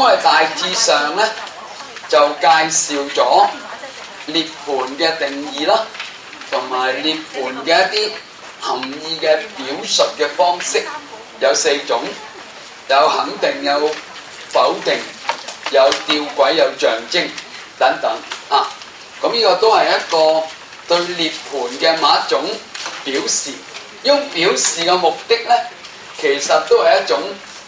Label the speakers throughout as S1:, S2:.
S1: 我哋大致上咧就介紹咗涅槃嘅定義啦，同埋涅槃嘅一啲含義嘅表述嘅方式有4種，有肯定、有否定、有吊詭、有象徵等等啊。咁呢個都係一個對涅槃嘅某一種表示。呢種表示嘅目的咧，其實都係一種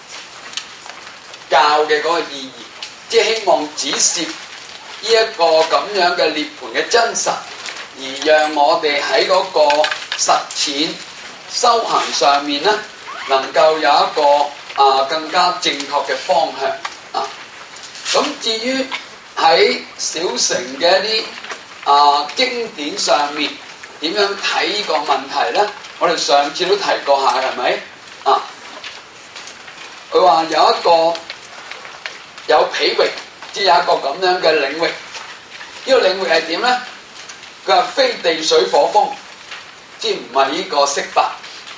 S1: 教嘅嗰個意義，即係希望指示呢一個咁樣嘅涅槃嘅真實，而讓我哋喺嗰個實踐修行上面咧，能夠有一個更加正確嘅方向啊。咁至於喺小乘嘅一啲經典上面點樣睇呢個問題咧？我哋上次都提過下，係咪啊？佢話有一個有譬域，即係有一個咁樣嘅領域。呢個領域係點咧？佢話非地水火風，即係唔係呢個色法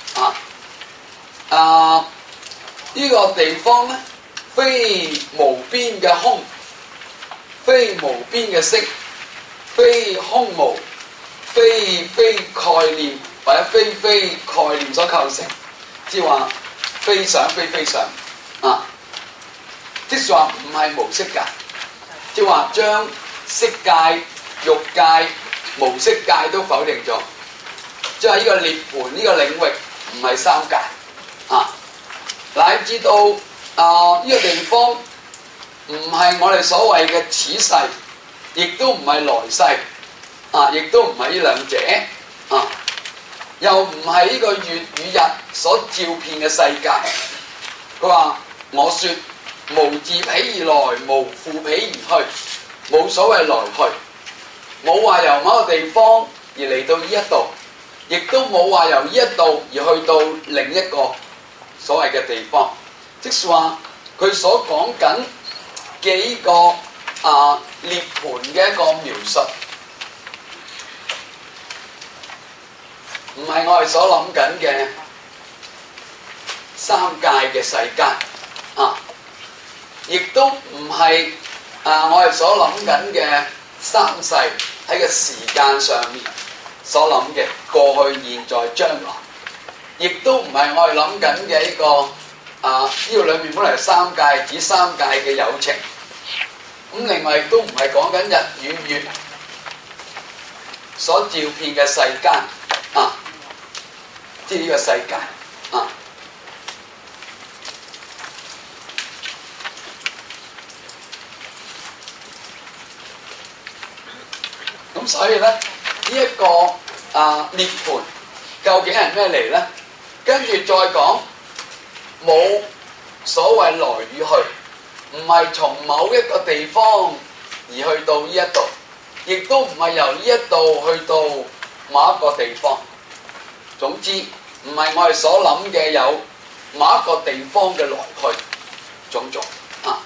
S1: 啊？呢個地方咧，非無邊嘅空，非無邊嘅色，非空無，非概念。或者非概念所構成，即係話非想非想啊！即係話唔係無色界，即係話將色界、欲界、無色界都否定咗，即係呢個涅槃呢個領域唔係三界啊！乃至到呢個地方唔係我哋所謂嘅此世，亦都唔係來世啊，亦都唔係呢兩者啊。又唔係呢個月與日所照遍嘅世界。佢話：我說無自彼而來，無復彼而去，冇所謂來去，冇話由某個地方而嚟到呢一度，亦都冇話由呢一度而去到另一個所謂嘅地方。即是話佢所講緊嘅呢個涅槃嘅一個描述，唔係我哋所諗緊嘅三界嘅世界啊，亦都唔係我哋所諗緊嘅三世喺個時間上面所諗嘅過去、現在、將來，亦都唔係我哋諗緊嘅呢個呢個裏面本嚟三界指三界嘅有情，咁另外亦都唔係講緊日與月所照遍嘅世間啊。即係呢個世界啊！咁所以咧，呢一個涅槃究竟係咩嚟咧？跟住再講冇所謂來與去，唔係從某一個地方而去到呢一度，亦都唔係由呢一度去到某一個地方。總之，唔係我哋所諗嘅有某一個地方嘅來去種種啊。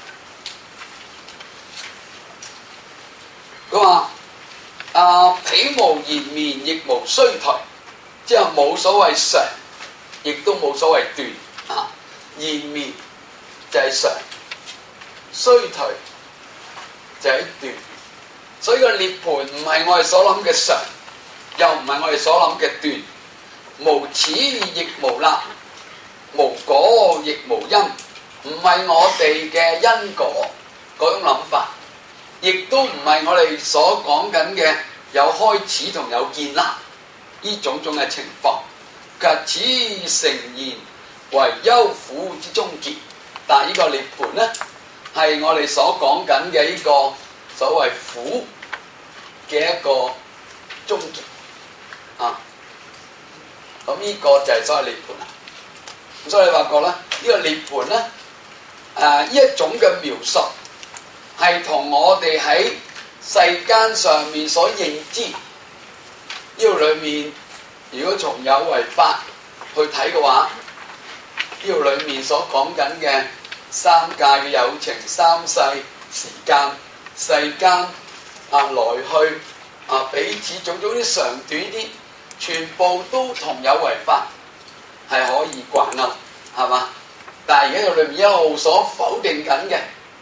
S1: 佢話彼無延綿，亦無衰頹，即係冇所謂常，亦都冇所謂斷啊。延綿就係常，衰頹就係斷。所以個涅槃唔係我哋所諗嘅常，又唔係我哋所諗嘅斷。無始亦無立，無果亦無因，唔係我哋嘅因果嗰種諗法，亦都唔係我哋所講緊嘅有開始同有建立呢種種嘅情況。及此誠然為憂苦之終結，但係呢個涅槃咧，係我哋所講緊嘅呢個所謂苦嘅一個終結啊。咁呢個就係所謂涅槃啦。咁所以你發覺咧，呢個涅槃咧，呢一種嘅描述係同我哋喺世間上面所認知呢度裏面，如果從有為法去睇嘅話，呢度裏面所講緊嘅三界嘅有情、三世時間、世間來去彼此種種啲長短啲。全部都同有為法係可以掛鈎，係嘛？但係而家喺裏面一路所否定緊嘅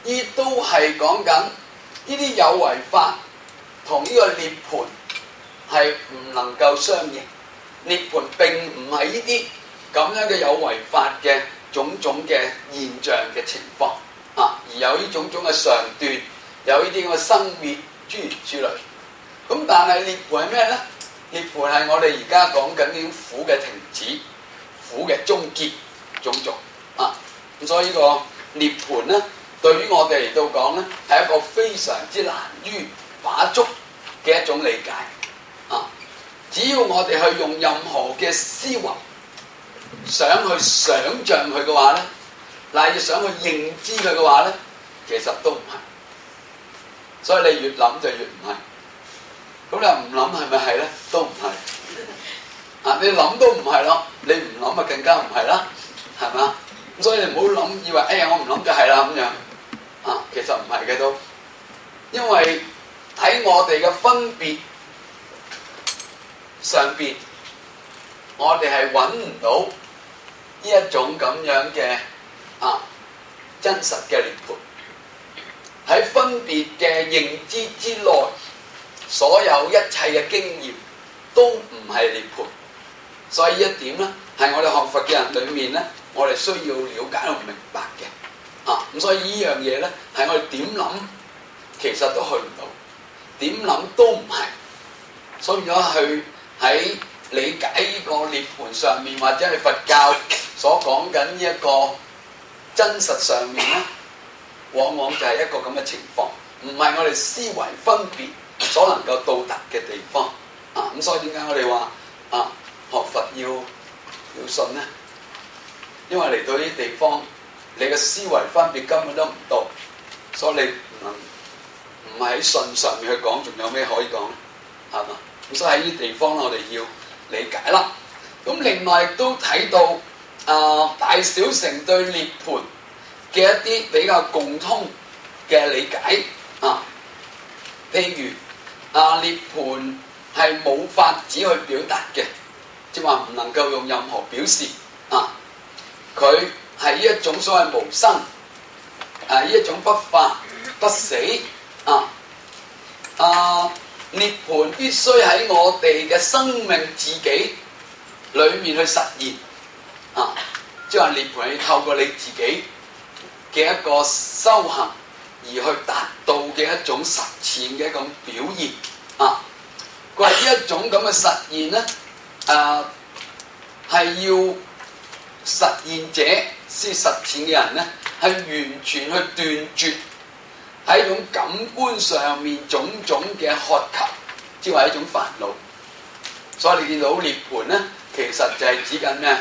S1: 呢都係講緊呢啲有為法同呢個涅槃係唔能夠相應。涅槃並唔係呢啲咁樣嘅有為法嘅種種嘅現象嘅情況啊，而有呢種種嘅常斷，有呢啲咁嘅生滅諸如此類。咁但係涅槃係咩咧？涅槃係我哋而家講緊呢種苦嘅停止、苦嘅終結種種啊。咁所以呢個涅槃咧，對於我哋嚟到講咧，係一個非常之難於把捉嘅一種理解啊。只要我哋去用任何嘅思維想去想像佢嘅話咧，嗱要想去認知佢嘅話咧，其實都唔係。所以你越諗就越唔係。咁你又唔諗係咪係咧？都唔係。啊，你諗都唔係咯，你唔諗啊更加唔係啦，係嘛？咁所以你唔好諗，以為哎呀我唔諗就係啦咁樣。啊，其實唔係嘅都，因為喺我哋嘅分別上邊，我哋係揾唔到呢一種咁樣嘅真實嘅涅槃。喺分別嘅認知之內，所有一切嘅經驗都唔係涅槃。所以一點咧，係我哋學佛嘅人裏面咧，我哋需要了解同明白嘅。咁所以呢樣嘢咧，係我哋點諗，其實都去唔到，點諗都唔係。所以咗去喺理解呢個涅槃上面，或者係佛教所講緊呢一個真實上面咧，往往就係一個咁嘅情況，唔係我哋思維分別所能夠到達嘅地方。咁所以點解我哋話學佛要信咧？因為嚟到呢啲地方，你嘅思維分別根本都唔到，所以你唔係喺信上面去講，仲有咩可以講咧？係嘛？咁所以喺呢啲地方我哋要理解啦。咁另外亦都睇到大小乘對涅槃嘅一啲比較共通嘅理解譬如涅槃係冇法子去表達嘅，即係話唔能夠用任何表示佢係一種所謂無生一種不化不死涅槃必須喺我哋嘅生命自己裏面去實現即係話涅槃係透過你自己嘅一個修行而去達到嘅一種實踐嘅一種表現佢話呢一種咁嘅實現咧係要實現者先實踐嘅人咧，係完全去斷絕喺一種感官上面種種嘅渴求，即係一種煩惱。所以你見到涅槃咧，其實就係指緊咩？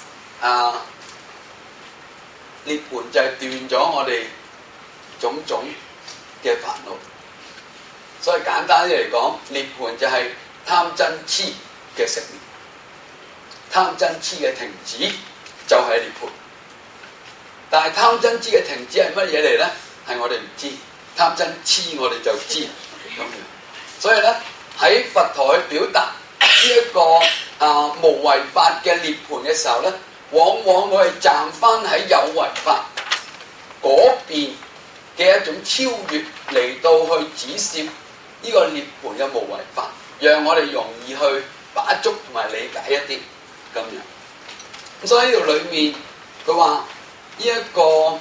S1: 涅槃就係斷咗我哋種種嘅煩惱。所以簡單啲嚟講，涅槃就係貪嗔痴嘅熄滅，貪嗔痴嘅停止就係涅槃。但係貪嗔痴嘅停止係乜嘢嚟咧？係我哋唔知，貪嗔痴我哋就知咁樣。所以咧喺佛陀去表達呢一個無為法嘅涅槃嘅時候咧，往往我係站翻喺有為法嗰邊嘅一種超越嚟到去指涉呢個涅槃嘅無為法，讓我哋容易去把捉同埋理解一啲咁樣。咁所以呢度裏面佢話呢一個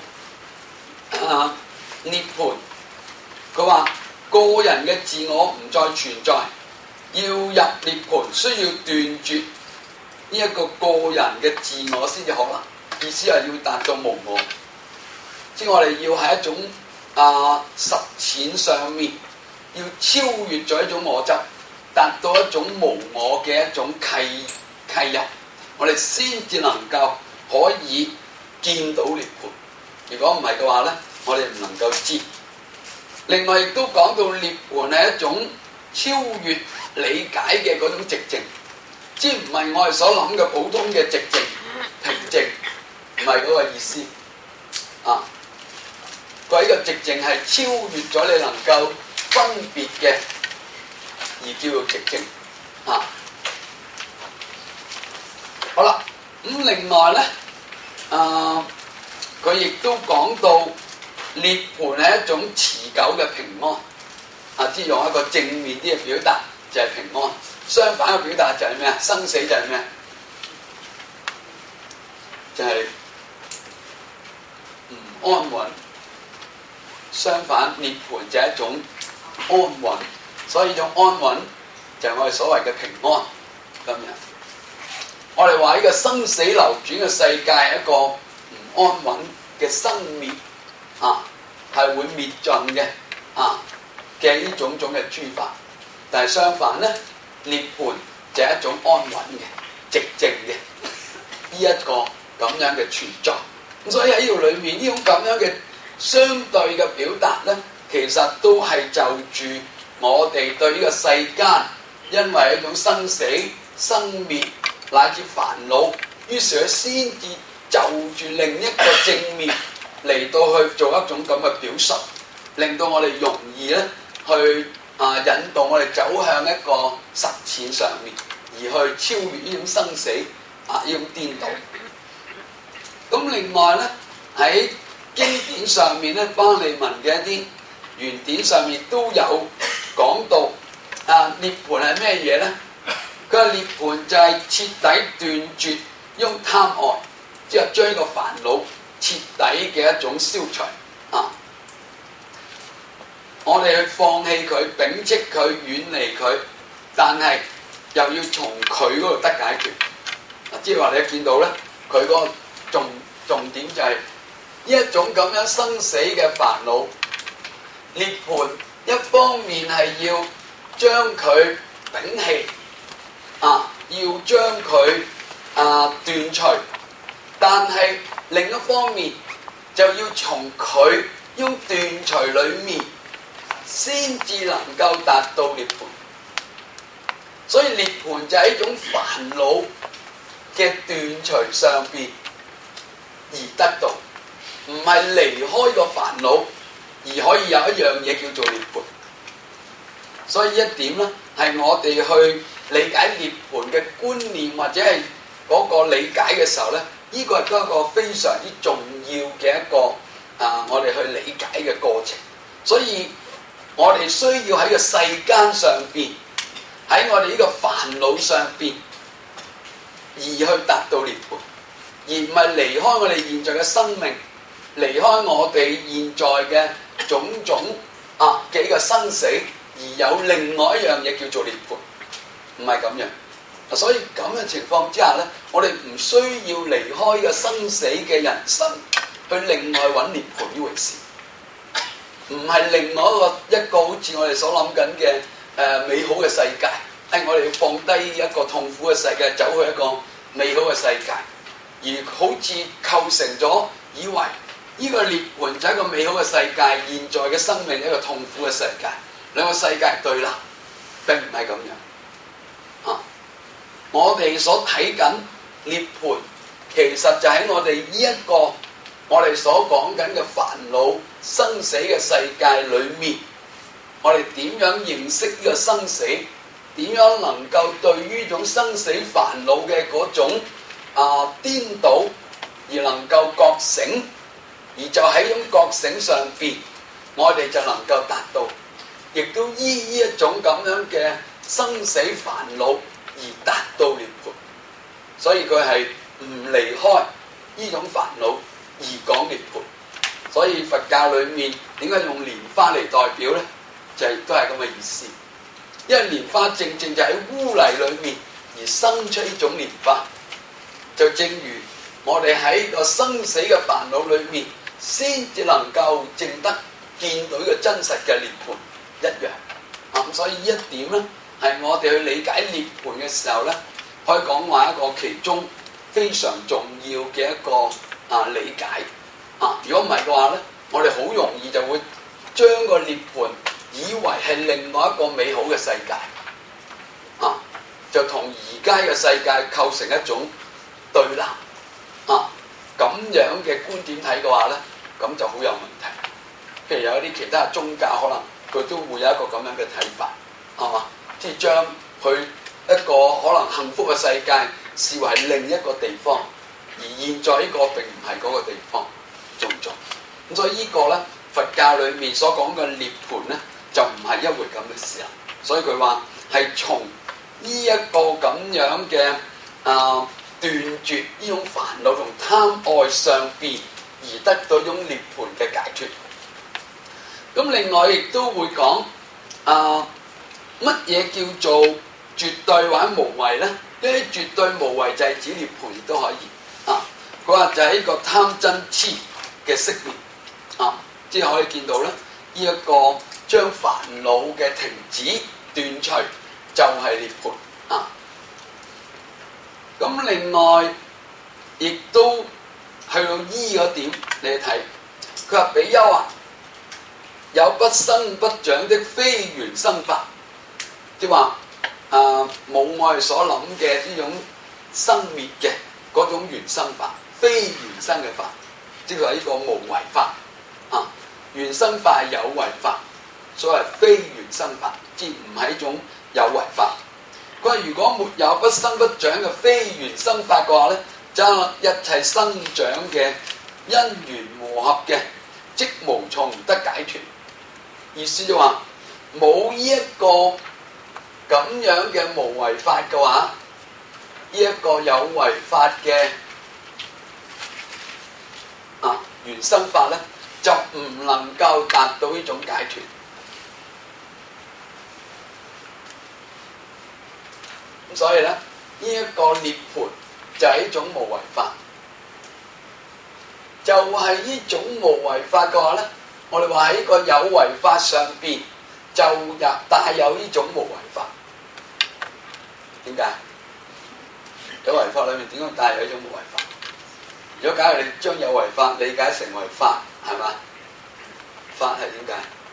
S1: 涅槃，佢話個人嘅自我唔再存在，要入涅槃需要斷絕呢一個個人嘅自我先至可能。意思係要達到無我，即係我哋要喺一種實踐上面要超越咗一種我執，達到一種無我嘅一種契入，我哋先至能夠可以見到涅槃。如果唔係嘅話咧，我哋唔能夠知。另外亦都講到涅槃係一種超越理解嘅嗰種寂靜，即係唔係我哋所諗嘅普通嘅寂靜平靜，唔係嗰個意思佢呢個寂靜係超越咗你能夠分別嘅，而叫做寂靜好啦，咁另外咧佢亦都講到涅槃係一種持久嘅平安，即係用一個正面啲嘅表達就係平安。相反嘅表達就係咩啊？生死就係咩啊？就係唔安穩。相反，涅槃就係一種安穩，所以呢種安穩就係我哋所謂嘅平安。今日我哋話呢個生死流轉嘅世界係一個唔安穩嘅生滅係會滅盡嘅嘅呢種種嘅諸法。但係相反咧，涅槃就係一種安穩嘅、寂靜嘅呢一個咁樣嘅存在。咁所以喺呢度裏面呢種咁樣嘅相對嘅表達咧，其實都係就住我哋對呢個世間，因為一種生死、生滅乃至煩惱，於是佢先至就住另一個正面嚟到去做一種咁嘅表述，令到我哋容易咧去引導我哋走向一個實踐上面，而去超越呢種生死呢種顛倒。咁另外咧喺經典上面咧，巴利文嘅一啲原典上面都有講到涅槃係咩嘢咧？佢話涅槃就係徹底斷絕呢種貪愛，即係將呢個煩惱徹底嘅一種消除我哋去放棄佢、摒斥佢、遠離佢，但係又要從佢嗰度得解決。即係話你見到咧，佢嗰個重點就係呢一種咁樣生死嘅煩惱。涅槃一方面係要將佢摒棄要將佢斷除，但係另一方面就要從佢要斷除裏面先至能夠達到涅槃。所以涅槃就係一種煩惱嘅斷除上邊而得到，唔係離開個煩惱而可以有一樣嘢叫做涅槃。所以一點咧係我哋去理解涅槃嘅觀念或者係嗰個理解嘅時候咧，呢個係都係一個非常之重要嘅一個我哋去理解嘅過程。所以我哋需要喺個世間上邊，喺我哋呢個煩惱上邊而去達到涅槃，而唔係離開我哋現在嘅生命，離開我哋現在嘅種種嘅一個生死，而有另外一樣嘢叫做涅槃，唔係咁樣。所以咁嘅情況之下咧，我哋唔需要離開呢個生死嘅人生，去另外揾涅槃呢回事。唔係另外一個好似我哋所諗緊嘅美好嘅世界，係我哋要放低一個痛苦嘅世界，走去一個美好嘅世界，而好似構成咗以為呢個涅槃就係一個美好嘅世界，現在嘅生命係一個痛苦嘅世界，兩個世界對立，並唔係咁樣。我哋所睇緊涅槃，其實就喺我哋呢一個我哋所講緊嘅煩惱生死嘅世界裏面，我哋點樣認識呢個生死？點樣能夠對於種生死煩惱嘅嗰種顛倒而能夠覺醒？而就喺種覺醒上邊，我哋就能夠達到，亦都依呢一種咁樣嘅生死煩惱而達到涅槃。所以佢係唔離開呢種煩惱而講涅槃。所以佛教裏面點解用蓮花嚟代表咧？就係都係咁嘅意思。因為蓮花正正就喺污泥裏面而生出呢種蓮花，就正如我哋喺個生死嘅煩惱裏面，先至能夠證得見到呢個真實嘅涅槃一樣。咁所以呢一點咧，係我哋去理解涅槃嘅時候咧，可以講話一個其中非常重要嘅一個理解。如果唔係嘅話咧，我哋好容易就會將個涅槃以為係另外一個美好嘅世界，就同而家嘅世界構成一種對立，咁樣嘅觀點睇嘅話咧，咁就好有問題。譬如有一啲其他宗教，可能佢都會有一個咁樣嘅睇法，係嘛？即係將佢一個可能幸福嘅世界視為另一個地方，而現在呢個並唔係嗰個地方。咁所以呢個咧，佛佛教裏面所講嘅涅槃咧，就唔係一回咁嘅事啦。所以佢話係從呢一個咁樣嘅斷絕呢種煩惱同貪愛上邊而得到一種涅槃嘅解脫。咁另外亦都會講乜嘢叫做絕對或者無為咧？呢啲絕對無為就係指涅槃亦都可以啊。佢話就係呢個貪嗔痴嘅熄滅啊，即係可以見到咧，呢一個將煩惱嘅停止斷除就係涅槃啊。咁另外亦都去到依嗰點，你睇佢話比丘啊，有不生不長的非緣生法，即係話冇我哋所諗嘅呢種生滅嘅嗰種緣生法，非緣生嘅法，即係話呢個無為法啊。緣生法係有為法，所謂非緣生法，即唔係一種有為法。佢話如果沒有不生不長嘅非緣生法嘅話咧，將一切生長嘅因緣和合嘅，即無從得解脫。意思就話冇呢一個咁樣嘅無為法嘅話，呢一個有為法嘅緣生法咧，就唔能夠達到呢種解脫。咁所以咧，呢一個涅槃就係一種無為法。就係呢種無為法嘅話咧，我哋話喺個有為法上邊就帶有呢種無為法。點解？有為法裏面點解帶有一種無為法？如果假如你將有為法理解成為法，係嘛？法係點解？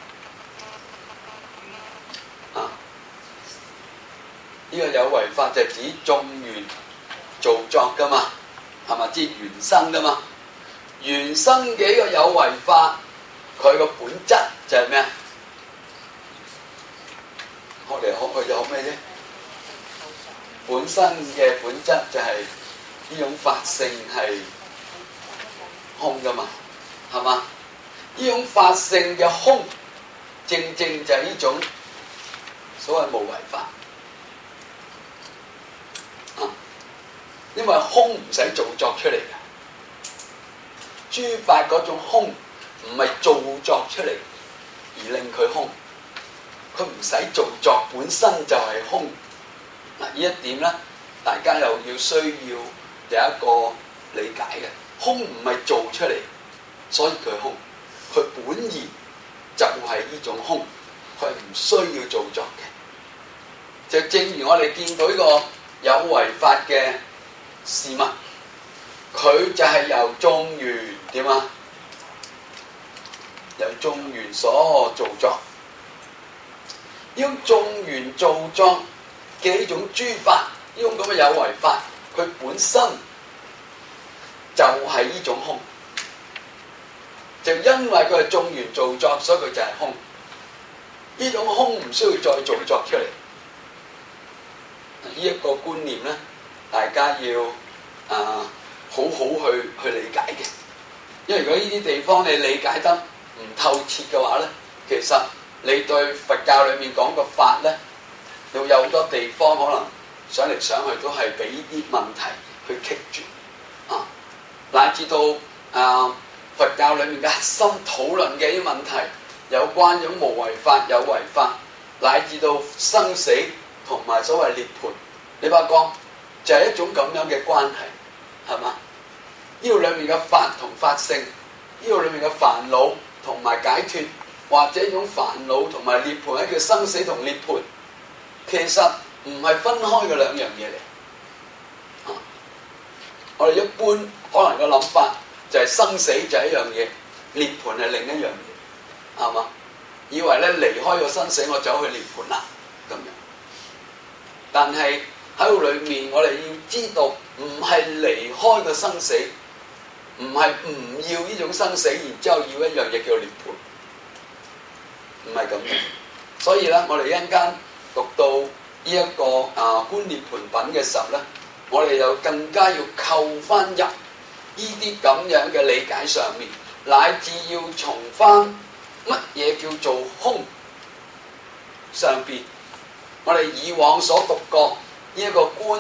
S1: 呢個有為法就係指眾緣造作噶嘛，係嘛？即係緣生噶嘛。緣生嘅一個有為法，佢個本質就係咩啊？學嚟學去就學咩啫？本身嘅本質就係呢種法性係空噶嘛，係嘛？呢種法性嘅空，正正就係呢種所謂無為法。因為空唔使造作出嚟嘅，諸法嗰種空唔係造作出嚟而令佢空，佢唔使造作，本身就係空。嗱，呢一點咧，大家又要需要有一個理解嘅，空唔係做出嚟，所以佢空，佢本然就係呢種空，佢係唔需要造作嘅。就正如我哋見到呢個有為法嘅事物，佢就係由眾緣點啊？由眾緣所造作，呢種眾緣造作嘅呢種諸法，呢種咁嘅有為法，佢本身就係呢種空，就因為佢係眾緣造作，所以佢就係空。呢種空唔需要再造作出嚟。呢一個觀念咧，大家要好好去理解嘅。因為如果呢啲地方你理解得唔透徹嘅話咧，其實你對佛教裏面講個法咧，你會有好多地方可能想嚟想去都係俾呢啲問題去棘住乃至到佛教裏面嘅核心討論嘅啲問題，有關種無為法、有為法，乃至到生死同埋所謂涅槃，你發覺就係一種咁樣嘅關係，係嘛？呢度裏面嘅法同法性，呢度裏面嘅煩惱同埋解脫，或者一種煩惱同埋涅槃，係叫生死同涅槃，其實唔係分開嘅兩樣嘢嚟。我哋一般可能嘅諗法就係生死就係一樣嘢，涅槃係另一樣嘢，係嘛？以為咧離開個生死，我走去涅槃啦咁樣。但係喺度裏面，我哋要知道，唔係離開個生死，唔係唔要呢種生死，然之後要一樣嘢叫涅槃，唔係咁嘅。所以咧，我哋一陣間讀到呢一個觀涅槃品嘅時候咧，我哋又更加要扣翻入呢啲咁樣嘅理解上面，乃至要從翻乜嘢叫做空？上邊我哋以往所讀過呢一個觀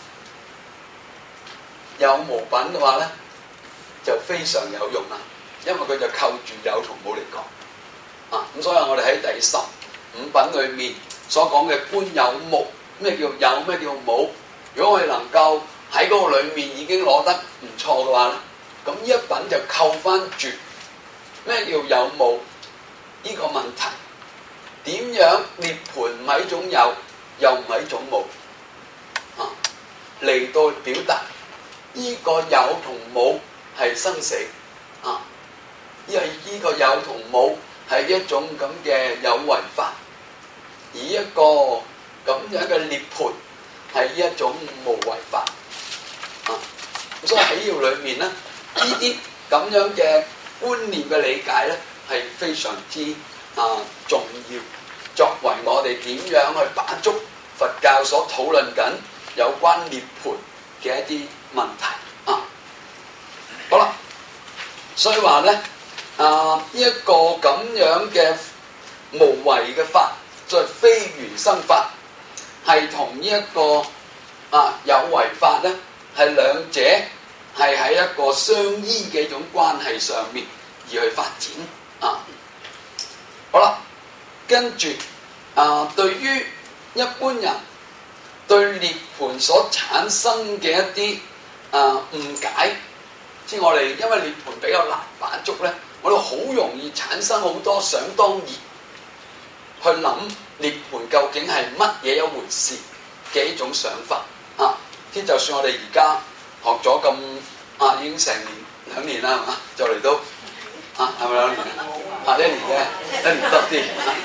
S1: 有無品嘅話咧，就非常有用啦，因為佢就扣住有同冇嚟講啊。咁所以我哋喺第15品裏面所講嘅觀有無，咩叫有，咩叫冇？如果我哋能夠喺嗰個裏面已經攞得唔錯嘅話咧，咁呢一品就扣翻住咩叫有冇呢個問題。點樣涅槃唔係一種有，又唔係一種無啊？嚟到表達呢個有同冇係生死啊！因為呢個有同冇係一種咁嘅有為法，而一個咁樣嘅涅槃係一種無為法啊！所以喺呢度裏面咧，呢啲咁樣嘅觀念嘅理解咧係非常之重要，作為我哋點樣去把捉佛教所討論緊有關涅槃嘅一啲問題啊。好啦，所以話咧呢一個咁樣嘅無為嘅法，即係非緣生法，係同呢一個有為法咧，係兩者係喺一個相依嘅一種關係上面而去發展啊。好啦，跟住對於一般人對涅槃所產生嘅一啲誤解，即係我哋因為涅槃比較難把捉咧，我哋好容易產生好多想當然去諗涅槃究竟係乜嘢一回事嘅一種想法啊！即就算我哋而家學咗咁已經成年2年啦，係嘛？就嚟到係咪2年1年嘅1年多啲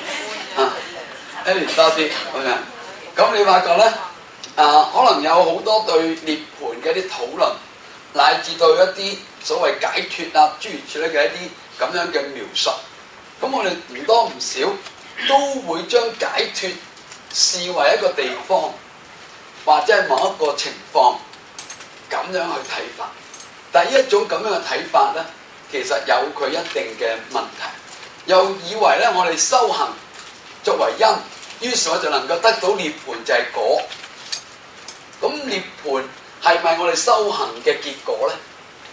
S1: 1年多啲咁樣。咁你發覺咧可能有好多對涅槃嘅一啲討論，乃至對一啲所謂解脫諸如此類嘅一啲咁樣嘅描述，咁我哋唔多唔少都會將解脫視為一個地方，或者係某一個情況咁樣去睇法。但係呢一種咁樣嘅睇法咧，其實有佢一定嘅問題，又以為咧我哋修行作為因，於是我就能夠得到涅槃就係果。咁涅槃係咪我哋修行嘅結果咧？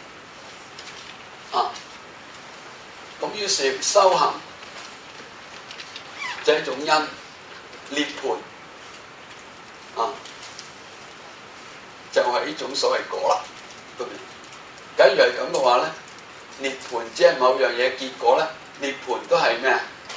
S1: 咁於是修行就係一種因，涅槃就係呢種所謂果啦。假如係咁嘅話咧，涅槃只係某樣嘢結果咧，涅槃都係咩啊？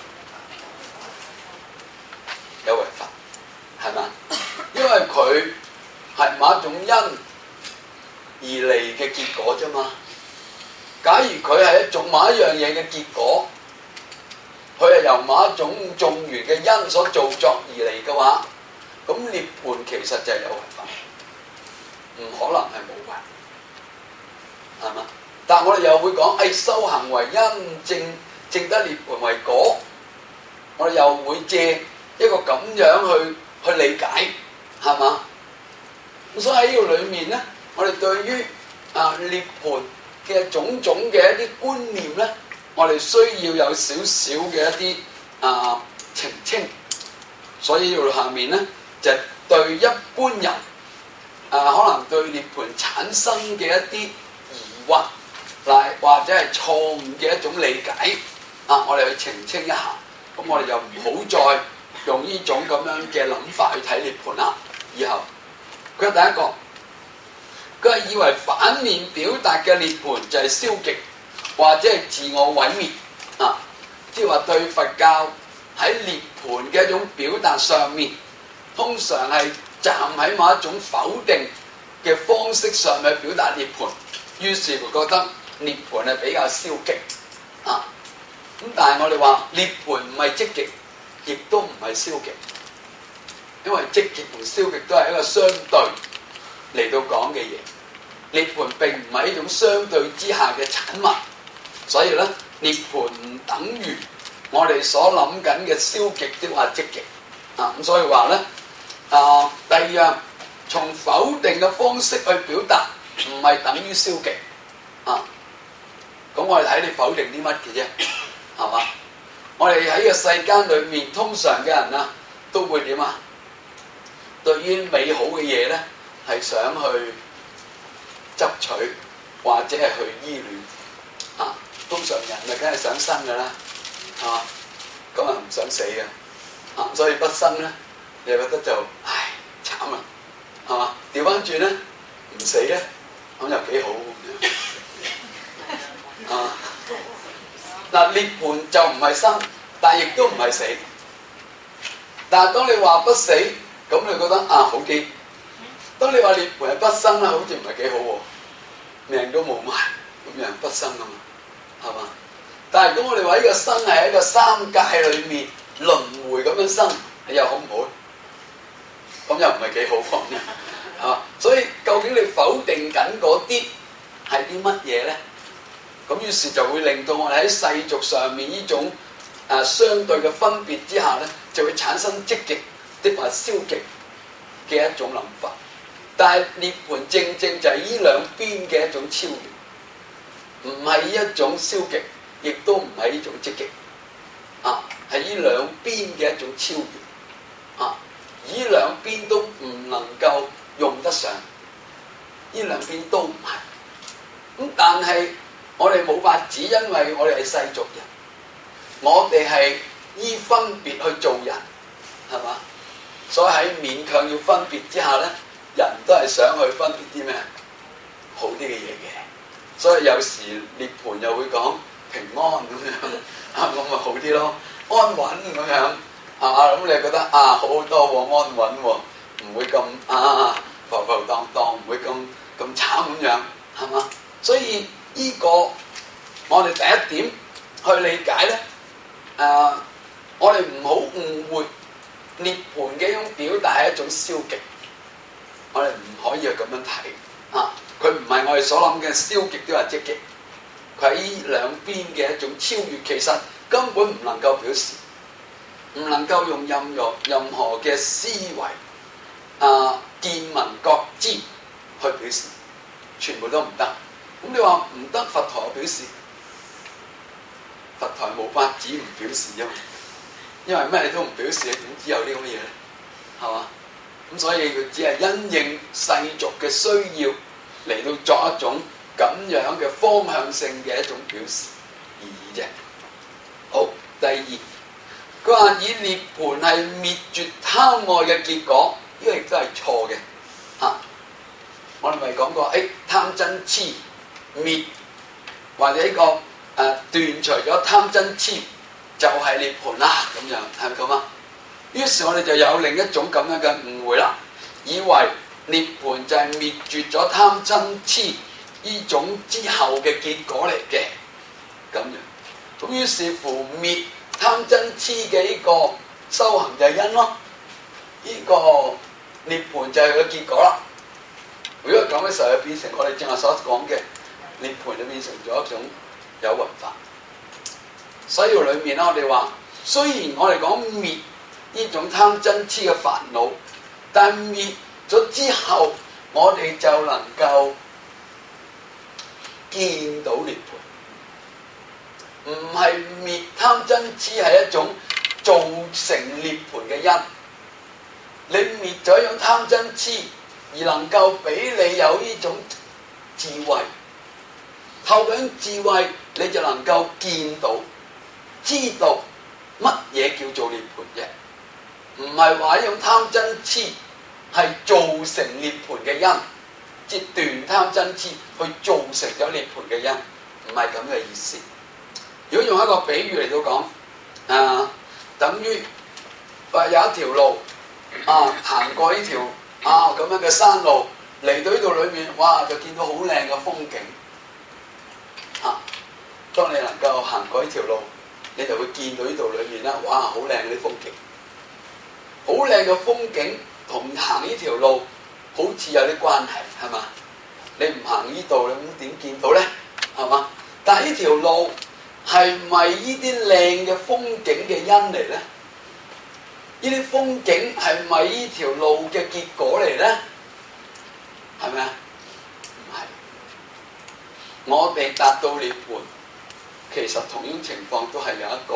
S1: 有為法，係嘛？因為佢係某一種因而嚟嘅結果啫嘛。假如佢係一種某一樣嘢嘅結果，佢係由某一種種緣嘅因所造作而嚟嘅話，咁涅槃其實就係有為法，唔可能係無為，係嘛？但係我哋又會講，修行為因，證得涅槃為果，我哋又會借一個咁樣去理解，係嘛？咁所以喺呢個裏面咧，我哋對於涅槃嘅種種嘅一啲觀念咧，我哋需要有少少嘅一啲澄清。所以呢度下面咧，就對一般人可能對涅槃產生嘅一啲疑惑，或者係錯誤嘅一種理解我哋去澄清一下。咁我哋就唔好再用呢種咁樣嘅諗法去睇涅槃啦。以後佢係第一個，佢係以為反面表達嘅涅槃就係消極或者係自我毀滅即係話對佛教喺涅槃嘅一種表達上面，通常係站喺某一種否定嘅方式上去表達涅槃，於是乎覺得涅槃係比較消極咁但係我哋話涅槃唔係積極，亦都唔係消極，因為積極同消極都係一個相對嚟到講嘅嘢。涅槃並唔係一種相對之下嘅產物，所以咧涅槃唔等於我哋所諗緊嘅消極的話積極咁所以話咧第二樣，從否定嘅方式去表達，唔係等於消極咁我哋睇你否定啲乜嘅啫，係嘛？ 我哋喺個世間裏面，通常嘅人啊，都會點啊？對於美好嘅嘢咧，係想去執取，或者係去依戀啊。通常人啊，梗係想生㗎啦，係嘛？咁啊唔想死嘅啊，所以不生咧，你覺得就唉慘啊，係嘛？調翻轉咧，唔死咧，咁又幾好啊！嗱，涅槃就唔係生，但亦都唔係死。但係當你話不死，咁你覺得啊好啲。當你話涅槃係不生啦，好似唔係幾好喎，命都冇埋，咁樣不生啊嘛，係嘛？但係如果我哋話呢個生係喺個三界裏面輪迴咁樣生，你又好唔好？咁又唔係幾好講嘅，係嘛？所以究竟你否定緊嗰啲係啲乜嘢咧？咁於是就會令到我哋喺世俗上面呢種相對嘅分別之下咧，就會產生積極的或消極嘅一種諗法。但係涅槃正正就係呢兩邊嘅一種超越，唔係呢一種消極，亦都唔係呢種積極，係呢兩邊嘅一種超越，呢兩邊都唔能夠用得上，呢兩邊都唔係。咁但係我哋冇法子，因為我哋係世俗人，我哋係依分別去做人，係嘛？所以喺勉強要分別之下咧，人都係想去分別啲咩好啲嘅嘢嘅。所以有時涅槃又會講平安咁樣，咁咪好啲咯，安穩咁樣，咁你覺得好好多喎，安穩喎，唔會咁浮浮蕩蕩，唔會咁慘咁樣，係嘛？所以呢個我哋第一點去理解咧，我哋唔好誤會涅槃嘅一種表達係一種消極，我哋唔可以去咁樣睇，佢唔係我哋所諗嘅消極都係積極，佢係呢兩邊嘅一種超越，其實根本唔能夠表示，唔能夠用任何嘅思維、見聞覺知去表示，全部都唔得。咁你話唔得，佛陀表示，佛陀冇法子唔表示啫嘛，因為咩都唔表示，你點知有呢咁嘅嘢咧？係嘛？咁所以佢只係因應世俗嘅需要嚟到作一種咁樣嘅方向性嘅一種表示而已啫。好，第二，佢話以涅槃係滅絕貪愛嘅結果，呢個亦都係錯嘅。我哋咪講過，貪嗔癡滅或者呢個斷除咗貪嗔癡就係涅槃啦，咁樣係咪咁啊？於是我哋就有另一種咁樣嘅誤會啦，以為涅槃就係滅絕咗貪嗔癡呢種之後嘅結果嚟嘅，咁樣。咁於是乎滅貪嗔癡嘅呢個修行就係因咯，呢個涅槃就係佢嘅結果啦。如果咁嘅時候，就變成我哋正話所講嘅涅槃，就變成咗一種有為法。所以裏面咧，我哋話雖然我哋講滅呢種貪嗔癡嘅煩惱，但滅咗之後，我哋就能夠見到涅槃。唔係滅貪嗔癡係一種造成涅槃嘅因，你滅咗一種貪嗔癡，而能夠俾你有呢種智慧，透過智慧你就能夠見到、知道乜嘢叫做涅槃嘅，唔係話呢種貪嗔癡係造成涅槃嘅因，截斷貪嗔癡去造成咗涅槃嘅因，唔係咁嘅意思。如果用一個比喻嚟到講，等於話有一條路，行過呢條咁樣嘅山路，嚟到呢度裏面，哇就見到好靚嘅風景。當你能夠行過呢條路，你就會見到呢度裏面啦，哇好靚嗰啲風景，好靚嘅風景同行呢條路好似有啲關係，係嘛？你唔行呢度，你咁點見到咧？係嘛？但係呢條路係咪呢啲靚嘅風景嘅因嚟咧？呢啲風景係咪呢條路嘅結果嚟咧？係咪啊？唔係。我哋達到涅槃，其實同樣情況都係有一個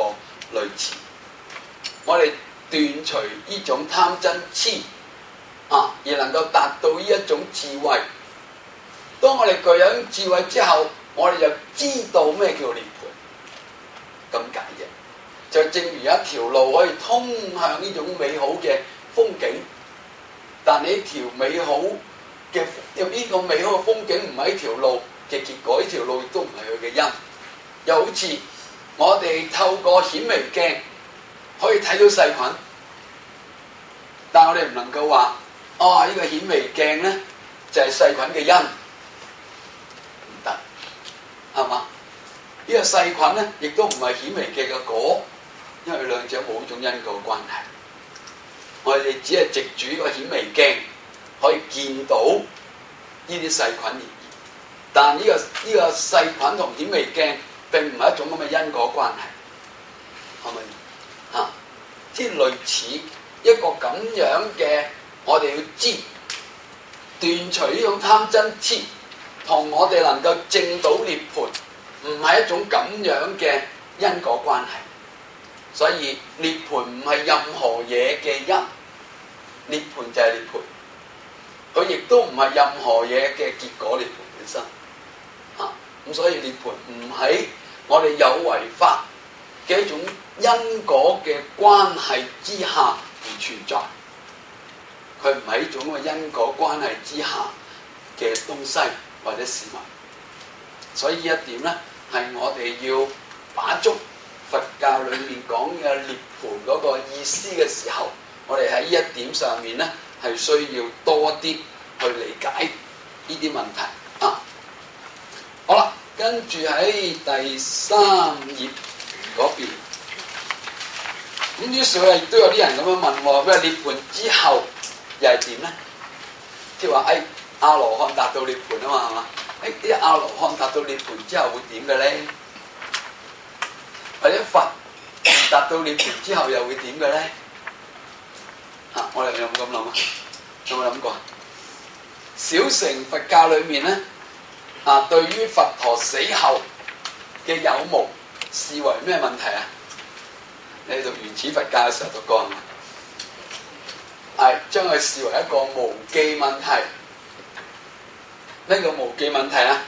S1: 類似，我哋斷除呢種貪嗔痴而能夠達到呢一種智慧。當我哋具有智慧之後，我哋就知道咩叫涅槃，咁解嘅。就正如一條路可以通向呢種美好嘅風景，但你呢條美好嘅呢個美好嘅風景唔係呢條路嘅結果，呢條路亦都唔係佢嘅因。又好似我哋透過顯微鏡可以睇到細菌，但我哋唔能夠話呢個顯微鏡咧就係細菌嘅因，唔得，係嘛？呢個細菌咧亦都唔係顯微鏡嘅果，因為兩者冇呢種因果關係。我哋只係藉住呢個顯微鏡可以見到呢啲細菌而已，但呢個細菌同顯微鏡並唔係一種咁嘅因果關係，係咪？即係類似一個咁樣嘅，我哋要知斷除呢種貪嗔痴，同我哋能夠證到涅槃，唔係一種咁樣嘅因果關係。所以涅槃唔係任何嘢嘅因，涅槃就係涅槃，佢亦都唔係任何嘢嘅結果，涅槃本身。咁所以涅槃唔喺我哋有為法嘅一種因果嘅關係之下而存在，佢唔係呢種嘅因果關係之下嘅東西或者事物。所以呢一點咧，係我哋要把捉佛教裏面講嘅涅槃嗰個意思嘅時候，我哋喺呢一點上面咧係需要多啲去理解呢啲問題啊。好啦，跟住喺第3頁嗰邊，咁於是亦都有啲人咁樣問喎，咩涅槃之後又係點咧？即係話阿羅漢達到涅槃啊嘛，係嘛？啲阿羅漢達到涅槃之後會點嘅咧？或者佛達到涅槃之後又會點嘅咧？我哋有冇咁諗啊？有冇諗過？小乘佛教裏面咧，對於佛陀死後嘅有無視為咩問題啊？你讀原始佛教嘅時候讀過係嘛？係將佢視為一個無記問題。呢個無記問題啊，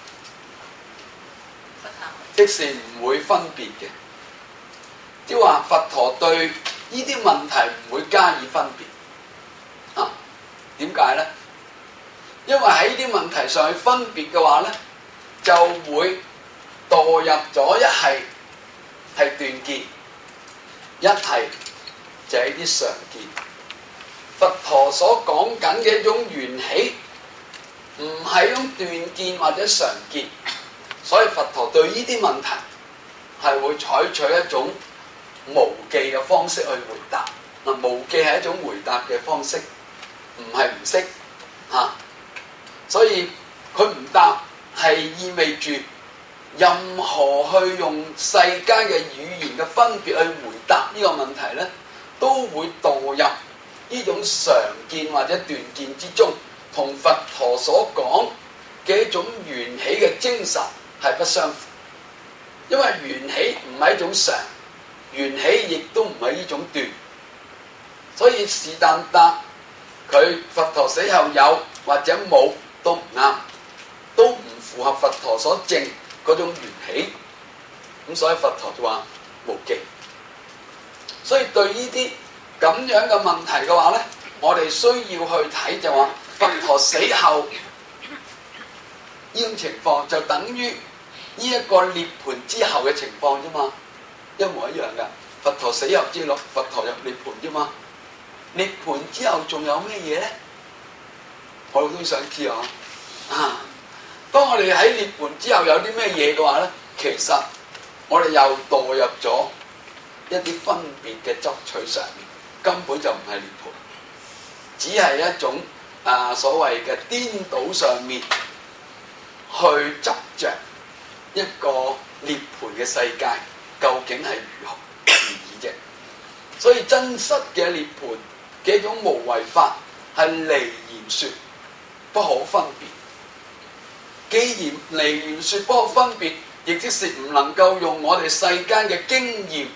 S1: 即是唔會分別嘅，即係話佛陀對呢啲問題唔會加以分別。點解咧？因為喺呢啲問題上去分別嘅話咧，就會墮入咗一係斷見，一係就係啲常見。佛陀所講緊嘅一種緣起，唔係一種斷見或者常見，所以佛陀對呢啲問題係會採取一種無記嘅方式去回答。無記係一種回答嘅方式，唔係唔識所以佢唔答係意味住任何去用世間嘅語言嘅分別去回答呢個問題咧，都會墮入呢種常見或者斷見之中，同佛陀所講嘅一種緣起嘅精神係不相符。因為緣起唔係一種常，緣起亦都唔係呢種斷，所以是但答佢佛陀死後有或者冇都唔啱，都唔符合佛陀所證嗰種緣起。咁所以佛陀就話無記。所以對呢啲咁樣嘅問題嘅話咧，我哋需要去睇就話佛陀死後呢種情況就等於呢一個涅槃之後嘅情況啫嘛，一模一樣噶。佛陀死後之後，佛陀入涅槃啫嘛。涅槃之後仲有咩嘢咧？我哋都想知啊！當我哋喺涅槃之後有啲咩嘢嘅話咧，其實我哋又墮入咗一啲分別嘅執取上面，根本就唔係涅槃，只係一種所謂嘅顛倒上面去執着一個涅槃嘅世界究竟係如何而已啫。所以真實嘅涅槃嘅一種無為法係離言說不可分別。既然離言說不可分別，亦即是唔能夠用我哋世間嘅經驗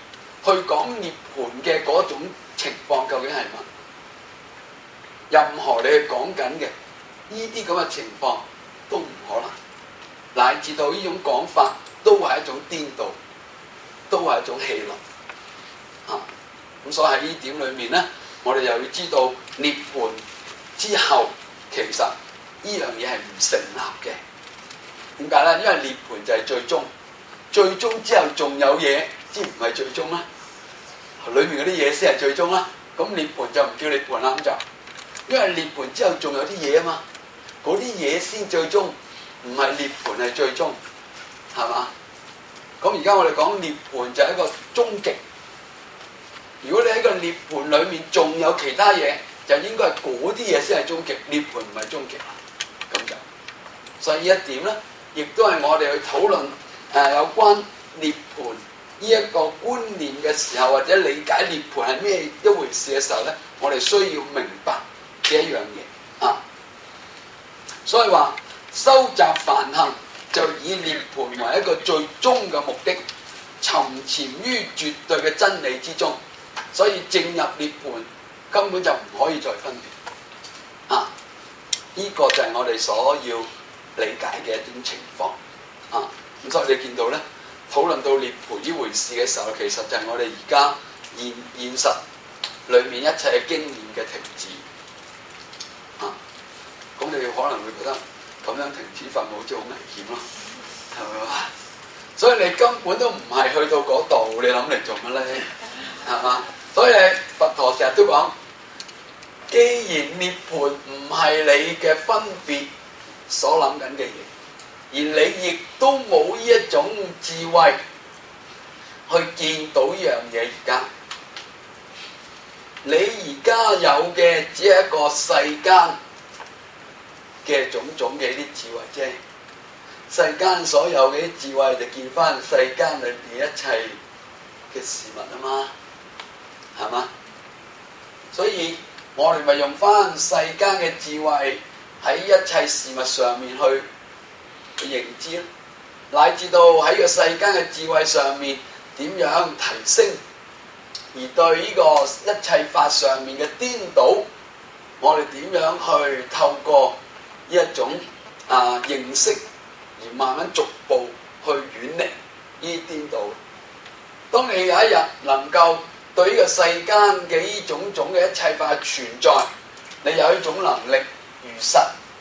S1: 去講涅槃嘅嗰種情況究竟係乜？任何你去講緊嘅呢啲咁嘅情況都唔可能，乃至到呢種講法都係一種顛倒，都係一種戲論啊！咁所以喺呢點裏面咧，我哋又要知道涅槃之後，其實呢樣嘢係唔成立嘅。點解咧？因為涅槃就係最終，最終之後仲有嘢，先唔係最終啦。裏面嗰啲嘢先係最終啦。咁涅槃就唔叫涅槃啦，咁就因為涅槃之後仲有啲嘢啊嘛，嗰啲嘢先最終，唔係涅槃係最終，係嘛？咁而家我哋講涅槃就係一個終極。如果你喺個涅槃裏面仲有其他嘢，就應該係嗰啲嘢先係終極，涅槃唔係終極。咁就，所以呢一點咧，亦都係我哋去討論有關涅槃呢一個觀念嘅時候，或者理解涅槃係咩一回事嘅時候咧，我哋需要明白嘅一樣嘢啊。所以話收集梵行就以涅槃為一個最終嘅目的，沉潛於絕對嘅真理之中，所以進入涅槃根本就唔可以再分別啊！呢個就係我哋所要理解嘅一種情況啊！咁所以你見到咧，討論到涅槃呢回事嘅時候，其實就係我哋而家現實裏面一切嘅經驗嘅停止啊！咁你可能會覺得咁樣停止法好似好危險咯，係咪啊？所以你根本都唔係去到嗰度，你諗嚟做乜咧？係嘛？所以佛陀成日都講，既然涅槃唔係你嘅分別所諗緊嘅嘢，而你亦都冇呢一種智慧去見到呢樣嘢，而家你而家有嘅只係一個世間嘅種種嘅啲智慧啫。世間所有嘅啲智慧就見翻世間裏邊一切嘅事物啊嘛，係嘛？所以我哋咪用翻世間嘅智慧喺一切事物上面去認知，乃至到喺個世間嘅智慧上面點樣提升，而對呢個一切法上面嘅顛倒，我哋點樣去透過呢一種認識，而慢慢逐步去遠離呢啲顛倒。當你有一日能夠對呢個世間嘅呢種種嘅一切法存在，你有一種能力如實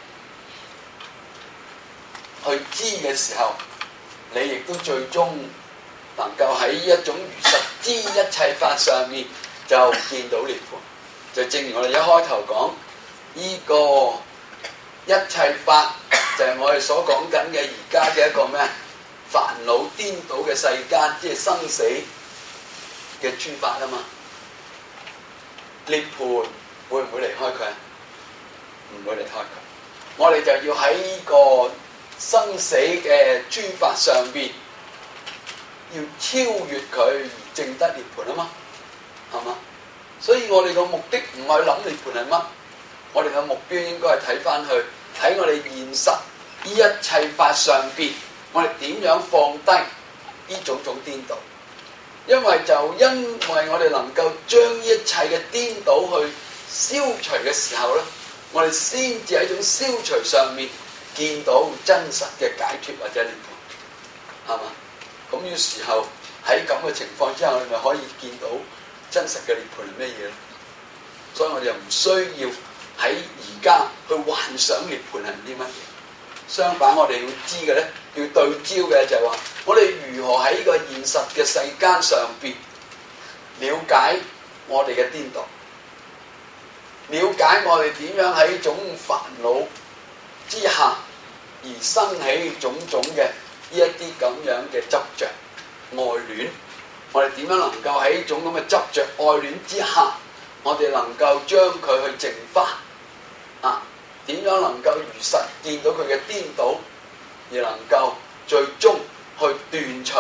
S1: 去知嘅時候，你亦都最終能夠喺一種如實知一切法上面就見到涅槃。就正如我哋一開頭講，呢個一切法就係我哋所講緊嘅而家嘅一個咩？煩惱顛倒嘅世間，即係生死嘅諸法啊嘛。涅槃會唔會離開佢啊？唔會離開佢。我哋就要喺呢個生死嘅諸法上邊，要超越佢而證得涅槃啊嘛，係嘛？所以我哋個目的唔係諗涅槃係乜，我哋嘅目標應該係睇翻去喺我哋現實呢一切法上邊，我哋點樣放低呢種種顛倒？因為我哋能夠將呢一切嘅顛倒去消除嘅時候咧，我哋先至喺種消除上面見到真實嘅解脫或者涅槃，係嘛？咁於時候喺咁嘅情況之下，我哋咪可以見到真實嘅涅槃係咩嘢咧？所以我哋又唔需要喺而家去幻想涅槃係啲乜嘢。相反，我哋要知嘅咧，要對焦嘅就係話，我哋如何喺呢個現實嘅世間上邊了解我哋嘅顛倒，了解我哋點樣喺種煩惱之下而生起種種嘅呢一啲咁樣嘅執着愛戀，我哋點樣能夠喺種咁嘅執着愛戀之下，我哋能夠將佢去淨化啊？點樣能夠如實見到佢嘅顛倒，而能夠最終去斷除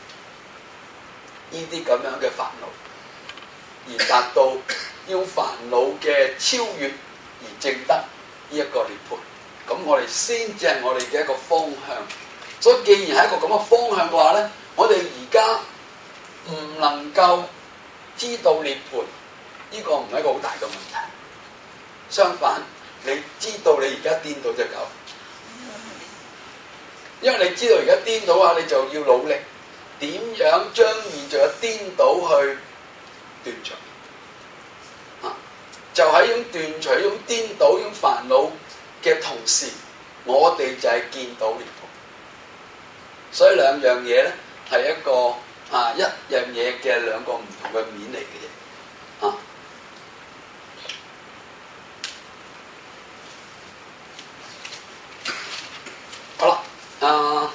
S1: 呢啲咁樣嘅煩惱，而達到呢種煩惱嘅超越，而證得呢一個涅槃。咁我哋先至係我哋嘅一個方向。所以既然係一個咁嘅方向嘅話咧，我哋而家唔能夠知道涅槃，呢個唔係一個好大嘅問題。相反，你知道你而家顛倒就夠，因為你知道而家顛倒啊，你就要努力點樣將現在嘅顛倒去斷除。就喺呢種斷除、呢種顛倒、呢種煩惱嘅同時，我哋就係見到涅槃。所以兩樣嘢咧係一個一樣嘢嘅兩個唔同嘅面嚟嘅啫。好啦，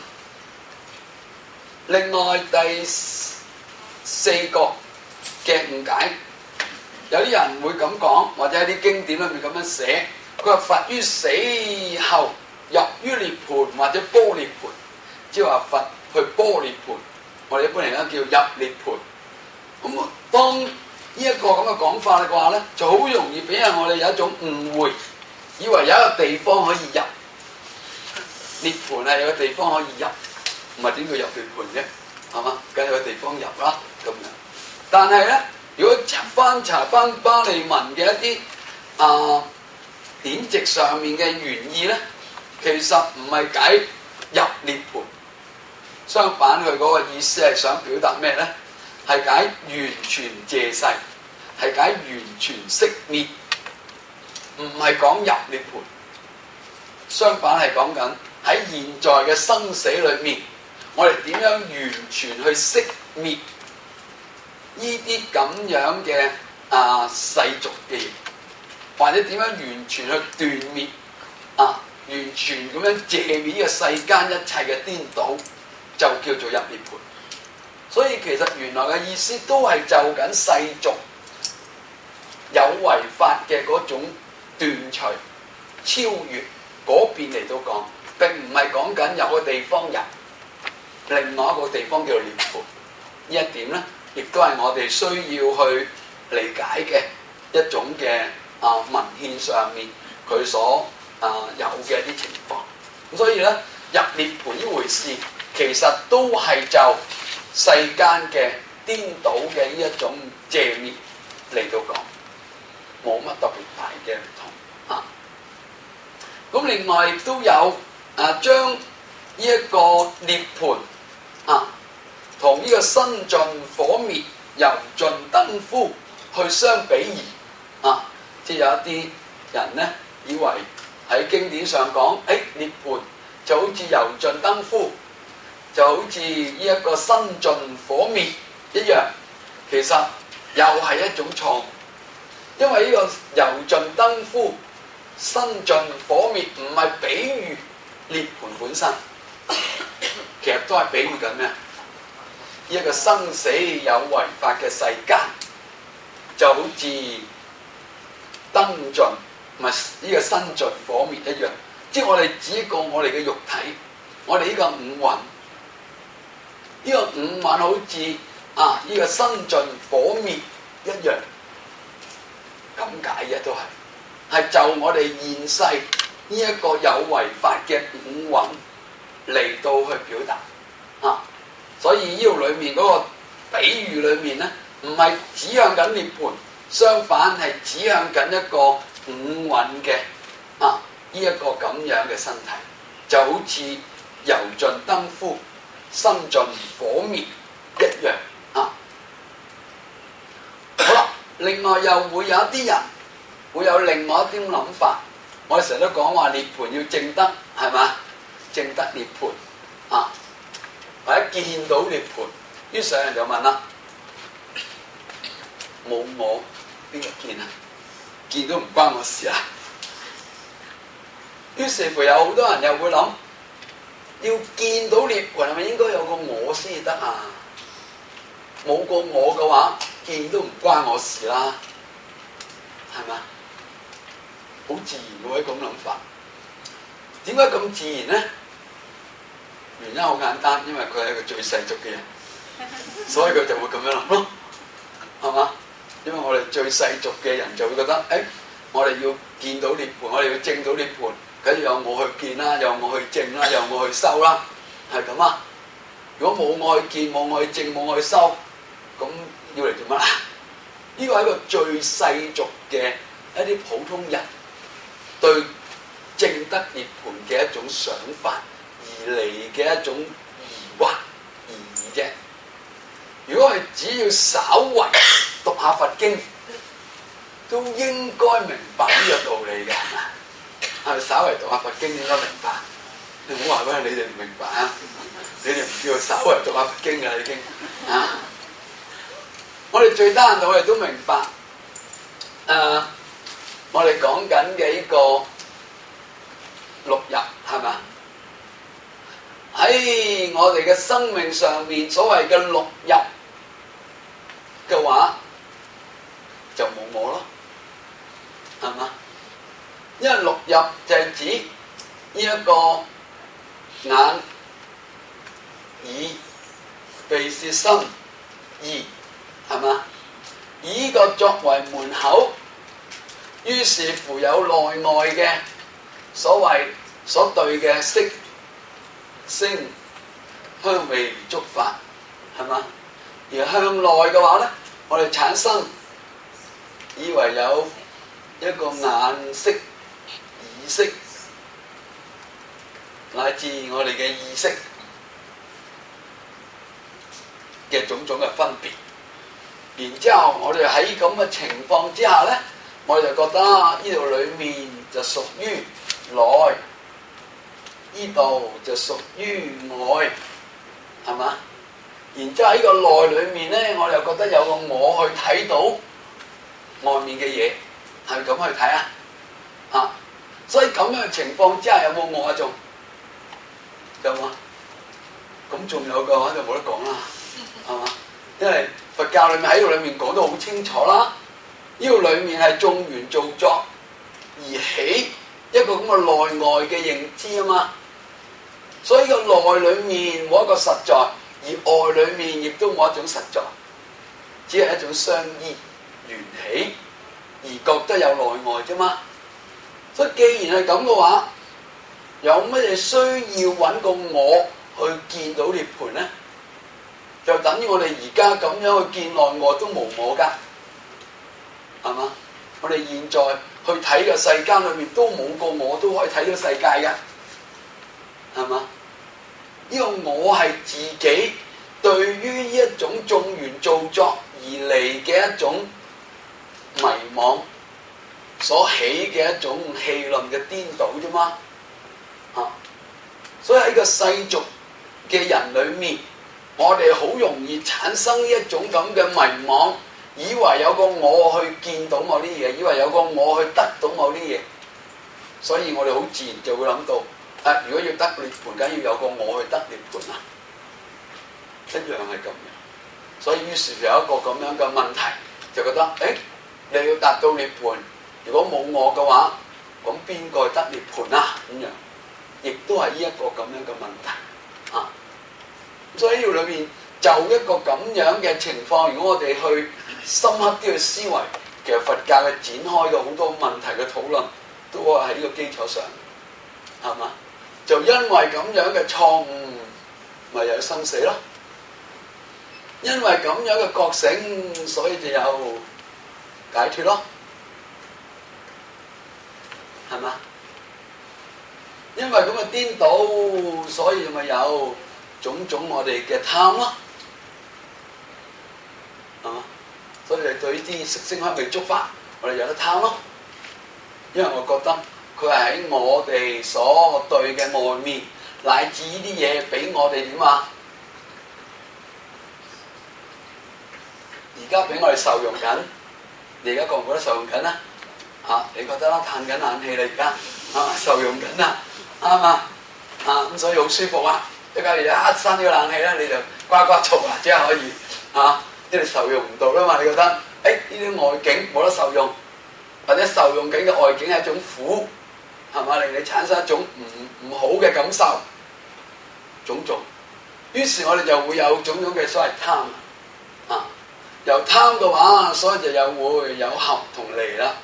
S1: 另外第四個嘅誤解。有啲人會咁講，或者喺啲經典裏面咁樣寫，佢話佛於死後入於涅槃或者般涅槃，即係話佛去般涅槃，我哋一般嚟講叫入涅槃。咁當呢一個咁嘅講法嘅話咧，就好容易俾人我哋有一種誤會，以為有一個地方可以入涅槃係有個地方可以入，唔係點叫入涅槃啫？係嘛，梗係有個地方入啦咁樣。但係咧，如果翻查翻巴利文嘅一啲典籍上面嘅原意咧，其實唔係解入涅槃，相反佢嗰個意思係想表達咩咧？係解完全謝世，係解完全熄滅，唔係講入涅槃。相反係講緊喺現在嘅生死裏面，我哋點樣完全去熄滅呢啲咁樣嘅世俗嘅嘢，或者點樣完全去斷滅完全咁樣謝滅呢個世間一切嘅顛倒，就叫做入涅槃。所以其實原來嘅意思都係就緊世俗有為法嘅嗰種斷除、超越嗰邊嚟到講，並唔係講緊有個地方入，另外一個地方叫做涅槃。呢一點咧，亦都係我哋需要去理解嘅一種嘅文獻上面佢所有嘅一啲情況。咁所以咧，入涅槃呢回事，其實都係就世間嘅顛倒嘅呢一種謝滅嚟到講，冇乜特別大嘅唔同。咁另外亦都有將呢一個涅槃同呢個身盡火滅、油盡燈枯去相比擬。即係有一啲人咧以為喺經典上講，涅槃就好似油盡燈枯，就好似呢一個身盡火滅一樣，其實又係一種錯誤，因為呢個油盡燈枯、身盡火滅唔係比喻涅槃本身，其實都係比喻緊咩？呢一個生死有為法嘅世間，就好似燈盡唔係呢個身盡火滅一樣，即係我哋指過我哋嘅肉體，我哋呢個五蘊，呢個五蘊好似呢個身盡火滅一樣，咁解嘅都係就我哋現世呢一個有為法嘅五蘊嚟到去表達所以呢度裏面嗰個比喻裏面咧，唔係指向緊涅槃，相反係指向緊一個五蘊嘅呢一個咁樣嘅身體，就好似油盡燈枯、身盡火滅一樣好啦，另外又會有一啲人會有另外一啲諗法，我哋成日都講話涅槃要證得，係嘛？證得涅槃或者見到涅槃，於是有人就問啦：冇我邊個見啊？見都唔關我事啊！於是乎有好多人又會諗，要見到涅槃係咪應該有個我先至得啊？冇個我嘅話，見都唔關我事啦，係嘛？好自然嘅喎，咁諗法。點解咁自然咧？原因好簡單，因為佢係一個最世俗嘅人，所以佢就會咁樣諗咯，係嘛？因為我哋最世俗嘅人就會覺得，我哋要見到涅槃，我哋要證到涅槃，梗係有我去見啦，有我去證啦，有我去修啦，係咁啊！如果冇我去見，冇我去證，冇我去修， 咁要嚟做乜啊？呢個係一個最世俗嘅一啲普通人對證得涅槃嘅一種想法而嚟嘅一種疑惑而已啫。如果係只要稍為讀下佛經，都應該明白呢個道理嘅，係咪？稍為讀下佛經應該明白。你唔好話俾你哋唔明白啊！你哋唔叫稍為讀下佛經㗎已經啊！我哋最低限度我哋都明白，我哋講緊嘅呢個六入係咪？喺我哋嘅生命上面，所謂嘅六入嘅話，就冇我咯，係嘛？因為六入就係指呢一個眼、耳、鼻、舌、身、意，係嘛？以呢個作為門口，於是乎有內外嘅所謂所對嘅色、聲、香味而觸發，係嘛？而向內嘅話咧，我哋產生以為有一個眼識、耳識，乃至我哋嘅意識嘅種種嘅分別。然之後，我哋喺咁嘅情況之下咧，我哋就覺得呢度裏面就屬於內，呢度就屬於外，係嘛？然之後喺個內裏面咧，我哋又覺得有個我去睇到外面嘅嘢，係咪咁去睇啊？啊！所以咁樣嘅情況之下，有冇我啊？仲有冇啊？咁仲有嘅話就冇得講啦，係嘛？因為佛教裏面喺度裏面講得好清楚啦，呢個裏面係眾緣造作而起一個咁嘅內外嘅認知啊嘛，所以個內裏面冇一個實在，而外裏面亦都冇一種實在，只係一種相依緣起而覺得有內外啫嘛。所以既然係咁嘅話，有乜嘢需要揾個我去見到涅槃咧？就等於我哋而家咁樣去見內外都無我㗎，係嘛？我哋現在去睇個世間裏面都冇個我都可以睇到世界㗎，係嘛？呢個我係自己對於呢一種眾緣造作而嚟嘅一種迷惘所起嘅一種戲論嘅顛倒啫嘛，所以喺個世俗嘅人裏面，我哋好容易產生呢一種咁嘅迷惘，以為有個我去見到某啲嘢，以為有個我去得到某啲嘢，所以我哋好自然就會諗到，如果要得涅槃，梗要有個我去得涅槃啦，一樣係咁樣。所以於是有一個咁樣嘅問題，就覺得，你要達到涅槃，如果冇我嘅話，咁邊個得涅槃啊？咁樣，亦都係呢一個咁樣嘅問題啊。所以呢度裏面就一個咁樣嘅情況，如果我哋去深刻啲去思維，其實佛教嘅展開嘅好多問題嘅討論，都係喺呢個基礎上，係嘛？就因為咁樣嘅錯誤，咪有生死咯。因為咁樣嘅覺醒，所以就有解脫咯，係嘛？因為咁嘅顛倒，所以咪有種種我哋嘅貪咯，係嘛？所以你對呢啲色聲香味觸法，我哋有得貪咯。因為我覺得佢係喺我哋所對嘅外面，乃至呢啲嘢俾我哋點啊？而家俾我哋受用緊，你而家覺唔覺得受用緊啊？你覺得啦，嘆緊冷氣啦，而家受用緊啦，啱嘛？咁所以好舒服啊！一家你一閂呢個冷氣咧，你就呱呱嘈啦，即係可以因為受用唔到啦嘛。你覺得呢啲外境冇得受用，或者受用緊嘅外境係一種苦，係嘛？令你產生一種唔好嘅感受，種種。於是我哋就會有種種嘅所謂貪由貪嘅話，所以就有會有合同離啦。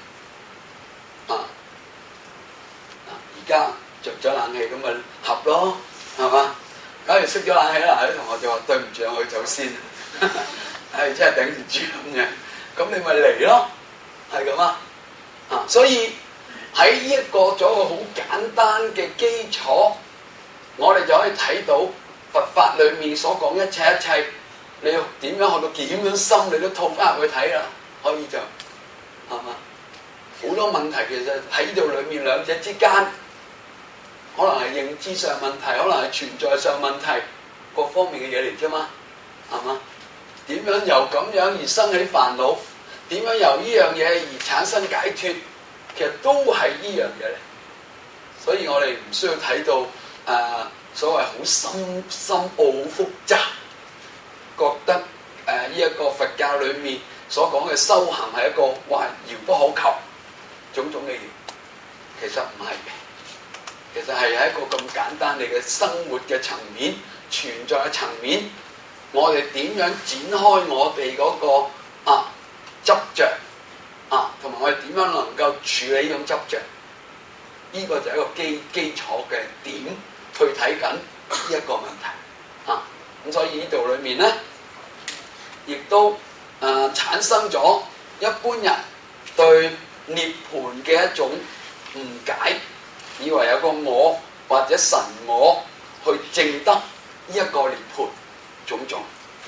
S1: 而家着咗冷氣咁咪合咯，係嘛？假如熄咗冷氣啦，啲同學就話對唔住，我去走先。 係真係頂唔住咁樣，咁你咪嚟咯，係咁啊！所以喺呢一個做一個好簡單嘅基礎，我哋就可以睇到佛法裏面所講一切，你點樣學到點樣深，你都套翻入去睇啦，可以就係嘛？好多問題其實喺呢度裏面兩者之間，可能係認知上問題，可能係存在上問題，各方面嘅嘢嚟啫嘛，係嘛？點樣由咁樣而生起煩惱？點樣由呢樣嘢而產生解脫？其實都係呢樣嘢嚟，所以我哋唔需要睇到所謂好深奧複雜，覺得呢一個佛教裏面所講嘅修行係一個遙不可及種種嘅嘢，其實唔係嘅，其實係喺一個咁簡單嘅生活嘅層面、存在嘅層面，我哋點樣展開我哋嗰個執着同埋我哋點樣能夠處理呢種執着？呢個就係一個基礎嘅點去睇緊呢一個問題咁所以呢度裏面咧，亦都產生咗一般人對涅槃嘅一種誤解，以為有個我或者神我去證得呢一個涅槃種種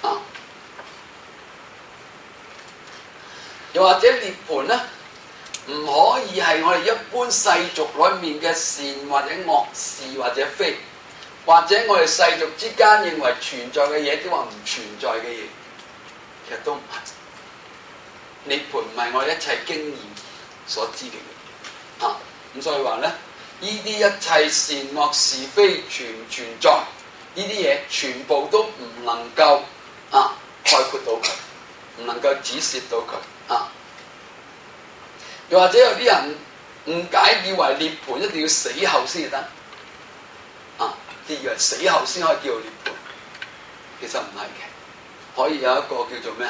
S1: 又或者涅槃咧，唔可以係我哋一般世俗裏面嘅善或者惡是或者非，或者我哋世俗之間認為存在嘅嘢，抑或唔存在嘅嘢，其實都唔係。涅槃唔係我哋一切經驗所知嘅嘢咁所以話咧，呢啲一切善惡是非存唔存在，呢啲嘢全部都唔能夠概括到佢，唔能夠指涉到佢又或者有啲人誤解，以為涅槃一定要死後先至得以為死後先可以叫做涅槃，其實唔係嘅，可以有一個叫做咩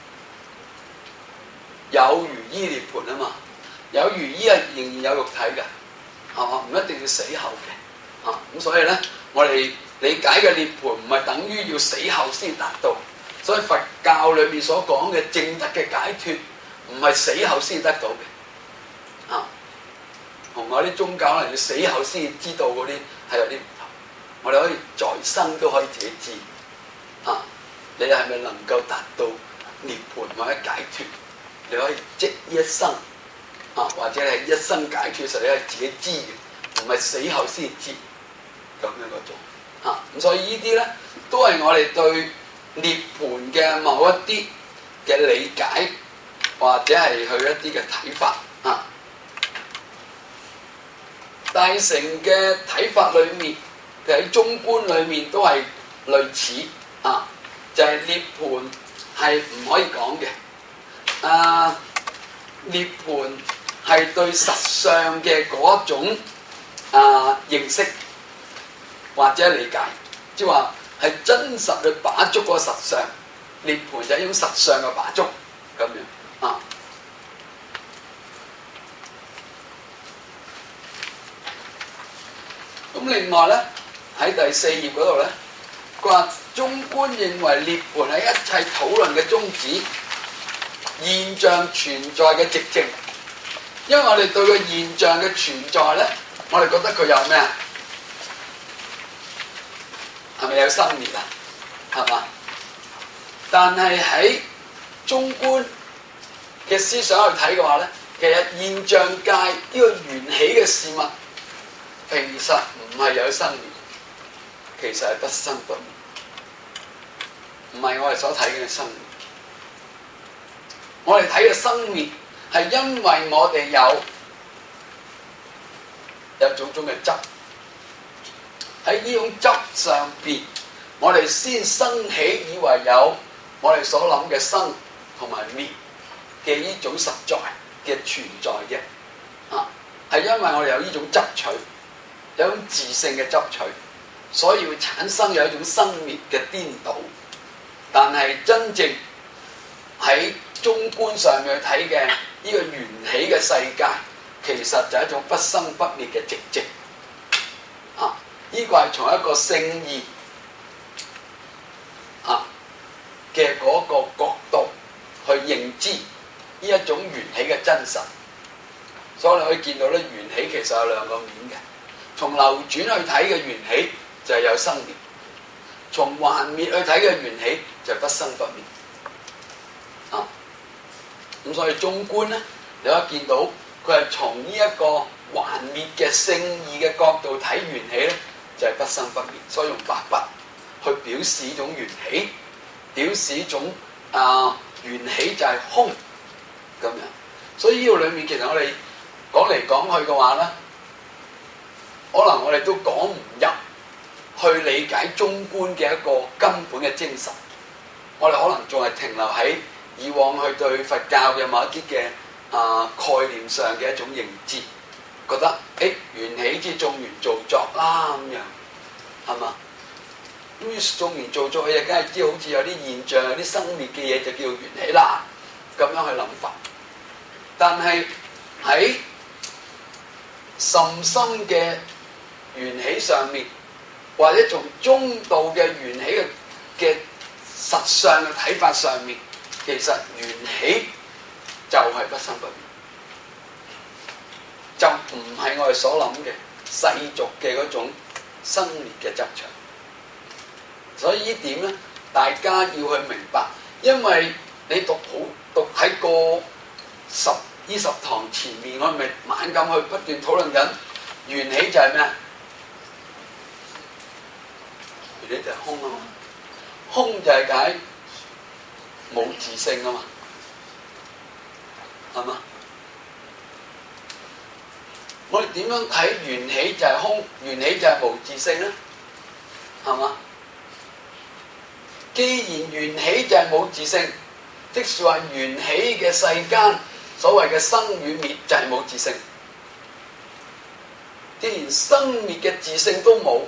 S1: 有餘依涅槃嘛，有餘依係仍然有肉體嘅，唔一定要死後嘅咁所以咧，我哋理解嘅涅槃唔係等於要死後先達到，所以佛教裏面所講嘅證得嘅解脫，唔係死後先得到嘅同我啲宗教可能要死後先知道嗰啲係有啲唔同，我哋可以在生都可以自己知你係咪能夠達到涅槃或者解脫？你可以即一生或者係一生解脫嘅時候，你係自己知嘅，唔係死後先知咁樣嗰種咁所以呢啲咧都係我哋對涅槃嘅某一啲嘅理解，或者係佢一啲嘅睇法大乘嘅睇法裏面，喺中觀裏面都係類似就係涅槃係唔可以講嘅涅槃係對實相嘅嗰種認識或者理解，即係話係真實去把捉個實相，涅槃就係一種實相嘅把捉咁樣咁另外咧喺第4頁嗰度咧，佢話中觀認為涅槃係一切討論嘅宗旨，現象存在嘅寂靜。因為我哋對個現象嘅存在咧，我哋覺得佢有咩係咪有生滅係嘛？但係喺中觀嘅思想去睇嘅話咧，其實現象界呢個緣起嘅事物，其實唔係有生滅，其實係不生不滅，唔係我哋所睇嘅生滅。我哋睇嘅生滅係因為我哋有種種嘅執，喺呢種執上邊，我哋先生起以為有我哋所諗嘅生同埋滅嘅呢種實在嘅存在嘅係因為我哋有呢種執取。有一種自性嘅執取，所以會產生有一種生滅嘅顛倒。但係真正喺中觀上面去睇嘅呢個緣起嘅世界，其實就係一種不生不滅嘅寂靜。呢個係從一個聖義嘅嗰個角度一種緣起嘅真實。所以你可以見到咧，緣起其實有兩個面嘅。從流轉去睇嘅緣起就係有生滅，從還滅去睇嘅緣起就係不生不滅。咁所以中觀咧，你可以見到佢係從呢一個還滅嘅聖義嘅角度睇緣起咧，就係不生不滅。所以用白筆去表示呢種緣起，表示呢種緣起就係空咁樣。所以呢個裡面其實我哋講嚟講去嘅話咧，可能我哋都講唔入去理解中觀嘅一個根本嘅精神。我哋可能仲係停留喺以往去對佛教嘅某一啲嘅概念上嘅一種認知，覺得緣起即係眾緣造作啦咁樣，係嘛？咁眾緣造作嘅嘢，梗係知好似有啲現象、有啲生滅嘅嘢就叫緣起啦，咁樣去諗法。但係喺甚深嘅緣起上面，或者從中道嘅緣起嘅實相嘅睇法上面，其實緣起就係不生不滅，就唔係我哋所諗嘅世俗嘅嗰種生滅嘅執著。所以呢點咧，大家要去明白，因為你讀喺個十堂前面，我咪猛咁去不斷討論緊緣起就係咩啊？緣起就係空啊嘛，空就係解冇自性啊嘛，係嘛？我哋點樣睇緣起就係空，緣起就係無自性咧？係嘛？既然緣起就係冇自性，即是話緣起嘅世間所謂嘅生與滅就係冇自性。既然生滅嘅自性都冇，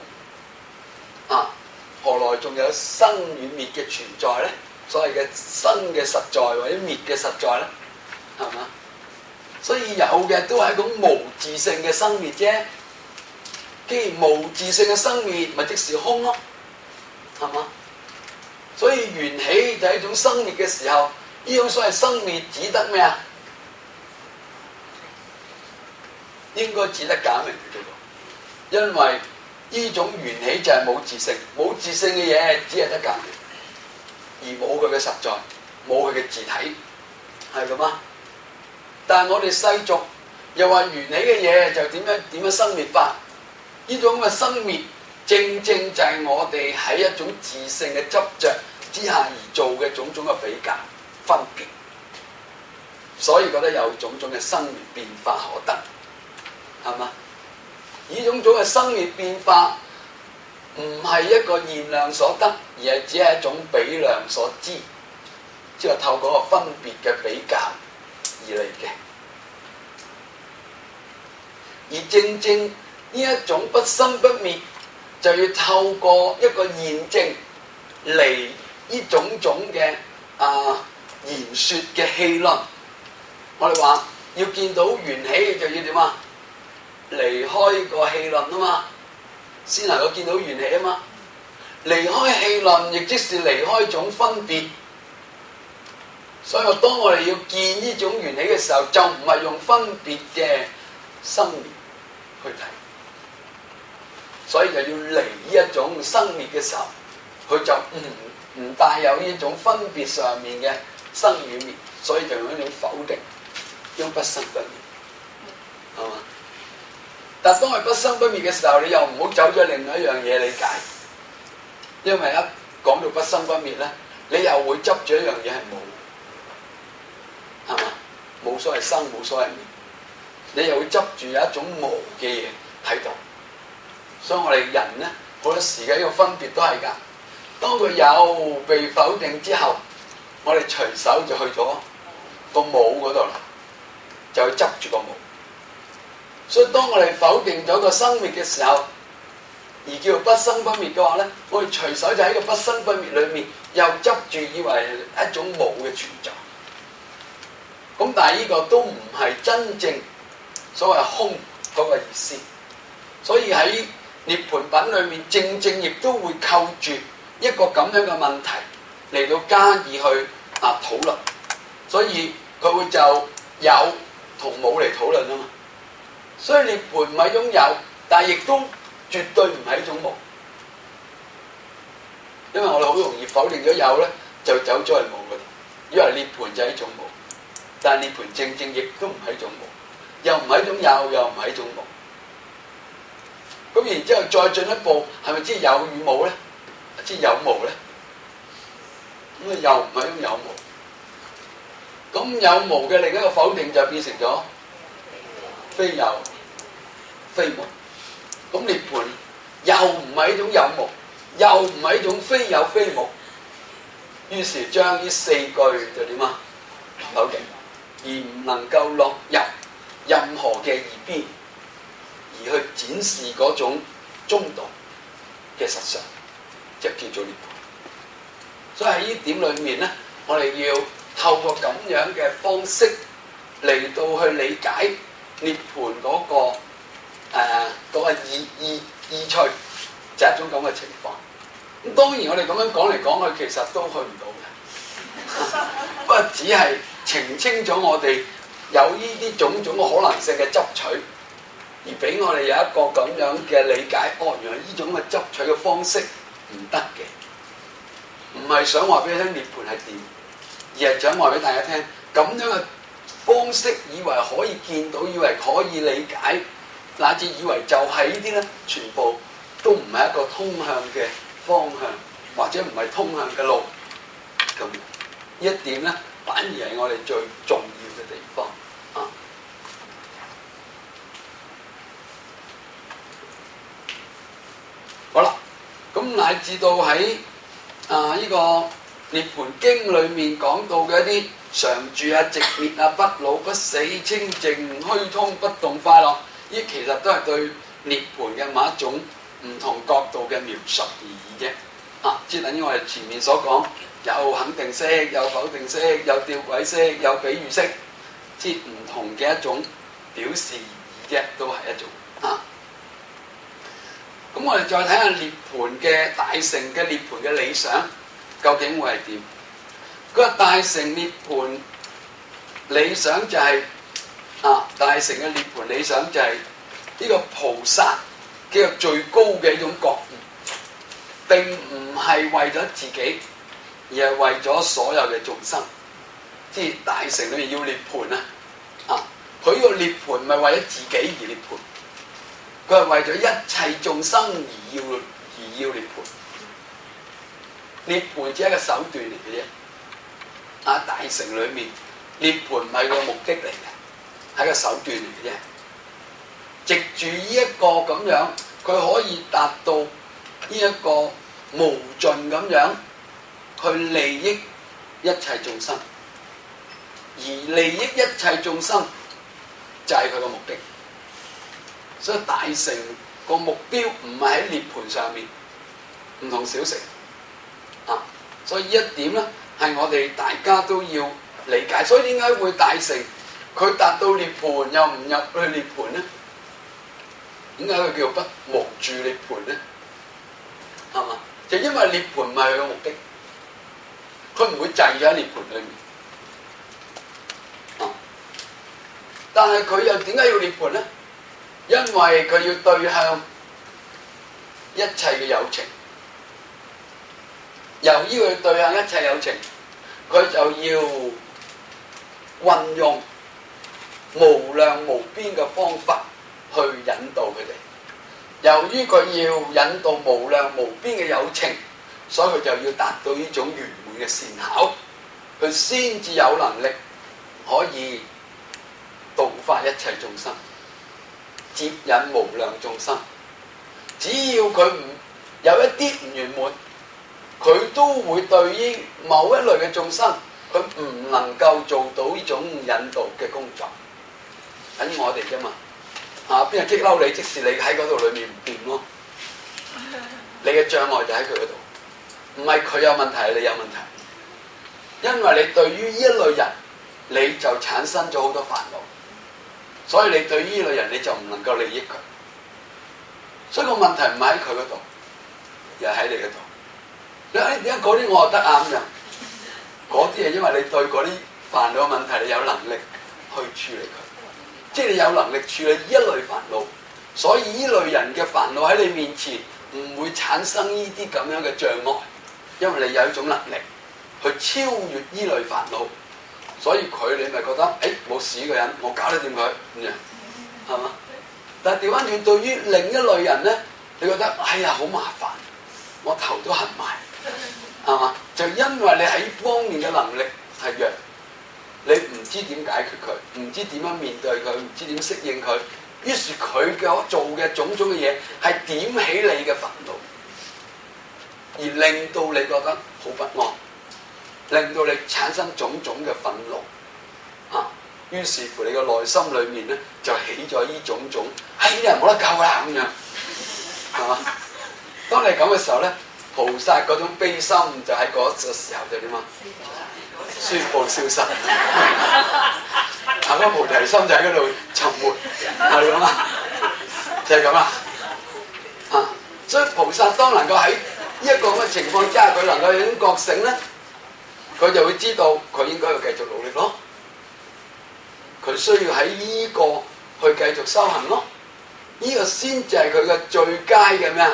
S1: 何來仲有生與滅嘅存在咧？所謂嘅生嘅實在或者滅嘅實在咧，係嘛？所以有嘅都係一種無自性嘅生滅啫。既然無自性嘅生滅，咪即是空咯，係嘛？所以緣起就係一種生滅嘅時候，呢種所謂生滅指得咩啊？應該指得假名嘅啫喎，因為呢種緣起就係冇自性，冇自性嘅嘢只係得假名，而冇佢嘅實在，冇佢嘅自體，係咁啊！但係我哋世俗又話緣起嘅嘢就點樣生滅法？呢種咁嘅生滅，正正就係我哋喺一種自性嘅執着之下而做嘅種種嘅比較分別，所以覺得有種種嘅生滅變化可得，係嘛？呢種種嘅生滅變化唔係一個現量所得，而係只係一種比量所知，即係透過個分別嘅比較而嚟嘅。而正正呢一種不生不滅，就要透過一個驗證嚟呢種種嘅言説嘅戲論。我哋話要見到緣起就要點啊？離開個戲論啊嘛，先能夠見到緣起啊嘛。離開戲論，亦即是離開種分別。所以當我哋要見呢種緣起嘅時候，就唔係用分別嘅生滅去睇，所以就要離呢一種生滅嘅時候，佢就唔帶有呢種分別上面嘅生與滅，所以就用一種否定，用不生不滅，係嘛？但當係不生不滅嘅時候，你又唔好走咗另外一樣嘢理解，因為一講到不生不滅咧，你又會執住一樣嘢係冇，係嘛？冇所謂生，冇所謂滅，你又會執住有一種無嘅嘢喺度。所以我哋人咧好多時嘅呢個分別都係㗎。當佢有被否定之後，我哋隨手就去咗個冇嗰度啦，就去執住個冇。所以當我哋否定咗個生滅嘅時候，而叫做不生不滅嘅話咧，我哋隨手就喺個不生不滅裏面又執住以為係一種冇嘅存在。咁但係呢個都唔係真正所謂空嗰個意思。所以喺涅槃品裏面，正正亦都會扣住一個咁樣嘅問題嚟到加以去討論。所以佢會就有同冇嚟討論啊嘛。所以涅槃唔係一種有，但係亦都絕對唔係一種無。因為我哋好容易否定咗有咧，就走咗去無嗰度，以為涅槃就係一種無。但係涅槃正正亦都唔係一種無，又唔係一種有，又唔係一種無。咁然之後再進一步，係咪即係有與冇咧？即係有無咧？咁啊又唔係一種有無。咁有無嘅另一個否定就變成咗非有非無。咁涅槃又唔係一種有無，又唔係一種非有非無。於是將呢四句就點啊？否定，而唔能夠落入任何嘅二邊，而去展示嗰種中道嘅實相，就叫做涅槃。所以喺呢點裏面咧，我哋要透過咁樣嘅方式嚟到去理解涅槃嗰個意趣，就係一種咁嘅情況。咁當然我哋咁樣講嚟講去，其實都去唔到嘅，不過只係澄清咗我哋有呢啲種種嘅可能性嘅執取，而俾我哋有一個咁樣嘅理解。哦，原來呢種嘅執取嘅方式唔得嘅，唔係想話俾你聽涅槃係點，而係想話俾大家聽，咁樣嘅方式以為可以見到，以為可以理解，乃至以為就係呢啲咧，全部都唔係一個通向嘅方向，或者唔係通向嘅路。咁呢一點咧，反而係我哋最重要嘅地方啊！好啦，咁乃至到喺呢個涅槃經裏面講到嘅一啲常住啊、寂滅啊、不老不死、清淨虛通、不動快樂，呢其實都係對涅槃嘅某一種唔同角度嘅描述而已啫。啊，即係等於我哋前面所講，有肯定式、有否定式、有吊詭式、有比喻式，即係唔同嘅一種表示而已啫，都係一種啊。咁我哋再睇下涅槃嘅大乘嘅涅槃嘅理想究竟會係點？佢話大乘涅槃理想就係大乘嘅涅槃理想就係呢個菩薩嘅最高嘅一種覺悟，並唔係為咗自己，而係為咗所有嘅眾生。即係大乘裏面要涅槃佢呢個涅槃唔係為咗自己而涅槃，佢係為咗一切眾生而要涅槃。涅槃只係一個手段嚟嘅啫。大乘裏面涅槃唔係個目的嚟嘅，係個手段嚟嘅啫。藉住呢一個咁樣，佢可以達到呢一個無盡咁樣去利益一切眾生，而利益一切眾生就係佢個目的。所以大乘個目標唔係喺涅槃上面，唔同小乘所以呢一點咧係我哋大家都要理解。所以點解會大乘佢達到涅槃又唔入去涅槃咧？點解佢叫不無住涅槃咧？係嘛？就因為涅槃唔係佢嘅目的，佢唔會滯咗喺涅槃裏面。但係佢又點解要涅槃咧？因為佢要對向一切嘅有情，由於佢對向一切有情，佢就要運用無量無邊嘅方法去引導佢哋。由於佢要引導無量無邊嘅有情，所以佢就要達到呢種圓滿嘅善巧，佢先至有能力可以度化一切眾生，接引無量眾生。只要佢唔有一啲唔圓滿，佢都會對於某一類嘅眾生，佢唔能夠做到呢種引導嘅工作。等於我哋啫嘛。邊個激嬲你？即使你喺嗰度裏面唔掂咯，你嘅障礙就喺佢嗰度，唔係佢有問題，係你有問題。因為你對於呢一類人，你就產生咗好多煩惱，所以你對於呢類人你就唔能夠利益佢。所以個問題唔係喺佢嗰度，而係喺你嗰度。你點解嗰啲我就得咁樣？嗰啲係因為你對嗰啲煩惱嘅問題，你有能力去處理佢，即係你有能力處理呢一類煩惱，所以呢類人嘅煩惱喺你面前唔會產生呢啲咁樣嘅障礙，因為你有一種能力去超越呢類煩惱，所以你咪覺得冇事嘅人，我搞得掂佢咁樣，係嘛？但係調翻轉，對於另一類人咧，你覺得哎呀好麻煩，我頭都痕埋，係嘛？就因為你喺呢方面嘅能力係弱，你唔知點解決佢，唔知點樣面對佢，唔知點適應佢，於是佢嘅做嘅種種嘅嘢係點起你嘅煩惱，而令到你覺得好不安，令到你產生種種嘅憤怒啊！於是乎你個內心裏面咧就起咗呢種種，呢啲人冇得救啦咁樣，係嘛？當你咁嘅時候咧，菩薩嗰種悲心就喺嗰個時候就點啊？宣佈消失，個菩提心就喺嗰度沉沒，係咁啊，就係咁啦。所以菩薩當能夠喺呢一個咁嘅情況之下，佢能夠有種覺醒咧，佢就會知道佢應該要繼續努力咯。佢需要喺呢個去繼續修行咯。呢個先至係佢嘅最佳嘅咩啊？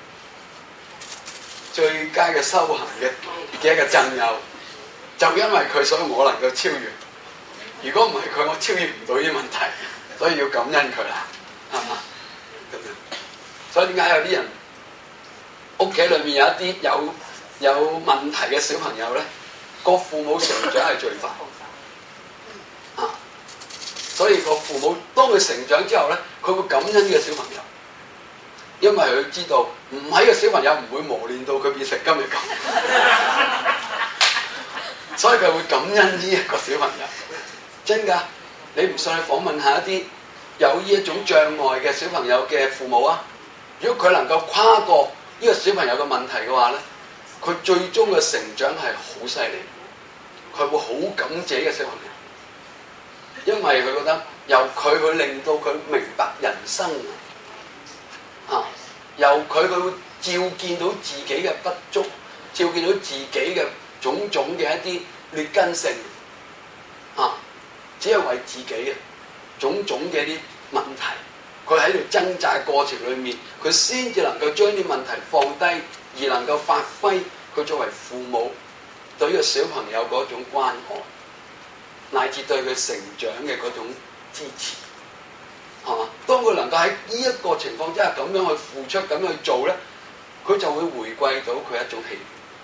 S1: 最佳嘅修行嘅一個證有。就因為佢，所以我能夠超越。如果唔係佢，我超越唔到呢啲問題，所以要感恩佢啦，係嘛？咁樣。所以點解有啲人屋企裏面有一啲有問題嘅小朋友咧，個父母成長係最快。所以個父母當佢成長之後咧，佢會感恩呢個小朋友，因為佢知道唔係個小朋友唔會磨練到佢變成今日咁。所以佢會感恩呢一個小朋友，真㗎！你唔信去訪問下一啲有呢一種障礙嘅小朋友嘅父母啊，如果佢能夠跨過呢個小朋友嘅問題嘅話咧，佢最終嘅成長係好犀利，佢會好感謝呢個小朋友，因為佢覺得由佢去令到佢明白人生啊，由佢會照見到自己嘅不足，照見到自己嘅種種嘅一啲劣根性啊，只係為自己嘅種種嘅一啲問題，佢喺度掙扎嘅過程裏面，佢先至能夠將啲問題放低，而能夠發揮佢作為父母對呢個小朋友嗰種關愛，乃至對佢成長嘅嗰種支持，係嘛？當佢能夠喺呢一個情況之下咁樣去付出，咁樣去做咧，佢就會回歸到佢一種氣。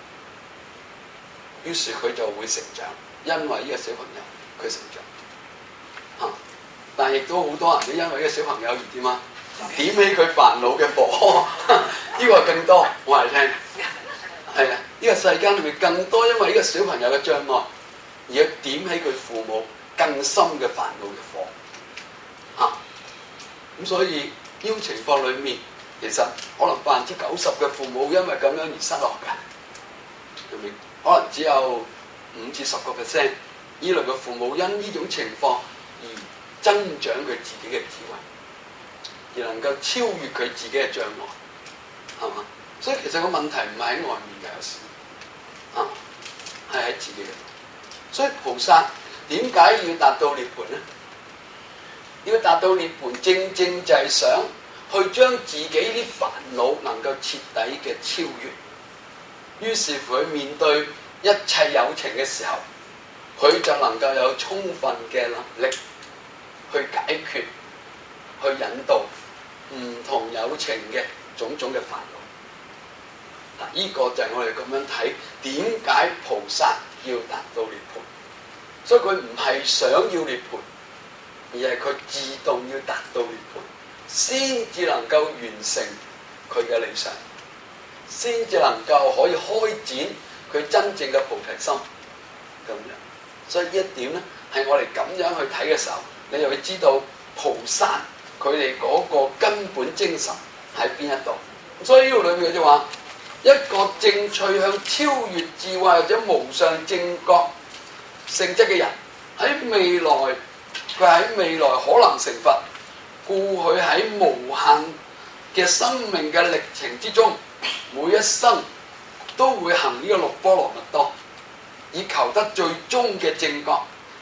S1: 於是佢就會成長，因為呢個小朋友佢成長，但係亦都好多人都因為呢個小朋友而點啊？點起佢煩惱嘅火，呢個更多，我嚟聽，係啊！呢個世間裏面更多因為呢個小朋友嘅障礙，而點起佢父母更深嘅煩惱嘅火，咁所以呢種情況裏面，其實可能90%嘅父母因為咁樣而失落嘅，明唔明？可能只有5至10%呢類嘅父母因呢種情況而增長佢自己嘅智慧，而能夠超越佢自己嘅障礙，係嘛？所以其實個問題唔係喺外面嘅，有時係喺自己嘅。所以菩薩點解要達到涅槃咧？要達到涅槃，正正就係想去將自己啲煩惱能夠徹底嘅超越。於是乎佢面對一切有情嘅時候，佢就能夠有充分嘅能力去解決、去引導唔同有情嘅種種嘅煩惱。呢個就係我哋咁樣睇點解菩薩要達到涅槃。所以佢唔係想要涅槃，而係佢自動要達到涅槃，先至能夠完成佢嘅理想。先至能夠可以開展佢真正嘅菩提心咁樣，所以呢一點咧係我哋咁樣去睇嘅時候，你就會知道菩薩佢哋嗰個根本精神喺邊一度。所以呢個裏面就話，一個正趣向超越智慧或者無上正覺性質嘅人，喺未來可能成佛，故佢喺無限嘅生命嘅歷程之中，每一生都會行呢個六波羅蜜多，以求得最終嘅正覺，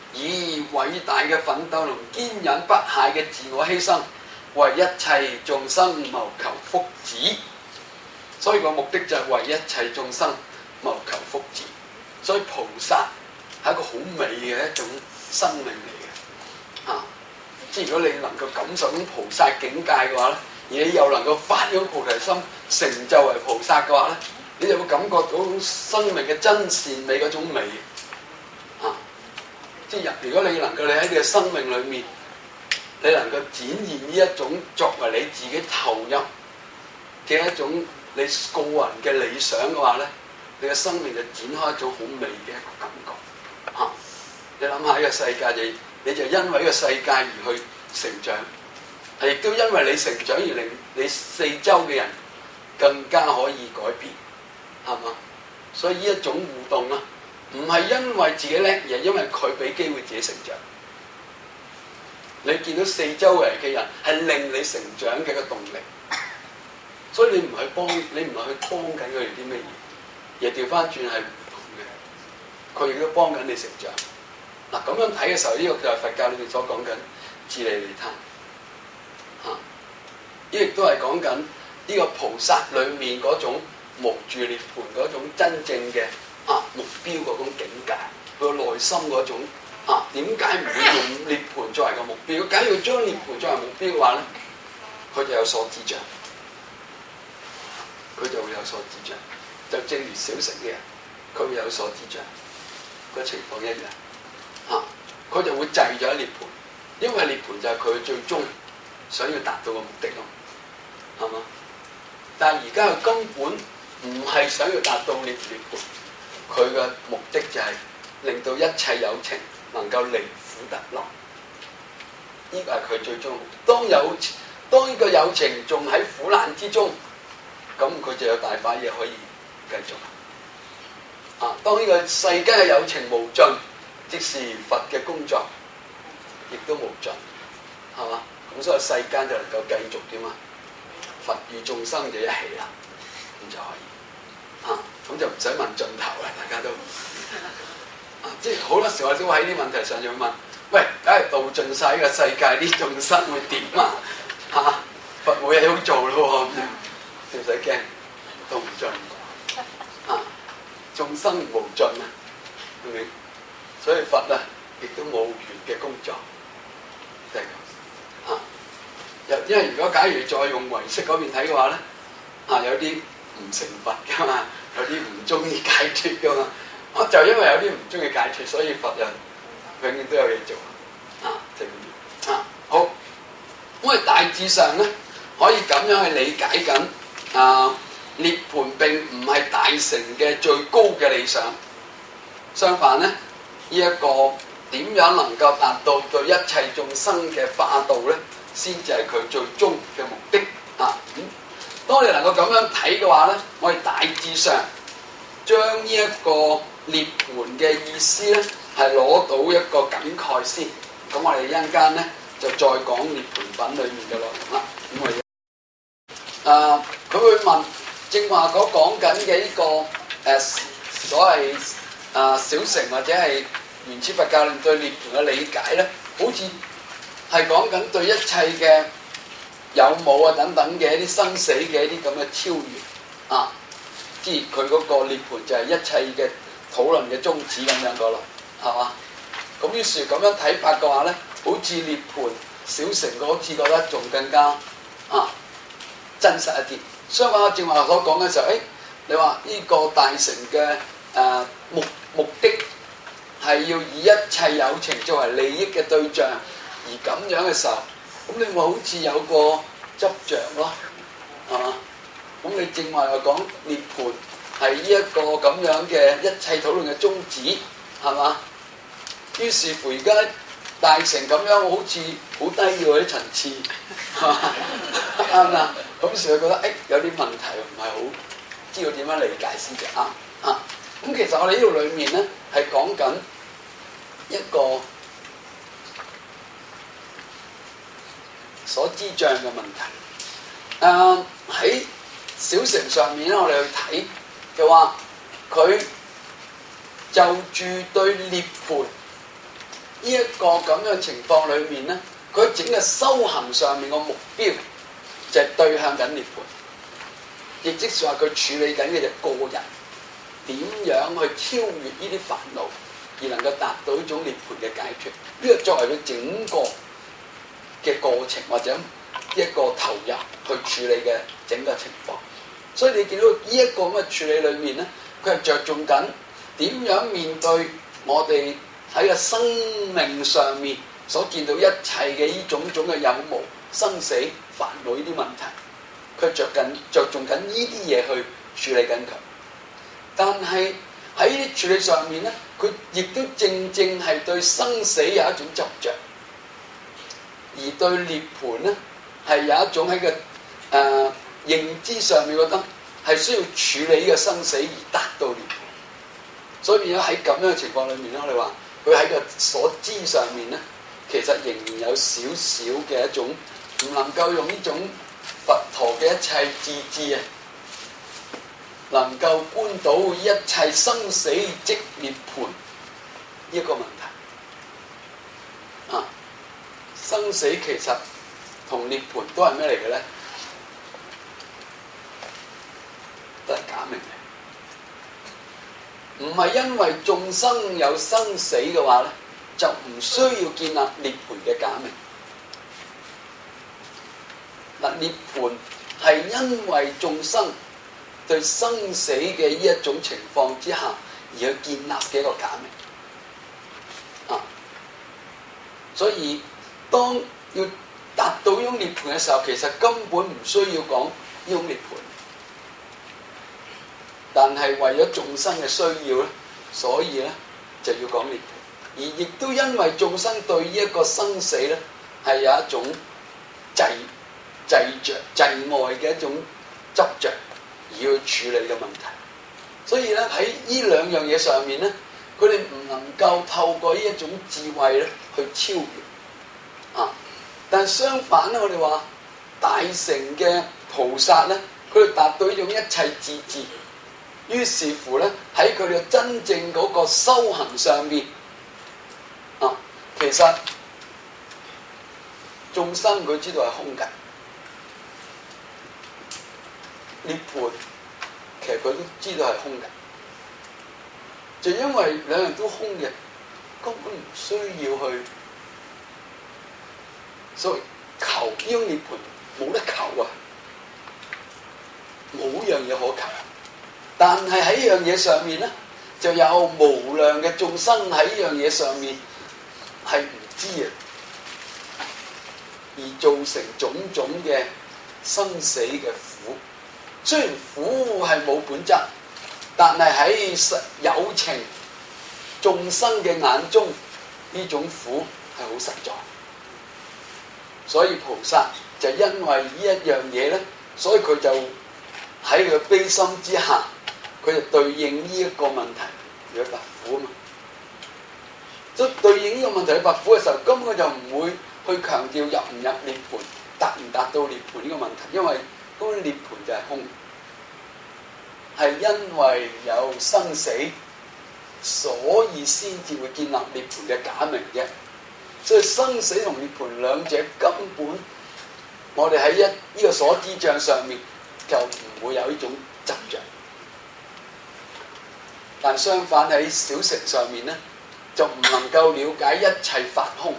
S1: 以偉大嘅奮鬥同堅忍不懈嘅自我犧牲，為一切眾生謀求福祉。所以個目的就係為一切眾生謀求福祉。所以菩薩係一個好美嘅一種生命嚟嘅，即係如果你能夠感受到菩薩境界嘅話咧，而你又能夠發咗菩提心，成就為菩薩嘅話咧，你就會感覺到種生命嘅真善美嗰種美。即係如果你能夠你喺你嘅生命裏面，你能夠展現呢一種作為你自己投入嘅一種你個人嘅理想嘅話咧，你嘅生命就展開一種好美嘅一個感覺。你諗下呢個世界，你就因為呢個世界而去成長，係亦都因為你成長而令你四周嘅人更加可以改變，係嘛？所以呢一種互動啊，唔係因為自己叻，而係因為佢俾機會自己成長。你見到四周圍嘅人係令你成長嘅一個動力，所以你唔係去幫緊佢哋啲咩嘢，而調翻轉係唔同嘅，佢亦都幫緊你成長。嗱，咁樣睇嘅時候，呢個就係佛教裏面所講緊自利利他，呢亦都係講緊呢個菩薩裏面嗰種無住涅槃嗰種真正嘅目標嗰種境界，佢個內心嗰種點解唔會用涅槃作為個目標？假如要將涅槃作為目標嘅話咧，佢就有所知障，佢就會有所知障。就正如小乘嘅人，佢會有所知障，個情況一樣。佢就會滯咗喺涅槃，因為涅槃就係佢最終想要達到嘅目的咯，係嘛？但係而家佢根本唔係想要達到涅槃，佢嘅目的就係令到一切有情能夠離苦得樂，呢個係佢最終。當呢個有情仲喺苦難之中，咁佢就有大把嘢可以繼續。當呢個世間嘅有情無盡，即是佛嘅工作，亦都無盡，係嘛？咁所以世間就能夠繼續點啊？佛與眾生就一起啦，咁就可以。咁就唔使問盡頭啦，大家都。即係好多時我都喺啲問題上要問：喂，梗係度盡晒呢個世界啲眾生會點啊？佛冇嘢好做咯喎，唔使驚，度唔盡。眾生無盡啊，係咪？所以佛亦都冇完嘅工作，就係咁。因為如果假如再用唯識嗰邊睇嘅話咧，有啲唔成佛噶嘛，有啲唔中意解脫噶嘛。就因為有啲唔中意解脫，所以佛人永遠都有嘢做。就咁。好，咁我哋大致上咧可以咁樣去理解緊。涅槃並唔係大乘嘅最高嘅理想，相反咧，呢一個點樣能夠達到對一切眾生嘅化度咧，先至係佢最終嘅目的。當你能夠咁樣睇嘅話咧，我哋大致上將呢一個涅槃嘅意思咧，係攞到一個感慨先。咁我哋一陣間咧就再講涅槃品裏面嘅內容啦。咁我佢會問。正話嗰講緊嘅呢個所謂小乘或者係原始佛教對涅槃嘅理解咧，好似係講緊對一切嘅有冇等等嘅一啲生死嘅一啲咁嘅超越即係佢嗰個涅槃就係一切嘅討論嘅宗旨咁樣個啦，係嘛？咁於是咁樣睇法嘅話咧，好似涅槃小乘好似覺得仲更加真實一啲。相反，正話所講嘅時候，你話呢個大乘嘅目的係要以一切有情作為利益嘅對象，而咁樣嘅時候，咁你咪好似有個執着咯，係嘛？咁你正話又講涅槃係呢一個咁樣嘅一切討論嘅宗旨，係嘛？於是乎而家大乘咁樣好似好低嘅啲層次，係嘛？啱唔啱？咁時佢覺得有啲問題唔係好知道點樣理解先至啱。咁其實我哋呢度裏面咧係講緊一個所知障嘅問題。喺小乘上面咧，我哋去睇就話佢就住對涅槃呢一個咁樣嘅情況裏面咧，佢整個修行上面個目標就係對向緊涅槃，亦即是話佢處理緊嘅就個人點樣去超越呢啲煩惱，而能夠達到呢種涅槃嘅解脫。呢個作為佢整個嘅過程或者一個投入去處理嘅整個情況。所以你見到呢一個咁嘅處理裏面咧，佢係着重緊點樣面對我哋喺個生命上面所見到一切嘅呢種種嘅有無生死煩惱呢啲問題，佢着重緊呢啲嘢去處理緊佢。但係喺呢啲處理上面咧，佢亦都正正係對生死有一種執着，而對涅槃咧係有一種喺個認知上面覺得係需要處理呢個生死而達到涅槃。所以變咗喺咁樣嘅情況裏面咧，我哋話佢喺個所知上面咧，其實仍然有少少嘅一種唔能夠用呢種佛陀嘅一切智智啊，能夠觀到一切生死即涅槃呢一個問題。生死其實同涅槃都係咩嚟嘅咧？都係假名嚟。唔係因為眾生有生死嘅話咧，就唔需要建立涅槃嘅假名。嗱，涅槃係因為眾生對生死嘅呢一種情況之下而去建立嘅一個假名。所以當要達到呢種涅槃嘅時候，其實根本唔需要講呢種涅槃。但係為咗眾生嘅需要咧，所以咧就要講涅槃，而亦都因為眾生對呢一個生死咧係有一種滯礙嘅一種執着而去處理嘅問題，所以咧喺呢兩樣嘢上面咧，佢哋唔能夠透過呢一種智慧咧去超越。但係相反咧，我哋話大乘嘅菩薩咧，佢哋達到呢種一切智智。於是乎咧，喺佢哋真正嗰個修行上面，其實眾生佢知道係空嘅，涅槃其實佢都知道係空嘅，就因為兩樣都空嘅，根本唔需要去，所以求呢種涅槃冇得求啊，冇樣嘢可求。但係喺呢樣嘢上面咧，就有無量嘅眾生喺呢樣嘢上面係唔知啊，而造成種種嘅生死嘅苦。雖然苦係冇本質，但係喺有情眾生嘅眼中，呢種苦係好實在。所以菩薩就因為呢一樣嘢咧，所以佢就喺佢嘅悲心之下，佢就對應呢一個問題去拔苦啊嘛。所以對應呢個問題去拔苦嘅時候，根本就唔會去強調入唔入涅槃，達唔達到涅槃呢個問題，因為嗰個涅槃就係空，係因為有生死，所以先至會建立涅槃嘅假名啫。所以生死同涅槃兩者根本，我哋喺呢個所知障上面就唔會有呢種執着。但相反喺小乘上面咧，就唔能夠了解一切法空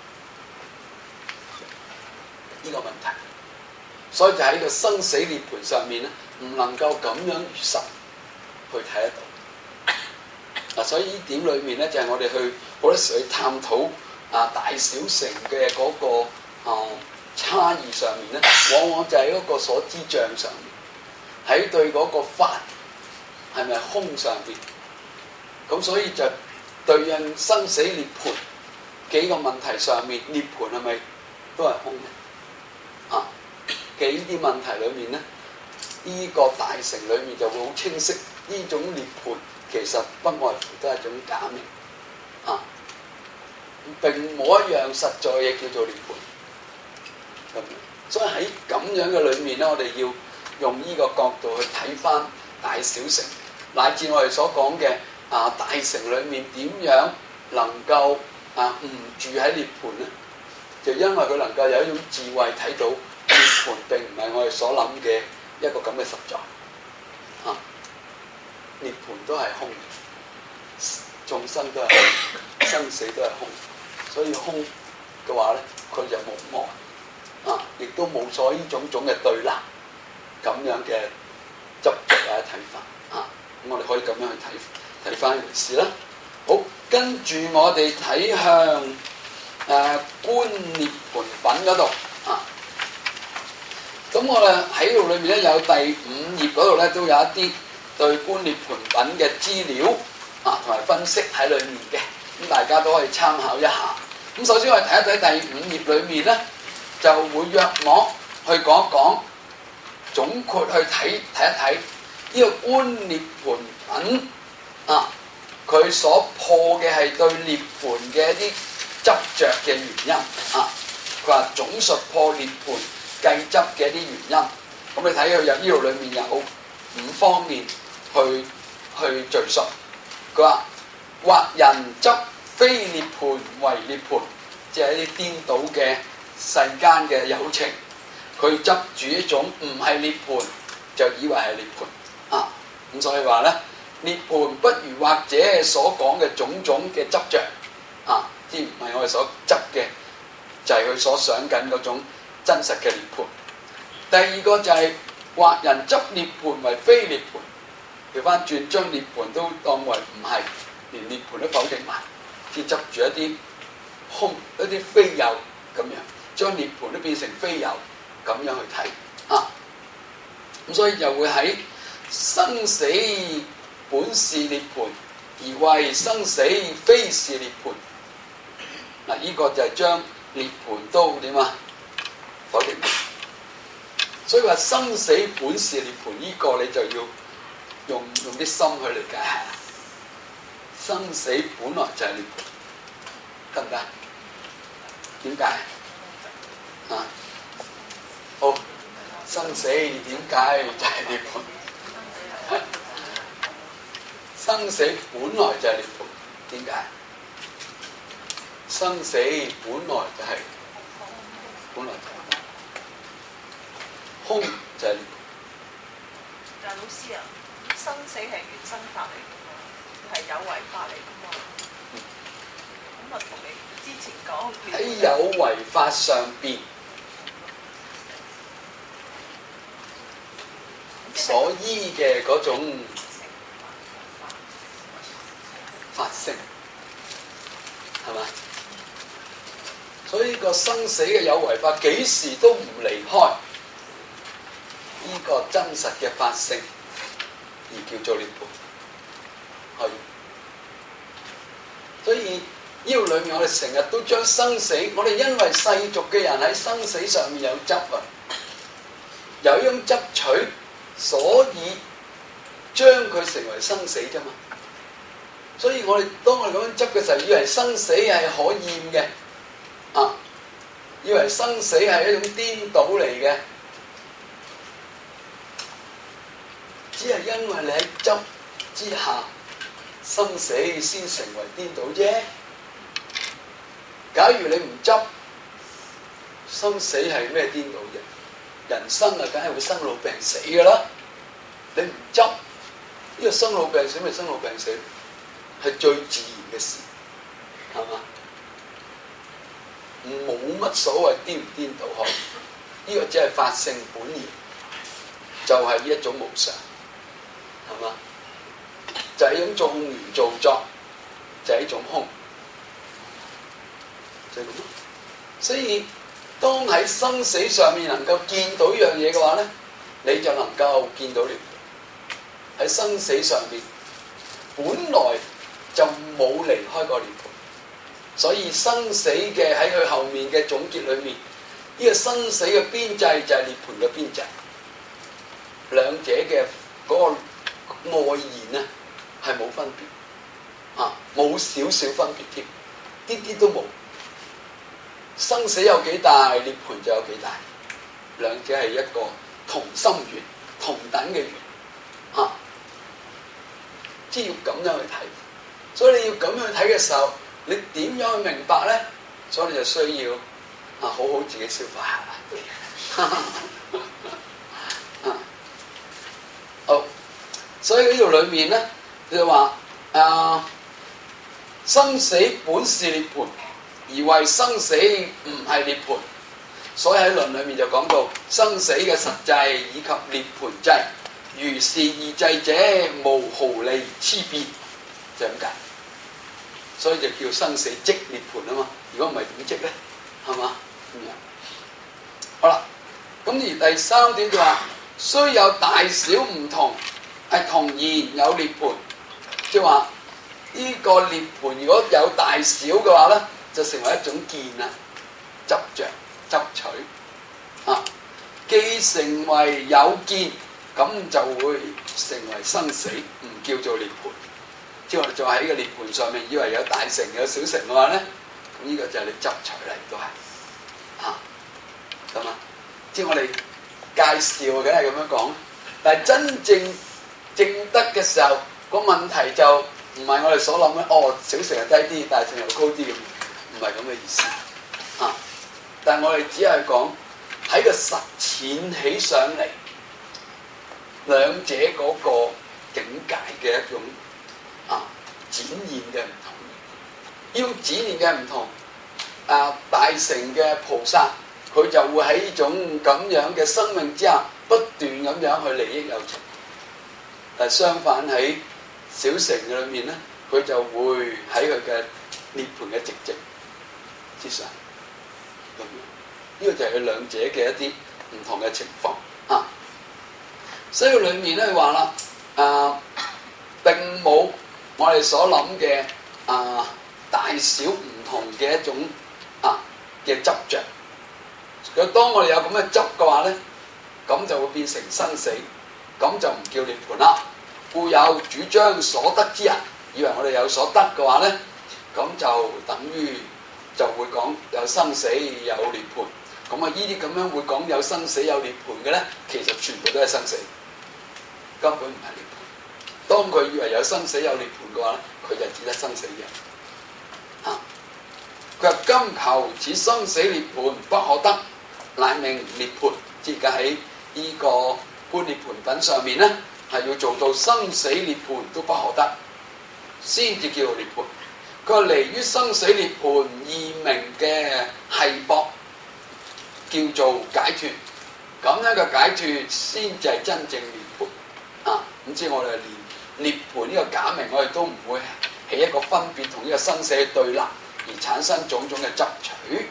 S1: 呢個問題，所以就喺個生死涅槃上面咧，唔能夠咁樣如實去睇得到。所以呢點裏面咧，就係我哋去好多時去探討大小乘嘅嗰個差異上面咧，往往就係嗰個所知障上面，喺對嗰個法係咪空上邊，咁所以就對應生死涅槃幾個問題上面，涅槃係咪都係空嘅？嘅呢啲問題裏面咧，呢個大乘裏面就會好清晰，呢種涅槃其實不外乎都係一種假名，並冇一樣實在嘢叫做涅槃。咁所以喺咁樣嘅裏面咧，我哋要用呢個角度去睇翻大小乘，乃至我哋所講嘅大乘裏面點樣能夠唔住喺涅槃咧，就因為佢能夠有一種智慧睇到涅槃並唔係我哋所諗嘅一個咁嘅實在。涅槃都係空，眾生都係空，生死都係空，所以空嘅話咧，佢就冇愛，亦都冇咗呢種種嘅對立咁樣嘅執着或者睇法。咁我哋可以咁樣去睇翻呢回事啦。好，跟住我哋睇向觀涅槃品嗰度。咁我哋喺度裏面咧有第5頁嗰度咧都有一啲對觀涅槃品嘅資料同埋分析喺裏面嘅，咁大家都可以參考一下。咁首先我哋睇一睇第5頁裏面咧，就會約莫去講一講，總括去睇一睇呢個觀涅槃品佢所破嘅係對涅槃嘅一啲執着嘅原因。佢話總述破涅槃計執嘅一啲原因。咁你睇佢入呢度裏面有5方面去敘述。佢話或人執非涅槃為涅槃，即係一啲顛倒嘅世間嘅有情，佢執住一種唔係涅槃，就以為係涅槃。咁所以話咧，涅槃不如或者所講嘅種種嘅執着，即唔係我哋所執嘅，就係佢所想緊嗰種真實嘅涅槃。第二個就係或人執涅槃為非涅槃，調翻轉將涅槃都當為唔係，連涅槃都否定埋，即執住一啲空、一啲非有咁樣，將涅槃都變成非有咁樣去睇。咁所以就會喺生死本是涅槃，而為生死非是涅槃。呢個就係將涅槃都點否定。所以話生死本是涅槃，呢個你就要用啲心去理解下。生死本來就係涅槃，得唔得？點解？好，生死點解就係涅槃？生死本來就係涅槃，點解？生死本來就係空，就係涅槃。
S2: 但係老師啊，生死係原生法嚟㗎嘛，係有為法嚟㗎嘛。咁啊，同你之前講
S1: 喺有為法上邊所依嘅嗰種法性，係嘛？所以個生死嘅有為法幾時都唔離開呢個真實嘅法性，而叫做涅槃。係，所以呢度裏面我哋成日都將生死，我哋因為世俗嘅人喺生死上面有執有一種執取，所以將佢成為生死啫嘛。所以當我哋咁樣執嘅時候，以為生死係可厭嘅，以為生死係一種顛倒嚟嘅，只係因為你喺執之下，生死先成為顛倒啫。假如你唔執，生死係咩顛倒啫？人生啊，梗係會生老病死噶啦。你唔執，呢個生老病死咪生老病死，係最自然嘅事，係嘛？冇乜所謂顛唔顛倒開，呢個只係法性本然，就係呢一種無常，係嘛？就係一種眾緣造作，就係一種空，就係咁咯。所以當喺生死上面能夠見到一樣嘢嘅話咧，你就能夠見到涅槃。喺生死上面，本來就冇離開過涅槃。所以生死嘅喺佢後面嘅總結裏面，呢個生死嘅邊際就係涅槃嘅邊際，兩者嘅嗰個外延係冇分別，冇少少分別添，啲啲都冇。生死有幾大，涅槃就有幾大，兩者係一個同心圓、同等嘅圓，即係要咁樣去睇。所以你要咁樣去睇嘅時候， 你點樣去明白咧？所以你就需要好好自己消化下。好，所以呢度裏面咧，就話生死本是涅槃，而為生死唔係涅槃。所以喺論裏面就講到生死嘅實際以及涅槃際，如是二際者，無毫釐差別，就咁解。所以就叫生死即涅槃啊嘛。如果唔係點即咧？係嘛？咁樣。好啦，咁而第三點就話，雖有大小唔同，係同然有涅槃。即係話呢個涅槃如果有大小嘅話咧，就成為一種見啦，執着。執取既成為有見，咁就會成為生死，唔叫做涅槃。即係我哋仲喺個涅槃上面，以為有大乘有小乘嘅話咧，咁呢個就係你執取嚟，都係咁啊！即係我哋介紹，梗係咁樣講。但係真正證得嘅時候，個問題就唔係我哋所諗嘅，小乘係低啲，大乘又高啲咁，唔係咁嘅意思但係我哋只係講喺個實踐起上嚟，兩者嗰個境界嘅一種展現嘅唔同。要展現嘅唔同，大乘嘅菩薩佢就會喺呢種咁樣嘅生命之下不斷咁樣去利益有情。但相反喺小乘嘅裏面咧，佢就會喺佢嘅涅槃嘅寂靜之上。呢個就係佢兩者嘅一啲唔同嘅情況所以裏面咧話啦，並冇我哋所諗嘅大小唔同嘅一種嘅執着。佢當我哋有咁嘅執嘅話咧，咁就會變成生死，咁就唔叫涅槃啦。故有主張所得之人，以為我哋有所得嘅話咧，咁就等於就會講有生死有涅槃。咁呢啲咁樣會講有生死有涅槃嘅咧，其實全部都係生死，根本唔係涅槃。當佢以為有生死有涅槃嘅話咧，佢就只得生死嘅。佢話今求此生死涅槃不可得，乃名涅槃。即係喺呢個觀涅槃品上面咧，係要做到生死涅槃都不可得，先至叫做涅槃。佢話離於生死涅槃異名嘅繫縛，叫做解脫。咁樣嘅解脫先至係真正涅槃。咁即係我哋連涅槃呢個假名，我哋都唔會起一個分別同呢個生死嘅對立，而產生種種嘅執取。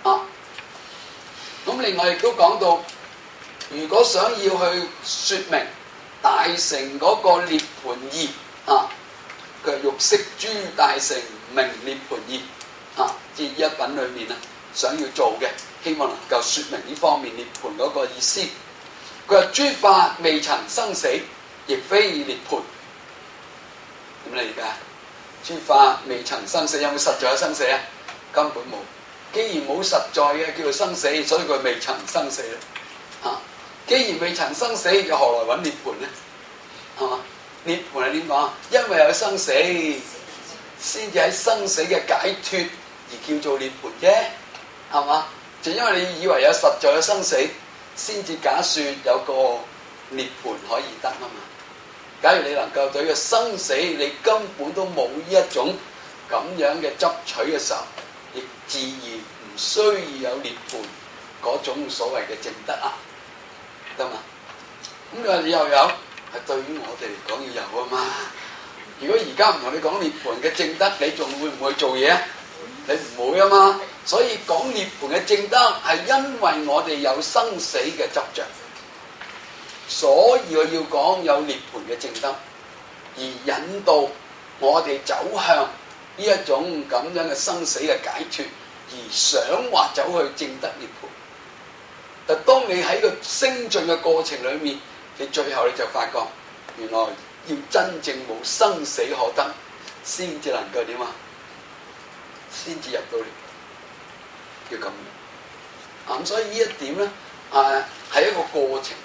S1: 咁另外亦都講到，如果想要去說明大乘嗰個涅槃義，佢欲釋諸大乘名涅槃義，即係一品裏面想要做嘅，希望能夠說明呢方面涅槃嗰個意思。佢話諸法未曾生死，亦非涅槃。點理解？諸法未曾生死，有冇實在有生死啊？根本冇。既然冇實在嘅叫做生死，所以佢未曾生死咧。既然未曾生死，就何來揾涅槃咧？係嘛？涅槃係點講？因為有生死，先至喺生死嘅解脫而叫做涅槃啫。係嘛？就因為你以為有實在嘅生死，先至假說有個涅槃可以得啊嘛。假如你能夠對個生死，你根本都冇呢一種咁樣嘅執取嘅時候，亦自然唔需要有涅槃嗰種所謂嘅證得得嘛？咁你話你又有，係對於我哋嚟講要有啊嘛。如果而家唔同你講涅槃嘅證得，你仲會唔會做嘢啊？你唔會啊嘛。所以講涅槃嘅證得係因為我哋有生死嘅執着，所以我要講有涅槃嘅證得，而引導我哋走向呢一種咁樣嘅生死嘅解脫，而想話走去證得涅槃。但當你喺個升進嘅過程裏面，你最後你就發覺，原來要真正冇生死可得，先至能夠點啊？先至入到嚟，要咁樣。咁所以呢一點咧，係一個過程。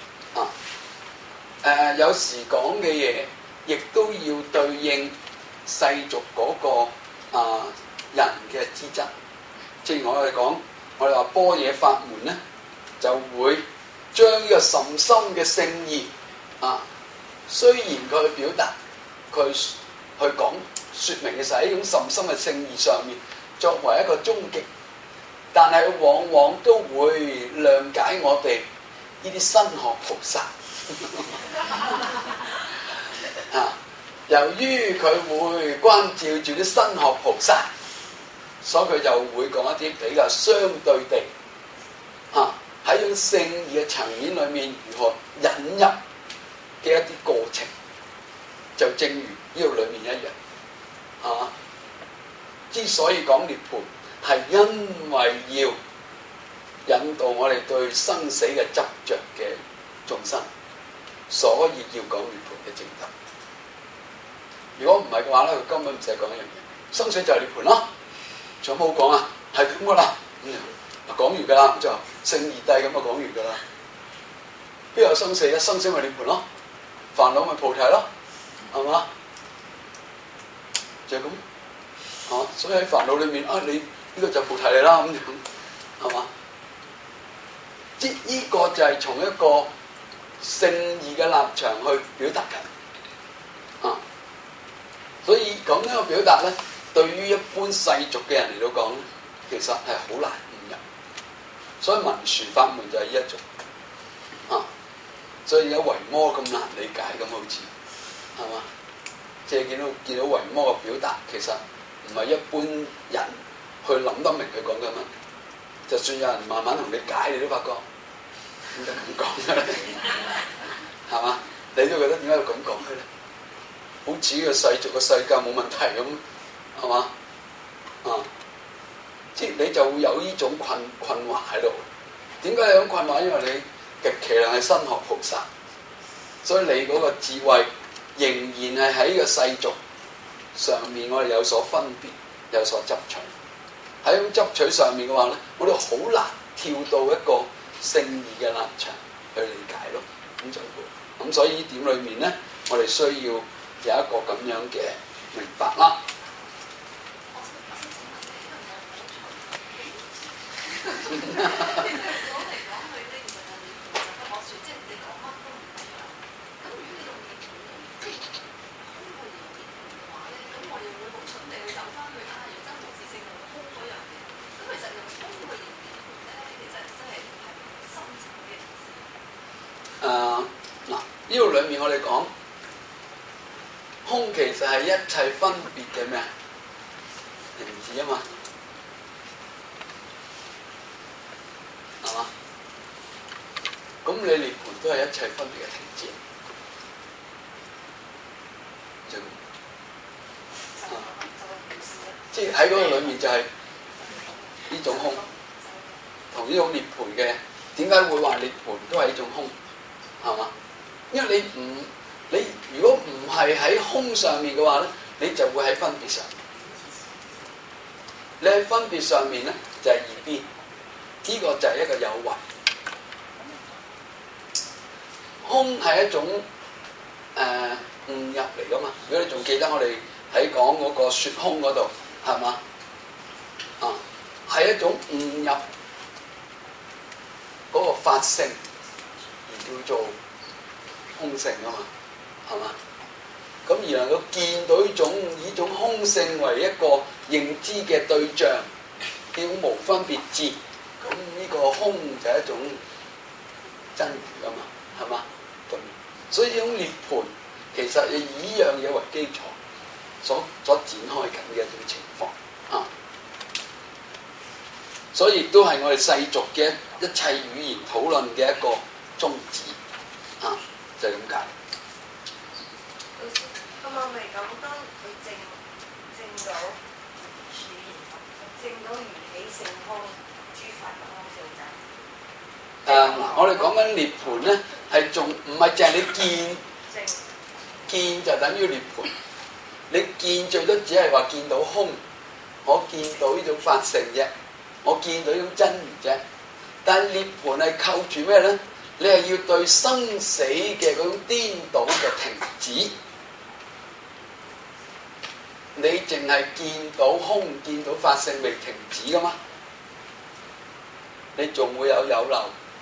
S1: 有時講嘅嘢，亦都要對應世俗嗰個人嘅資質。正如我哋講，我哋話般若法門咧，就會將呢個甚深嘅聖義啊，雖然佢去表達，佢去講説明嘅時候喺呢種甚深嘅聖義上面作為一個終極，但係往往都會諒解我哋呢啲新學菩薩啊。由於佢會關照住啲新學菩薩，所以佢就會講一啲比較相對地嚇喺種聖義嘅層面裏面如何引入嘅一啲過程，就正如呢度裏面一樣嚇。之所以講涅槃，係因為要引導我哋對生死嘅執着嘅眾生，所以要講涅槃嘅正德。如果唔係嘅話咧，佢根本唔使講一樣嘢，生死就係涅槃啦。仲有冇講啊？係咁噶啦，講完噶啦，咁就聖義諦咁就講完噶啦。邊有生死咧？生死咪涅槃咯，煩惱咪菩提咯，係嘛？就係咁嚇。所以喺煩惱裏面啊，你呢個就菩提嚟啦，咁樣係嘛？即呢個就係從一個聖義嘅立場去表達嘅啊。所以咁樣嘅表達咧，對於一般世俗嘅人嚟到講咧，其實係好難誤入。所以文殊法門就係呢一種啊。所以而家維摩咁難理解咁，好似係嘛？即係見到維摩嘅表達，其實唔係一般人去諗得明佢講緊乜。就算有人慢慢同你解，你都發覺點解咁講嘅咧？係嘛？你都覺得點解要咁講嘅咧？好似個世俗嘅世界冇問題咁，係嘛？啊，即係你就會有呢種困惑喺度。點解有種困惑？因為你極其量係新學菩薩，所以你嗰個智慧仍然係喺個世俗上面，我哋有所分別，有所執取。喺種執取上面嘅話咧，我哋好難跳到一個聖義嘅立場去理解咯。咁所以呢點裏面咧，我哋需要有一個咁樣嘅明白啦。呢度裏面我哋講空其實係一切分別嘅咩啊？停止啊嘛，係嘛？咁你涅槃都係一切分別嘅停止，就即係喺嗰個裏面就係呢種空，同呢種涅槃嘅，點解會話涅槃都係一種空？係嘛？因為你如果唔係喺空上面嘅話咧，你就會喺分別上面。你喺分別上面咧就係二邊，呢個就係一個有為。空係一種誤入嚟噶嘛？如果你仲記得我哋喺講嗰個說空嗰度，係嘛？啊，係一種誤入嗰個法性而叫做空性啊嘛，係嘛？咁而能夠見到呢種空性為一個認知嘅對象，叫無分別智，咁呢個空就係一種真如啊嘛，係嘛？咁所以呢種涅槃其實係以呢樣嘢為基礎所展開緊嘅一種情況啊，所以亦都係我哋世俗嘅一切語言討論嘅一個宗旨啊。就係咁解。
S2: 老師，咁我咪講當佢證到語言，證到緣起性空，諸法空性就
S1: 我哋講緊涅槃咧，係仲唔係淨係你見就等於涅槃？你見最多只係話見到空，我見到呢種法性啫，我見到呢種真如啫。但係涅槃係扣住咩咧？你係要對生死嘅嗰種顛倒嘅停止， 你淨係見到空，見到法性未停止噶嘛？你仲會有漏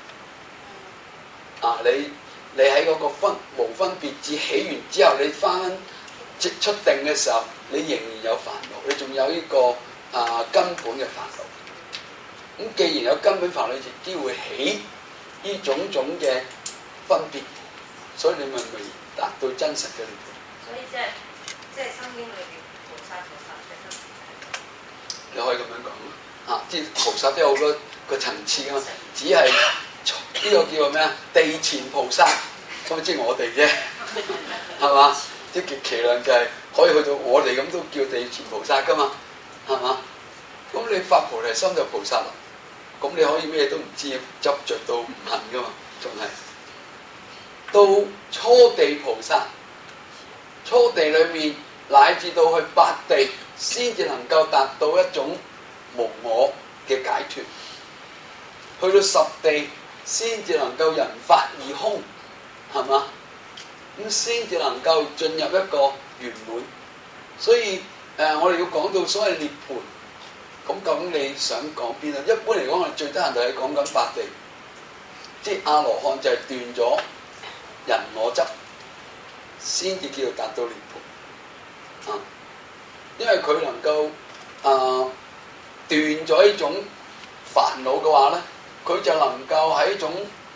S1: 啊！你喺嗰個無分別智起完之後，你翻即出定嘅時候，你仍然有煩惱，你仲有呢個根本嘅煩惱。咁既然有根本煩惱，你自己會起呢種種嘅分別，所以你咪未達到真實嘅涅槃。
S3: 所以即係生經裏邊菩薩嘅分別。
S1: 你可以咁樣講即係菩薩都有好多個層次噶嘛，只係呢個叫做咩啊？地前菩薩，咁即係我哋啫，係嘛？即係極其量就係可以去到我哋咁都叫地前菩薩噶嘛，係嘛？咁你發菩提心就菩薩啦，咁你可以咩都唔知，執着到唔恨噶嘛，仲係到初地菩薩，初地裏面乃至到去八地，先至能夠達到一種無我嘅解脫。去到十地先至能夠人法而空，係嘛？咁先至能夠進入一個圓滿。所以我哋要講到所謂涅槃，咁究竟你想講邊啊？一般嚟講，我哋最得閒就係講緊八地，即係阿羅漢就係斷咗人我執，先至叫做達到涅槃。因為佢能夠斷咗呢種煩惱嘅話咧，佢就能夠喺一種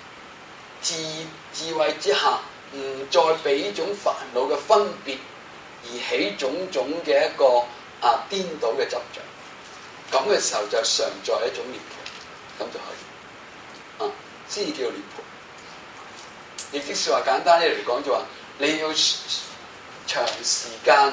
S1: 智慧之下，唔再俾呢種煩惱嘅分別而起種種嘅一個顛倒嘅執着。咁嘅時候就常在一種涅槃，咁就可以先至叫做涅槃。亦即是話簡單啲嚟講，就話你要長時間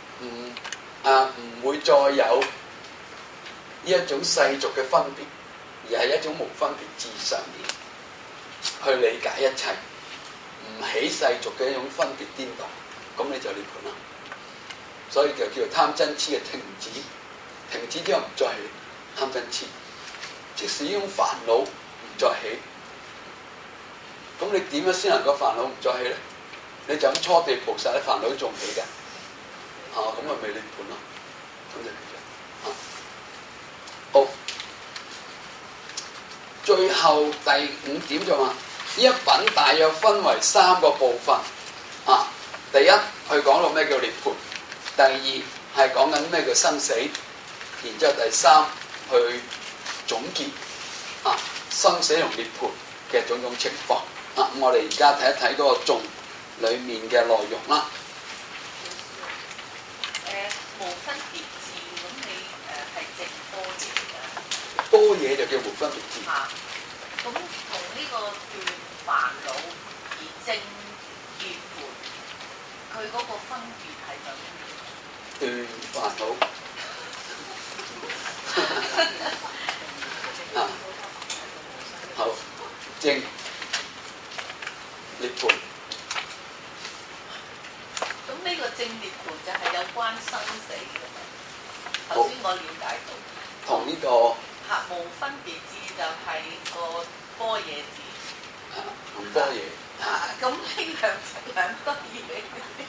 S1: 唔會再有呢一種世俗嘅分別，而係一種無分別智上面去理解一切，唔起世俗嘅一種分別顛倒，咁你就涅槃啦。所以就叫做貪嗔癡嘅停止，停止之後唔再起貪嗔癡，即使呢種煩惱唔再起，咁你點樣先能夠煩惱唔再起咧？你就咁初地菩薩啲煩惱都仲起嘅，咁咪未涅槃咯，咁就叫做好。最後第5點就話，呢一品大約分為3個部分。第一去講到咩叫涅槃，第二係講緊咩叫生死，然之後第3去總結生死同涅槃嘅種種情況。咁我哋而家睇一睇嗰個頌裡面嘅內容啦。
S3: 無分別智，咁你係證多嘢㗎？
S1: 多嘢就叫無分別智。
S3: 咁同呢個斷煩惱而證涅槃，佢嗰個分別係咁樣。
S1: 斷煩惱好證涅槃。
S3: 咁呢個證涅槃就係有關生死嘅嘛？頭先我了解到。
S1: 同呢個
S3: 無分別智就係個般若智。
S1: 同般若。
S3: 咁呢兩多嘢。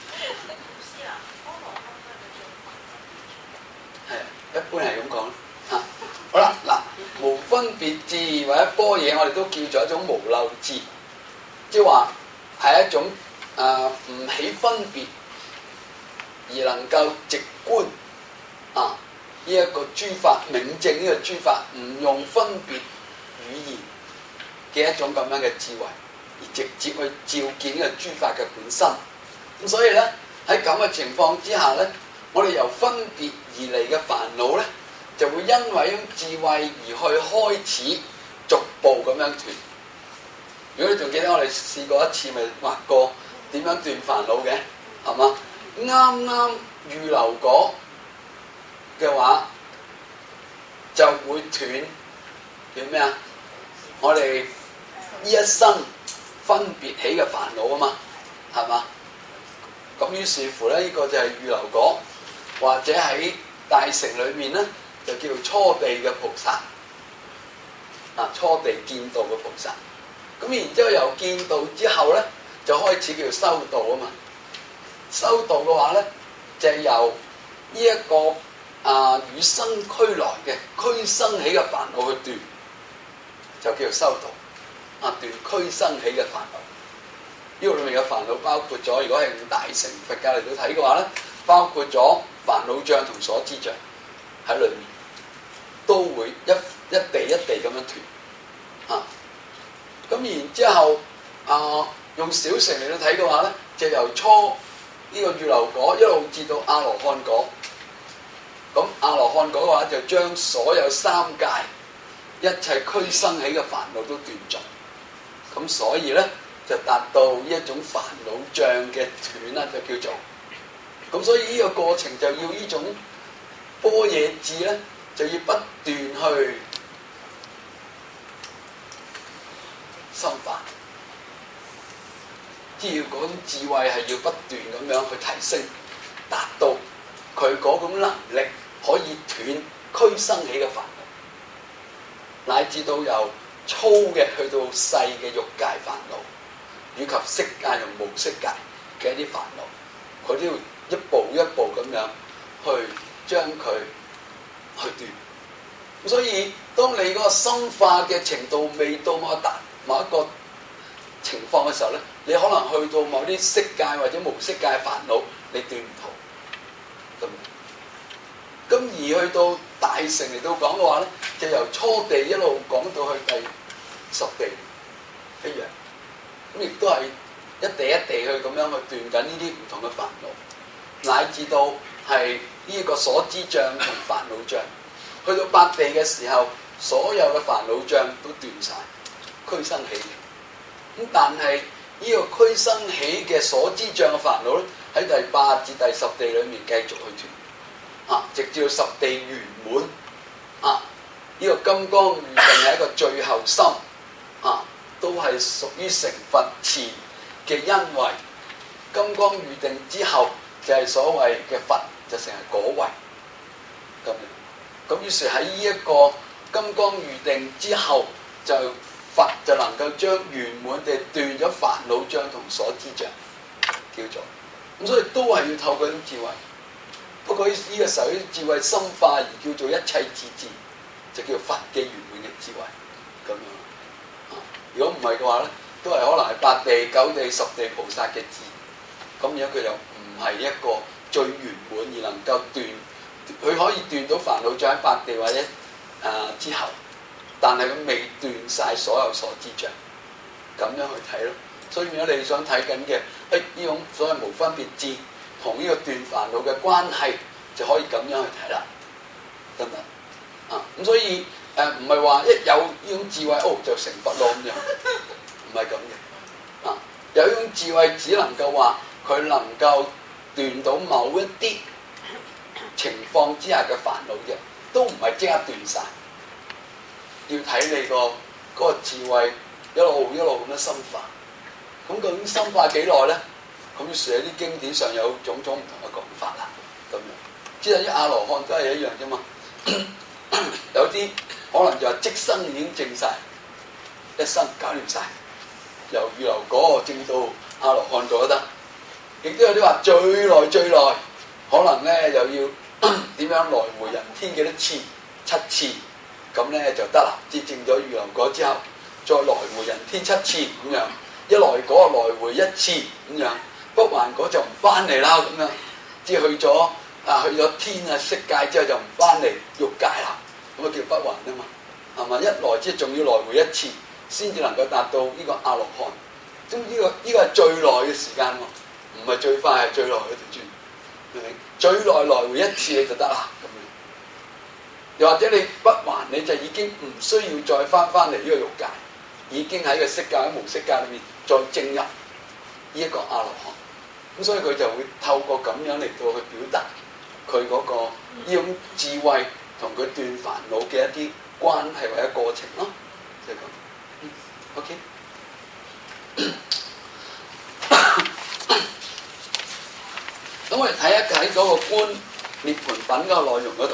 S1: 係，一般係咁講啦。好啦，嗱，無分別智或者般若，我哋都叫做一種無漏智，即係話係一種唔起分別，而能夠直觀呢一個諸法，明證呢個諸法，唔用分別語言嘅一種咁樣嘅智慧，而直接去照見呢個諸法嘅本身。咁所以咧，喺咁嘅情況之下咧，我哋由分別而嚟嘅煩惱咧，就會因為一種智慧而去開始逐步咁樣斷。如果你仲記得我哋試過一次，咪畫過點樣斷煩惱嘅，係嘛？啱啱預流果嘅話，就會斷咩啊？我哋呢一生分別起嘅煩惱啊嘛，係嘛？咁於是乎咧，呢個就係預流果，或者喺大乘裏面咧，就叫做初地嘅菩薩，初地見道嘅菩薩。咁然之後由見道之後咧，就開始叫做修道啊嘛。修道嘅話咧，就係由呢一個與生俱來嘅俱生起嘅煩惱去斷，就叫做修道。斷俱生起嘅煩惱。呢個裏面嘅煩惱包括咗，如果係五大乘佛教嚟到睇嘅話咧，包括咗煩惱障同所知障喺裏面，都會一地一地咁樣斷。咁然之後用小乘嚟到睇嘅話咧，就由初呢個預流果一路至到阿羅漢果。咁阿羅漢果嘅話，就將所有三界一切俱生起嘅煩惱都斷盡。咁所以咧就達到呢一種煩惱障嘅斷啦，就叫做。咁所以呢個過程就要呢種般若智咧，就要不斷去深化，即係嗰種智慧係要不斷咁樣去提升，達到佢嗰種能力可以斷俱生起嘅煩惱，乃至到由粗嘅去到細嘅欲界煩惱，以及色界同無色界嘅一啲煩惱，佢都要一步一步咁樣去將佢去斷。咁所以當你嗰個深化嘅程度未到某一個情況嘅時候咧，你可能去到某啲色界或者無色界煩惱，你斷唔到。咁而去到大乘嚟到講嘅話咧，就由初地一路講到去第十地一樣，咁亦都係一地一地去咁樣去斷緊呢啲唔同嘅煩惱，乃至到係呢一個所知障同煩惱障。去到八地嘅時候，所有嘅煩惱障都斷晒，俱生起。咁但係呢個俱生起嘅所知障嘅煩惱咧，喺第八至第十地裏面繼續去斷，直至到十地圓滿。呢個金剛喻定係一個最後心，都係屬於成佛前嘅因位。金剛喻定之後就係所謂嘅佛，就成係果位咁樣。咁於是喺呢一個金剛喻定之後，就佛就能夠將圓滿地斷咗煩惱障同所知障，叫做咁，所以都係要透過啲智慧。不過呢個時候啲智慧深化而叫做一切智智，就叫佛嘅圓滿嘅智慧咁樣。如果唔係嘅話咧，都係可能係八地、九地、十地菩薩嘅智。咁樣佢又唔係一個最圓滿而能夠斷，佢可以斷到煩惱障喺八地或者之後，但係佢未斷晒所有所知障，咁樣去睇咯。所以如果你想睇緊嘅呢種所謂無分別智同呢個斷煩惱嘅關係，就可以咁樣去睇啦，得唔得？咁所以唔係話一有呢種智慧就成佛咯咁樣，唔係咁嘅。有呢種智慧只能夠話佢能夠斷到某一啲情況之下嘅煩惱啫，都唔係即刻斷晒。要睇你嗰個智慧一路咁樣深化。咁究竟深化幾耐咧？咁於是喺啲經典上有種種唔同嘅講法啦。咁樣，即係啲阿羅漢都係一樣啫嘛。有啲可能就係即生已經證晒，一生搞掂晒，由預流果證到阿羅漢都得。亦都有啲話最耐，可能咧又要點樣來回人天幾多次，7次，咁咧就得啦。即係證咗預流果之後，再來回人天7次咁樣，一來果來回1次咁樣，不還果就唔翻嚟啦咁樣。即係去咗天啊色界之後就唔翻嚟欲界啦，咁啊叫不還啊嘛，係嘛？一來即係仲要來回1次，先至能夠達到呢個阿羅漢。咁呢個係最耐嘅時間喎。唔係最快，係最耐嗰條轉，明唔明？最耐來回1次你就得啦，咁樣。又或者你不還，你就已經唔需要再翻嚟呢個欲界，已經喺個色界、喺無色界裏面再證入呢一個阿羅漢。咁所以佢就會透過咁樣嚟到去表達佢嗰個呢種智慧同佢斷煩惱嘅一啲關係或者過程咯，就係咁。OK。咁我哋睇一睇嗰個觀涅槃品嗰個內容嗰度，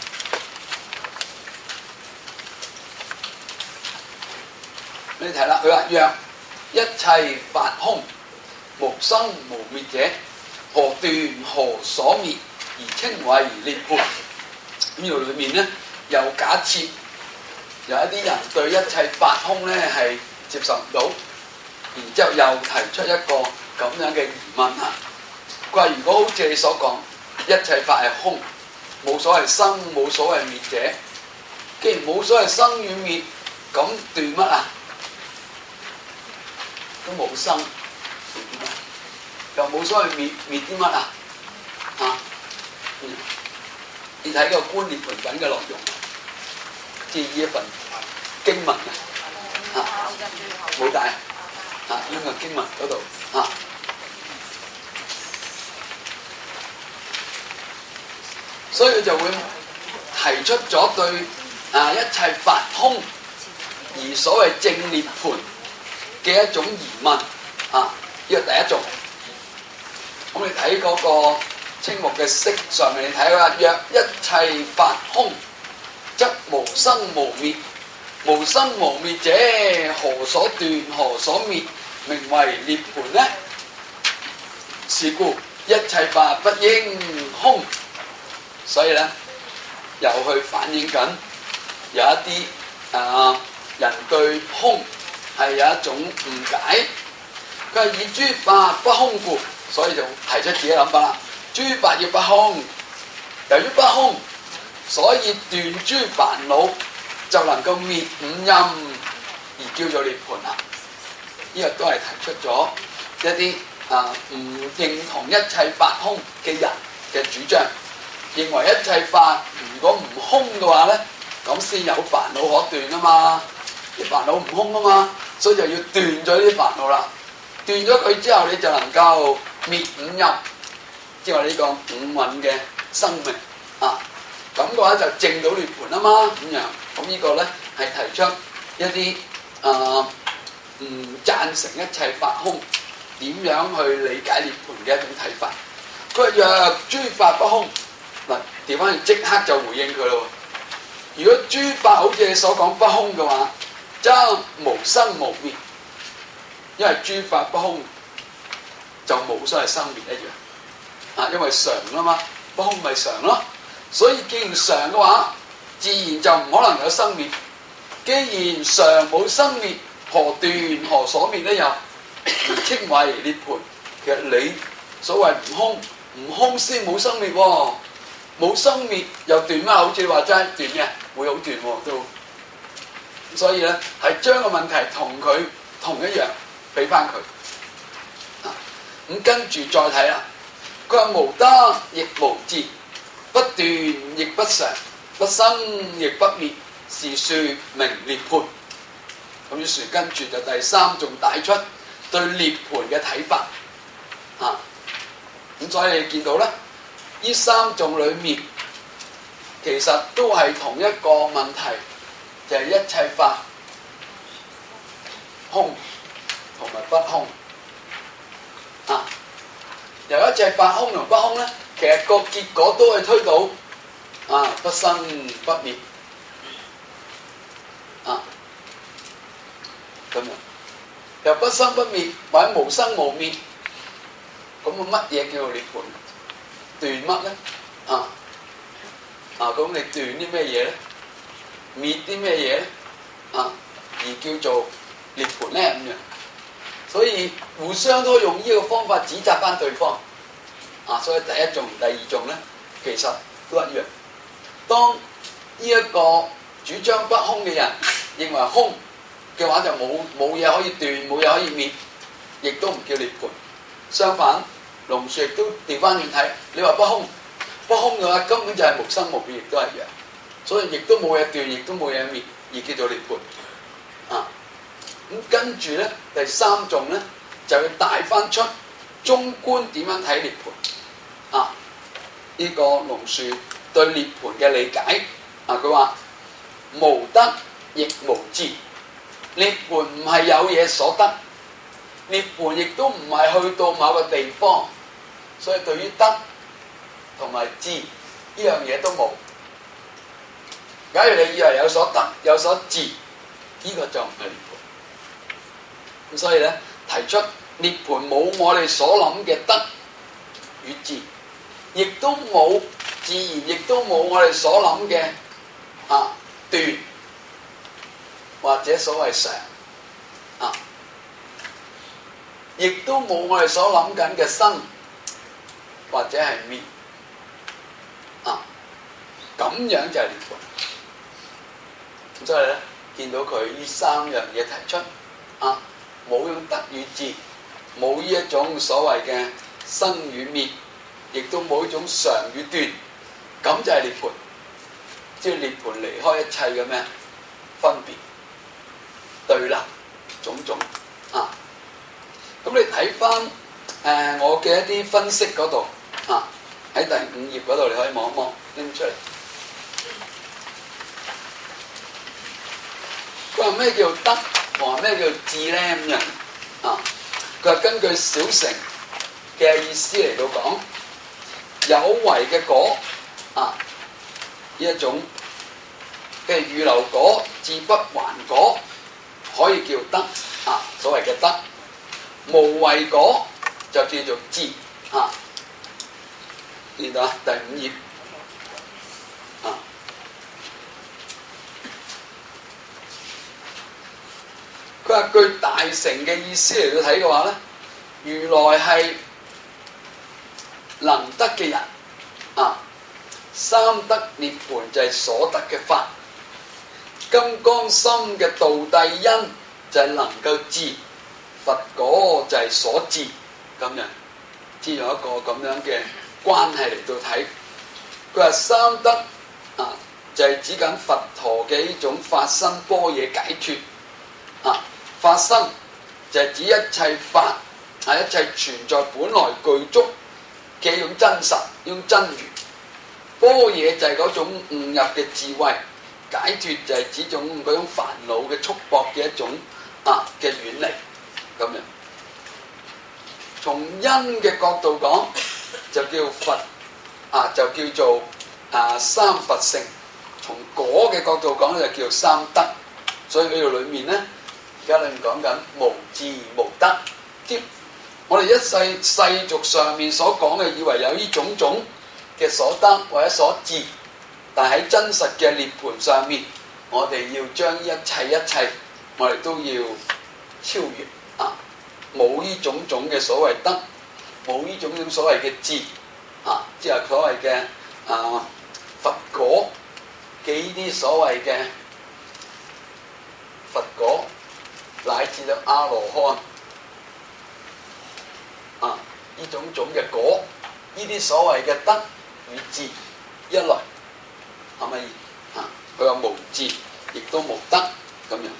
S1: 你睇啦，佢話若一切法空，無生無滅者，何斷何所滅？ 而稱為涅槃。呢度裏面咧又假設有一啲人對一切法空咧係接受唔到，然之後又提出一個咁樣嘅疑問啊！佢話：如果好似你所講，一切法係空，冇所謂生，冇所謂滅者。既然冇所謂生與滅，咁斷乜啊？都冇生，又冇所謂滅啲乜啊？你睇個《觀涅槃品》嘅內容，即係呢一份經文冇帶呢個經文嗰度所以佢就會提出咗對一切法空而所謂證涅槃嘅一種疑問呢個第一種。咁你睇嗰個青木嘅色上面，你睇啦，若一切法空，則無生無滅。無生無滅者，何所斷？何所滅？名為涅槃呢？是故一切法不應空。所以咧，又去反映緊有一啲人對空係有一種誤解。佢係以諸法不空故，所以就提出自己諗法啦。諸法要不空，由於不空，所以斷諸煩惱，就能夠滅五陰，而叫做涅槃啦。呢個都係提出咗一啲唔認同一切法空嘅人嘅主張，認為一切法如果唔空嘅話咧，咁先有煩惱可斷啊嘛。啲煩惱唔空啊嘛，所以就要斷咗啲煩惱啦。斷咗佢之後，你就能夠滅五陰，即係話呢個五蘊嘅生命咁嘅話就證到涅槃啊嘛。咁樣咁呢個咧係提出一啲唔贊成一切法空，點樣去理解涅槃嘅一種睇法。佢話若諸法不空，嗱調翻即刻就回應佢咯。如果諸法好似你所講不空嘅話，則無生無滅，因為諸法不空就冇所謂生滅一樣因為常啦嘛，不空咪常咯。所以既然常嘅話，自然就唔可能有生滅。既然常冇生滅，何斷何所滅呢？又而稱為涅槃。其實你所謂唔空，唔空先冇生滅喎，冇生滅又斷咩？好似你話齋斷嘅，會好斷喎都。所以咧係將個問題同佢同一樣俾翻佢咁跟住再睇啦。佢話無得亦無智，不斷亦不常，不生亦不滅，是説名涅槃。咁於是跟住就第三種帶出對涅槃嘅睇法咁所以你見到咧，呢三種裏面其實都係同一個問題，就係一切法空同埋不空由一切法空同不空咧，其實個結果都係推到不生不滅咁樣，又不生不滅或者無生無滅，咁乜嘢叫做涅槃？斷乜咧？咁你斷啲咩嘢咧？滅啲咩嘢咧？而叫做涅槃咧咁樣。所以互相都用呢個方法指責翻對方所以第一種、第二種咧，其實都一樣。當呢一個主張不空嘅人認為空嘅話，就冇嘢可以斷，冇嘢可以滅，亦都唔叫涅槃。相反，龍樹亦都調翻轉睇，你話不空，不空嘅話根本就係無生無滅，亦都係一樣。所以亦都冇嘢斷，亦都冇嘢滅，而叫做涅槃咁跟住咧，第三種咧就要帶翻出中觀點樣睇涅槃呢個龍樹對涅槃嘅理解佢話無得亦無智，涅槃唔係有嘢所得，涅槃亦都唔係去到某個地方，所以對於得同埋智呢樣嘢都冇。假如你以為有所得有所智，呢個就唔係涅槃。咁所以咧，提出涅槃冇我哋所諗嘅得與智， 亦都冇自然，亦都冇我哋所諗嘅斷或者所謂常亦都冇我哋所諗緊嘅生或者係滅咁樣就係涅槃。咁所以咧，見到佢呢三樣嘢提出冇用得與治，冇呢一種所謂嘅生與滅，亦都冇一種常與斷，咁就係涅槃。即係涅槃離開一切嘅咩分別、對立、種種咁你睇翻我嘅一啲分析嗰度喺第5頁嗰度，你可以望一望拎出嚟。佢話咩叫得，同埋咩叫治咧咁樣佢話根據小乘嘅意思嚟到講，有為嘅果呢一種嘅預流果、自不還果，可以叫得所謂嘅得。無為果就叫做治見到第5頁佢話據大乘嘅意思嚟到睇嘅話咧，如來係能得嘅人三得涅槃就係所得嘅法，金剛心嘅道諦因就係能夠治，佛果就係所治，咁樣只用一個咁樣嘅關係嚟到睇。佢話三得就係指緊佛陀嘅呢種法身般若解脫法身就係指一切法一切存在本來具足嘅一種真實，一種真如。般若就係嗰種悟入嘅智慧，解脫就係指嗰種煩惱嘅束縛嘅一種嘅遠離咁樣。從因嘅角度講，就叫佛就叫做三佛性；從果嘅角度講就叫做三得。所以呢度裏面咧，而家裏面講緊無治無得。我哋一世俗上面所講嘅，以為有呢種種嘅所得或者所治，但喺真實嘅涅槃上面，我哋要將一切，我哋都要超越冇呢種種嘅所謂得，冇呢種種所謂嘅治即係所謂嘅佛果嘅呢啲所謂嘅佛果，乃至到阿羅漢呢種種嘅果，呢啲所謂嘅得與治一來係咪佢話無治亦都無得咁樣。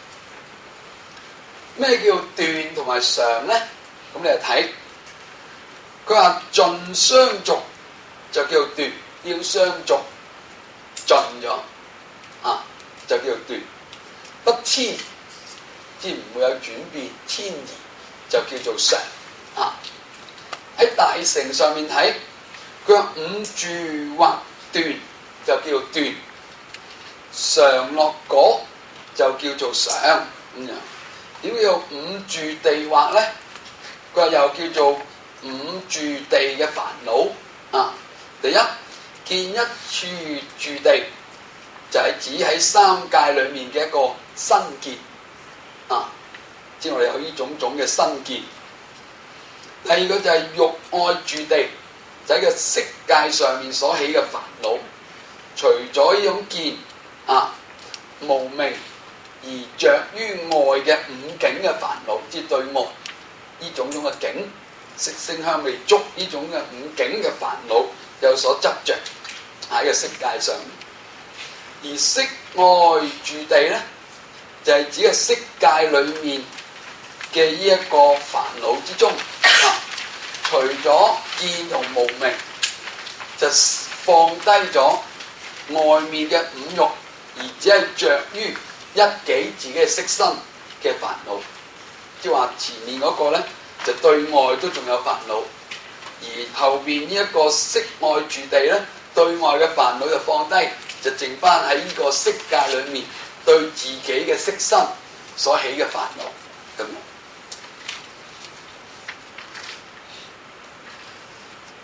S1: 咩叫斷同埋常咧？咁你就睇佢話盡相續就叫做斷，要相續盡咗就叫做斷。不遷即唔會有轉變遷移就叫做常喺大乘上面睇，佢話五住或斷就叫做斷，常樂果就叫做常咁樣。點叫五住地惑咧？佢話又叫做五住地嘅煩惱第一，見一處住地就係指喺三界裏面嘅一個身見即係我哋有呢種種嘅身見。第二個就係欲愛住地，就喺個色界上面所起嘅煩惱。除咗呢種見無明而着於外嘅五境嘅煩惱，即係對外呢種種嘅境，色聲香味觸呢種嘅五境嘅煩惱有所執着喺個色界上面。而色愛住地咧，就係指嘅色界裏面嘅呢一個煩惱之中除咗見同無明，就放低咗外面嘅五欲，而只係着於一己自己嘅色身嘅煩惱。即係話前面嗰個咧，就對外都仲有煩惱，而後邊呢一個色愛住地咧，對外嘅煩惱就放低，就剩翻喺呢個色界裏面對自己嘅色身所起嘅煩惱咁。佢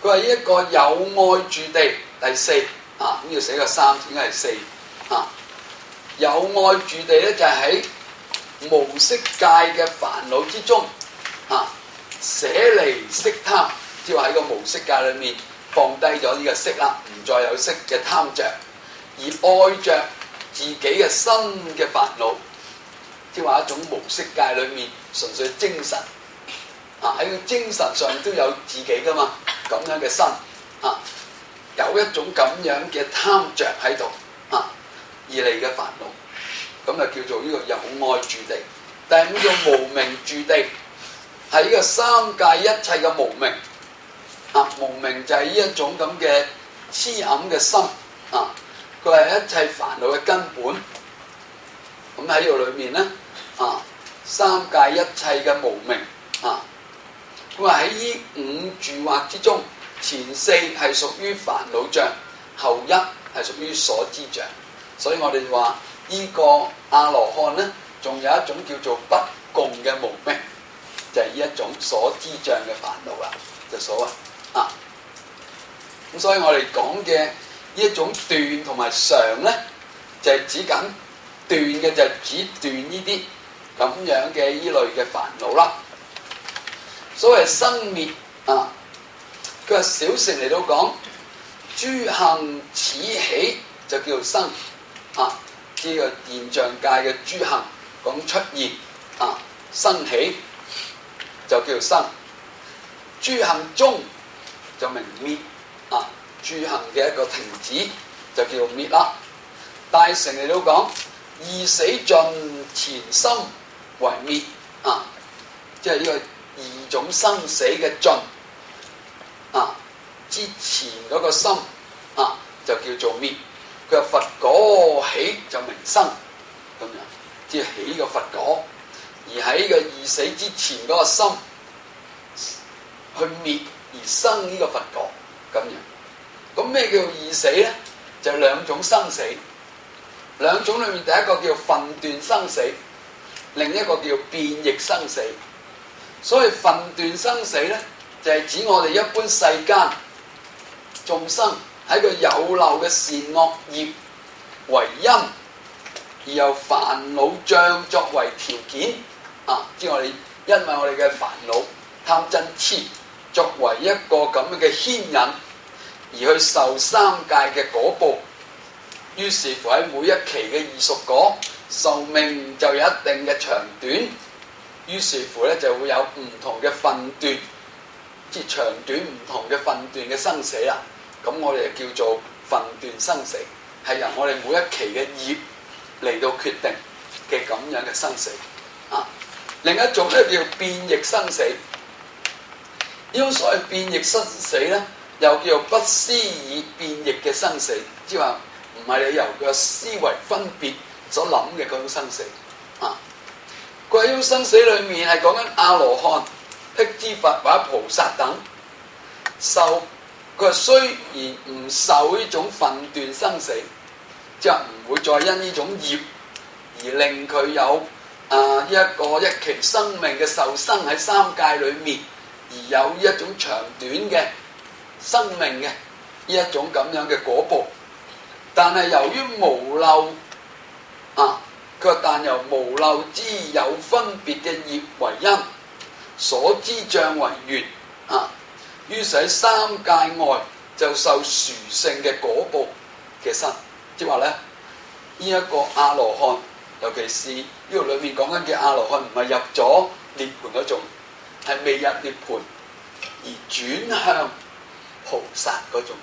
S1: 佢話呢一個有愛住地第四啊，呢度寫個3字應該係4啊。有愛住地咧就係喺無色界嘅煩惱之中啊，捨離色貪，即係話喺個無色界裏面放低咗呢個色啦，唔再有色嘅貪着，而愛着自己嘅身嘅煩惱，即係話一種無色界裏面純粹精神啊，喺個精神上都有自己噶嘛，咁樣嘅身啊，有一種咁樣嘅貪着喺度啊，而嚟嘅煩惱，咁就叫做呢個有愛住地。第5個無明住地，係呢個三界一切嘅無明啊，無明就係呢一種咁嘅痴暗嘅心啊，佢係一切煩惱嘅根本。咁喺度裏面咧啊，三界一切嘅無明啊，佢話喺呢5住惑之中，前4係屬於煩惱障，後1係屬於所知障。所以我哋話呢個阿羅漢咧，仲有一種叫做不共嘅無明，就係呢一種所知障嘅煩惱啦，就所謂啊。咁所以我哋講嘅呢一種斷同埋常咧，就係指緊斷嘅就係指斷呢啲咁樣嘅依類嘅煩惱啦。所謂生滅啊，佢話小乘嚟到講，諸行此起就叫做生啊，呢個現象界嘅諸行講出現啊，生起就叫做生。諸行終就明滅啊，諸行嘅一個停止就叫做滅啦。大乘嚟到講，二死盡前心為滅啊，即係呢個2種生死嘅盡啊，之前嗰個心啊就叫做滅。佢話佛果起就明生咁樣，即係起個佛果，而喺個2死之前嗰個心去滅而生呢個佛果咁樣。咁咩叫2死咧？就係2種生死。2種裏面第一個叫分段生死，另一個叫變易生死。所謂分段生死咧，就係指我哋一般世間眾生喺個有漏嘅善惡業為因，而由煩惱障作為條件啊，即係我哋因為我哋嘅煩惱貪嗔痴作為一個咁樣嘅牽引，而去受三界嘅果報。於是乎喺每一期嘅異熟果，壽命就有一定嘅長短。於是乎咧就會有唔同嘅分段，即係長短唔同嘅分段嘅生死啦。咁我哋就叫做分段生死，係由我哋每一期嘅業嚟到決定嘅咁樣嘅生死啊。另一種咧叫變易生死。呢種所謂變易生死咧，又叫做不思議變易嘅生死，即係話唔係你由個思維分別所諗嘅嗰種生死啊。佢喺呢種生死裏面係講緊阿羅漢、辟支佛或者菩薩等受，佢雖然唔受呢種分段生死，即係唔會再因呢種業而令佢有一期生命嘅受生喺三界裏面，而有呢一種長短嘅生命嘅呢一種咁樣嘅果報。但係由於無漏啊，佢話但由無漏之有分別嘅業為因，所知障為緣啊，於是喺三界外就受殊勝嘅果報嘅身。即係話咧，呢一個阿羅漢，尤其是呢度裏面講緊嘅阿羅漢，唔係入咗涅槃嗰種，係未入涅槃而轉向菩薩嗰種。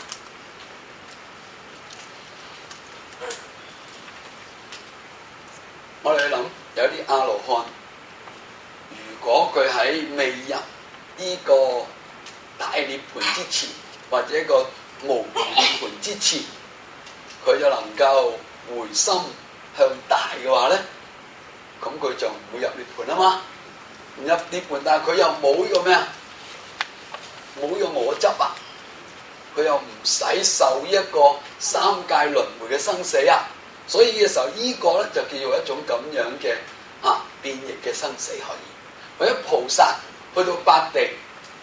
S1: 我哋去諗，有啲阿羅漢，如果佢喺未入呢個大涅槃之前，或者一個無涅槃之前，佢就能夠回心向大嘅話咧，咁佢就唔會入涅槃啊嘛。唔入涅槃，但係佢又冇呢個咩啊？冇呢個我執啊！佢又唔使受呢一個三界輪迴嘅生死啊！所以嘅時候，呢個咧就叫做一種咁樣嘅變易嘅生死可以。或者菩薩去到八地，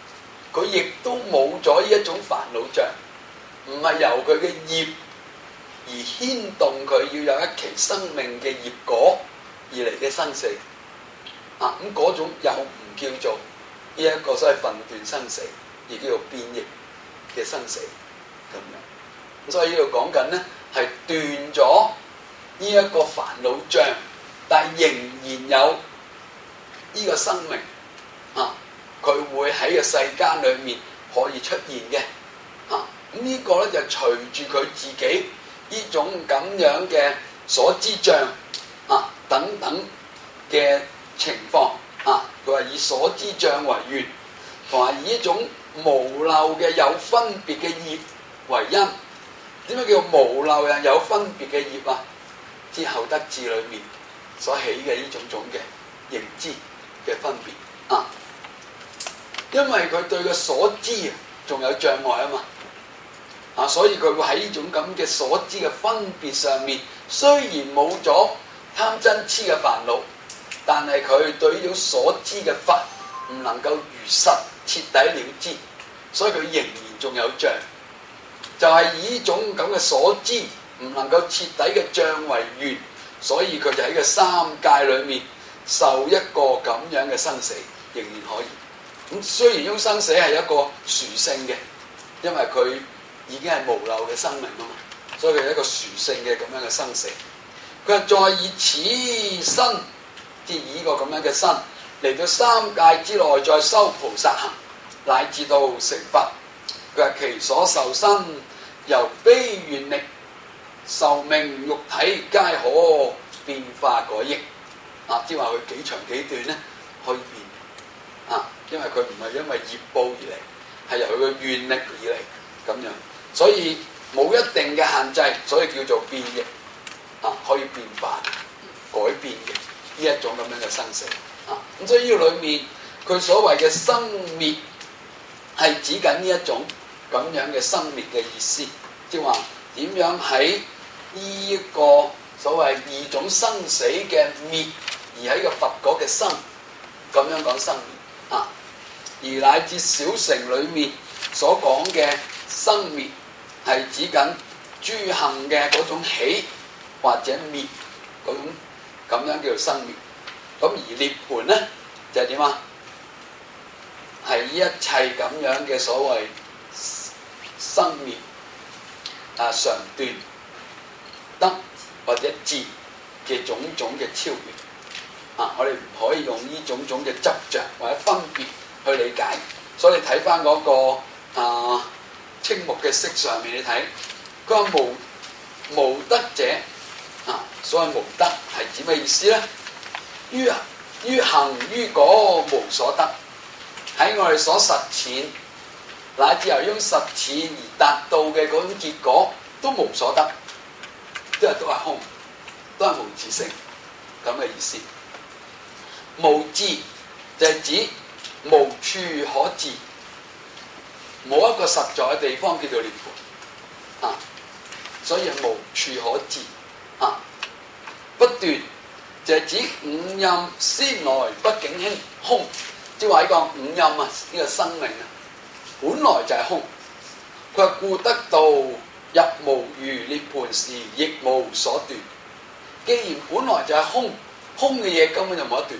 S1: 佢亦都冇咗呢一種煩惱障，唔係由佢嘅業而牽動佢要有一期生命嘅業果而嚟嘅生死。咁嗰種又唔叫做呢一個所謂分斷生死，而叫做變易嘅生死咁樣。所以呢度講緊咧係斷咗呢一個煩惱障，但係仍然有呢個生命佢會喺個世間裏面可以出現嘅。咁呢個咧就隨住佢自己呢種咁樣嘅所知障等等嘅情況佢話以所知障為緣，同埋以一種無漏嘅有分別嘅業為因。點解叫無漏又有分別嘅業啊？之後得智裏面所起嘅呢種種嘅認知嘅分別因為佢對個所知仲有障礙啊嘛，所以佢會喺呢種咁嘅所知嘅分別上面，雖然冇咗貪嗔痴嘅煩惱，但係佢對呢種所知嘅法唔能夠如實徹底了知，所以佢仍然仲有障。就係以呢種咁嘅所知唔能夠徹底嘅障為緣，所以佢就喺個三界裏面受一個咁樣嘅生死，仍然可以。咁雖然呢種生死係一個殊勝嘅，因為佢已經係無漏嘅生命啊嘛，所以佢係一個殊勝嘅咁樣嘅生死。佢話再以此身，即係以呢個咁樣嘅身嚟到三界之內，再修菩薩行，乃至到成佛。佢話其所受身由悲願力，壽命肉體皆可變化改易。即係話佢幾長幾短咧可以變。因為佢唔係因為業報而嚟，係由佢嘅願力而嚟咁樣，所以冇一定嘅限制，所以叫做變易可以變化改變嘅呢一種咁樣嘅生死咁所以呢個裏面佢所謂嘅生滅係指緊呢一種咁樣嘅生滅嘅意思，即係話點樣喺呢一個所謂二種生死嘅滅，而喺個佛果嘅生咁樣講生滅而乃至小乘裏面所講嘅生滅係指緊諸行嘅嗰種起或者滅嗰種咁樣叫做生滅。咁而涅槃咧就係點啊？係一切咁樣嘅所謂生滅常斷得或者智嘅種種嘅超越我哋唔可以用呢種種嘅執着或者分別去理解，所以你睇翻嗰個青木嘅色上面，你睇佢話無得者所謂無得係指咩意思咧？於行於果無所得，喺我哋所實踐乃至由於實踐而達到嘅嗰種結果都無所得，都係空，都係無自性咁嘅意思。無自就係指無處可自，冇一個實在嘅地方叫做涅槃所以係無處可自不斷就係指五陰先來畢竟空，即係話呢個五陰呢個生命本來就係空。佢話故得道入無餘涅槃時，亦無所斷。既然本來就係空，空嘅嘢根本就冇得斷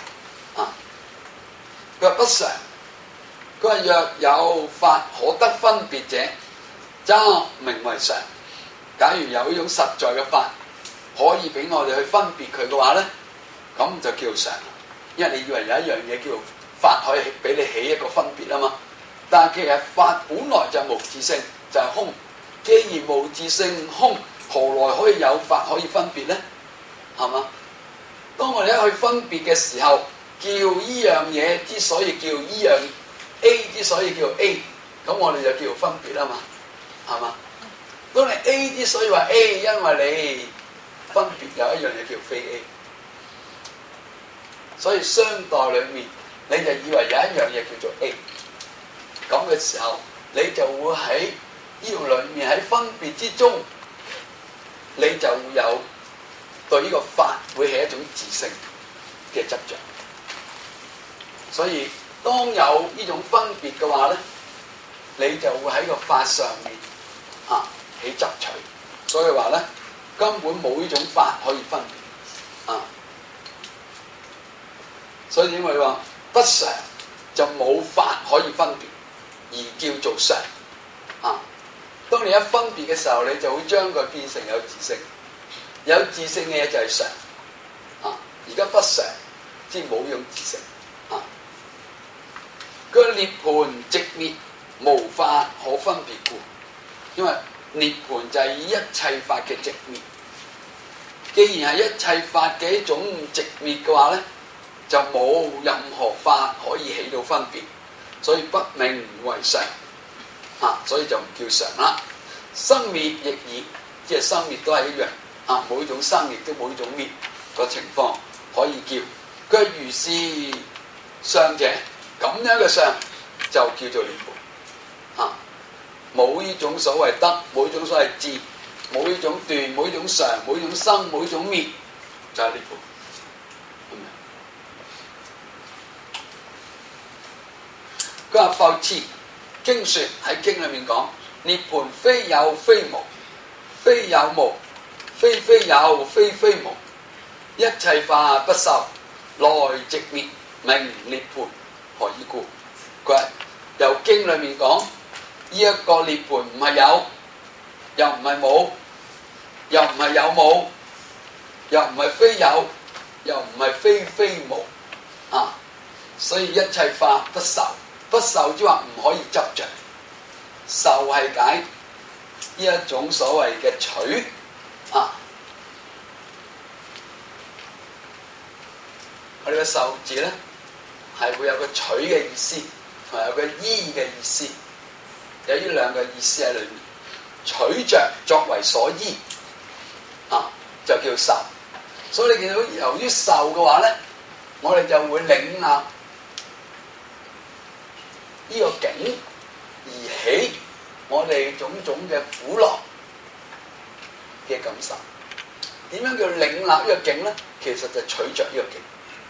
S1: 佢話不常，佢話若有法可得分別者，則名為常。假如有呢種實在嘅法可以俾我哋去分別佢嘅話咧，咁就叫常。因為你以為有一樣嘢叫法可以俾你起一個分別啊嘛，但係其實法本來就係無自性，就係空。既然無自性空，何來可以有法可以分別咧？係嘛？當我哋一去分別嘅時候，叫依樣嘢之所以叫依樣 A 之所以叫 A， 咁我哋就叫分別啊嘛，係嘛？當你 A 之所以話 A， 因為你分別有一樣嘢叫非 A， 所以相待裏面你就以為有一樣嘢叫做 A， 咁嘅時候你就會喺呢度裏面喺分別之中，你就會有對呢個法會係一種自性嘅執着。所以當有呢種分別嘅話咧，你就會喺個法上面起執取，所以話咧根本冇呢種法可以分別所以點解話不常就冇法可以分別，而叫做常當你一分別嘅時候，你就會將佢變成有自性，有自性嘅嘢就係常而家不常，即係冇呢種自性個涅槃寂滅無法可分別故，因為涅槃就係一切法嘅寂滅。既然係一切法嘅一種寂滅嘅話咧，就冇任何法可以起到分別，所以不名為常所以就唔叫常啦。生滅亦然，即係生滅都係一樣冇呢種生亦都冇呢種滅個情況可以叫。佢如是相者，咁樣嘅相就叫做涅槃冇呢種所謂得，冇呢種所謂智，冇呢種斷，冇呢種常，冇呢種生，冇呢種滅，就係涅槃。佢話復次經說喺經裏面講，涅槃非有非無，非有無，非非有，非非無，一切法不受，來寂滅，名涅槃。何以故？佢話由經裏面講，呢一個涅槃唔係有，又唔係冇，又唔係有冇，又唔係非有，又唔係非非無所以一切法不受，不受即話唔可以執着，受係解呢一種所謂嘅取我哋嘅受字咧係會有個取嘅意思，同埋有個依嘅意思，有呢兩個意思喺裏面。取着作為所依就叫受。所以你見到由於受嘅話咧，我哋就會領納呢個境而起我哋種種嘅苦樂嘅感受。點樣叫領納呢個境咧？其實就取着呢個境。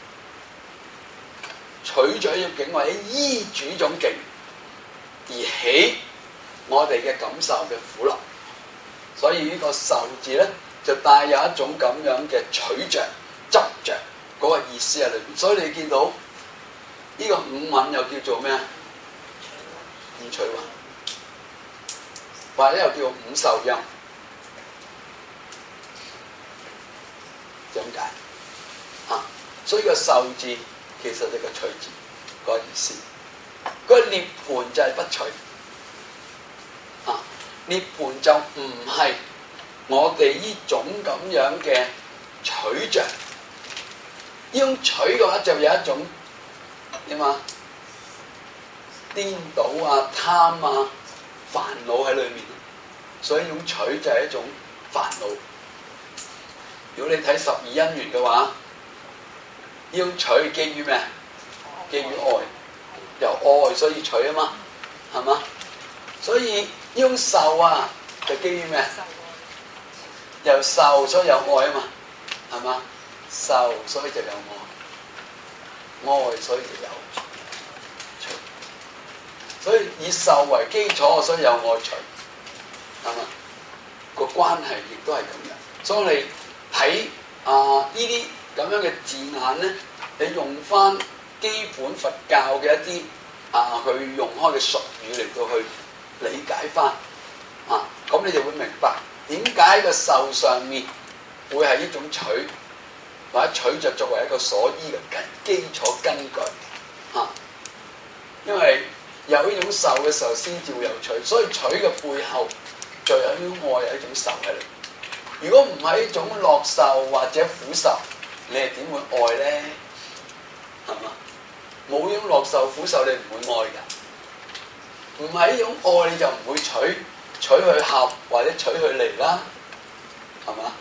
S1: 取咗呢個境或者依住呢種境而起我哋嘅感受嘅苦樂，所以呢個受字咧就帶有一種咁樣嘅取着、執着嗰個意思喺裏邊。所以你見到呢個五蘊又叫做咩啊？五取蘊，或者又叫五受陰，點解所以個受字其實係個取字個意思，個涅槃就係不取涅槃就唔係我哋呢種咁樣嘅取着，呢種取嘅話就有一種點顛倒貪煩惱喺裏面，所以呢種取就係一種煩惱。如果你睇十二因緣嘅話，呢種取基於咩？基於愛，由愛所以取嘛，係嘛？所以呢種受就基於咩？由受所以有愛嘛，係嘛？受所以就有愛，愛所以就有取。所以以受為基礎，所以有愛取，係嘛？個關係亦都係咁樣。所以你睇呢啲咁樣嘅字眼咧，你用翻基本佛教嘅一啲去用開嘅術語嚟到去理解翻咁你就會明白點解個受上面會係呢種取，或者取着作為一個所依嘅基礎根據因為有呢種受嘅時候先至會有取，所以取嘅背後就有呢種愛，有一種受喺度。如果唔係呢種樂受或者苦受，你係點會愛咧？係嘛？冇呢種樂受苦受，你唔會愛㗎。唔係呢種愛，你就唔會取去合或者取去離啦，係嘛？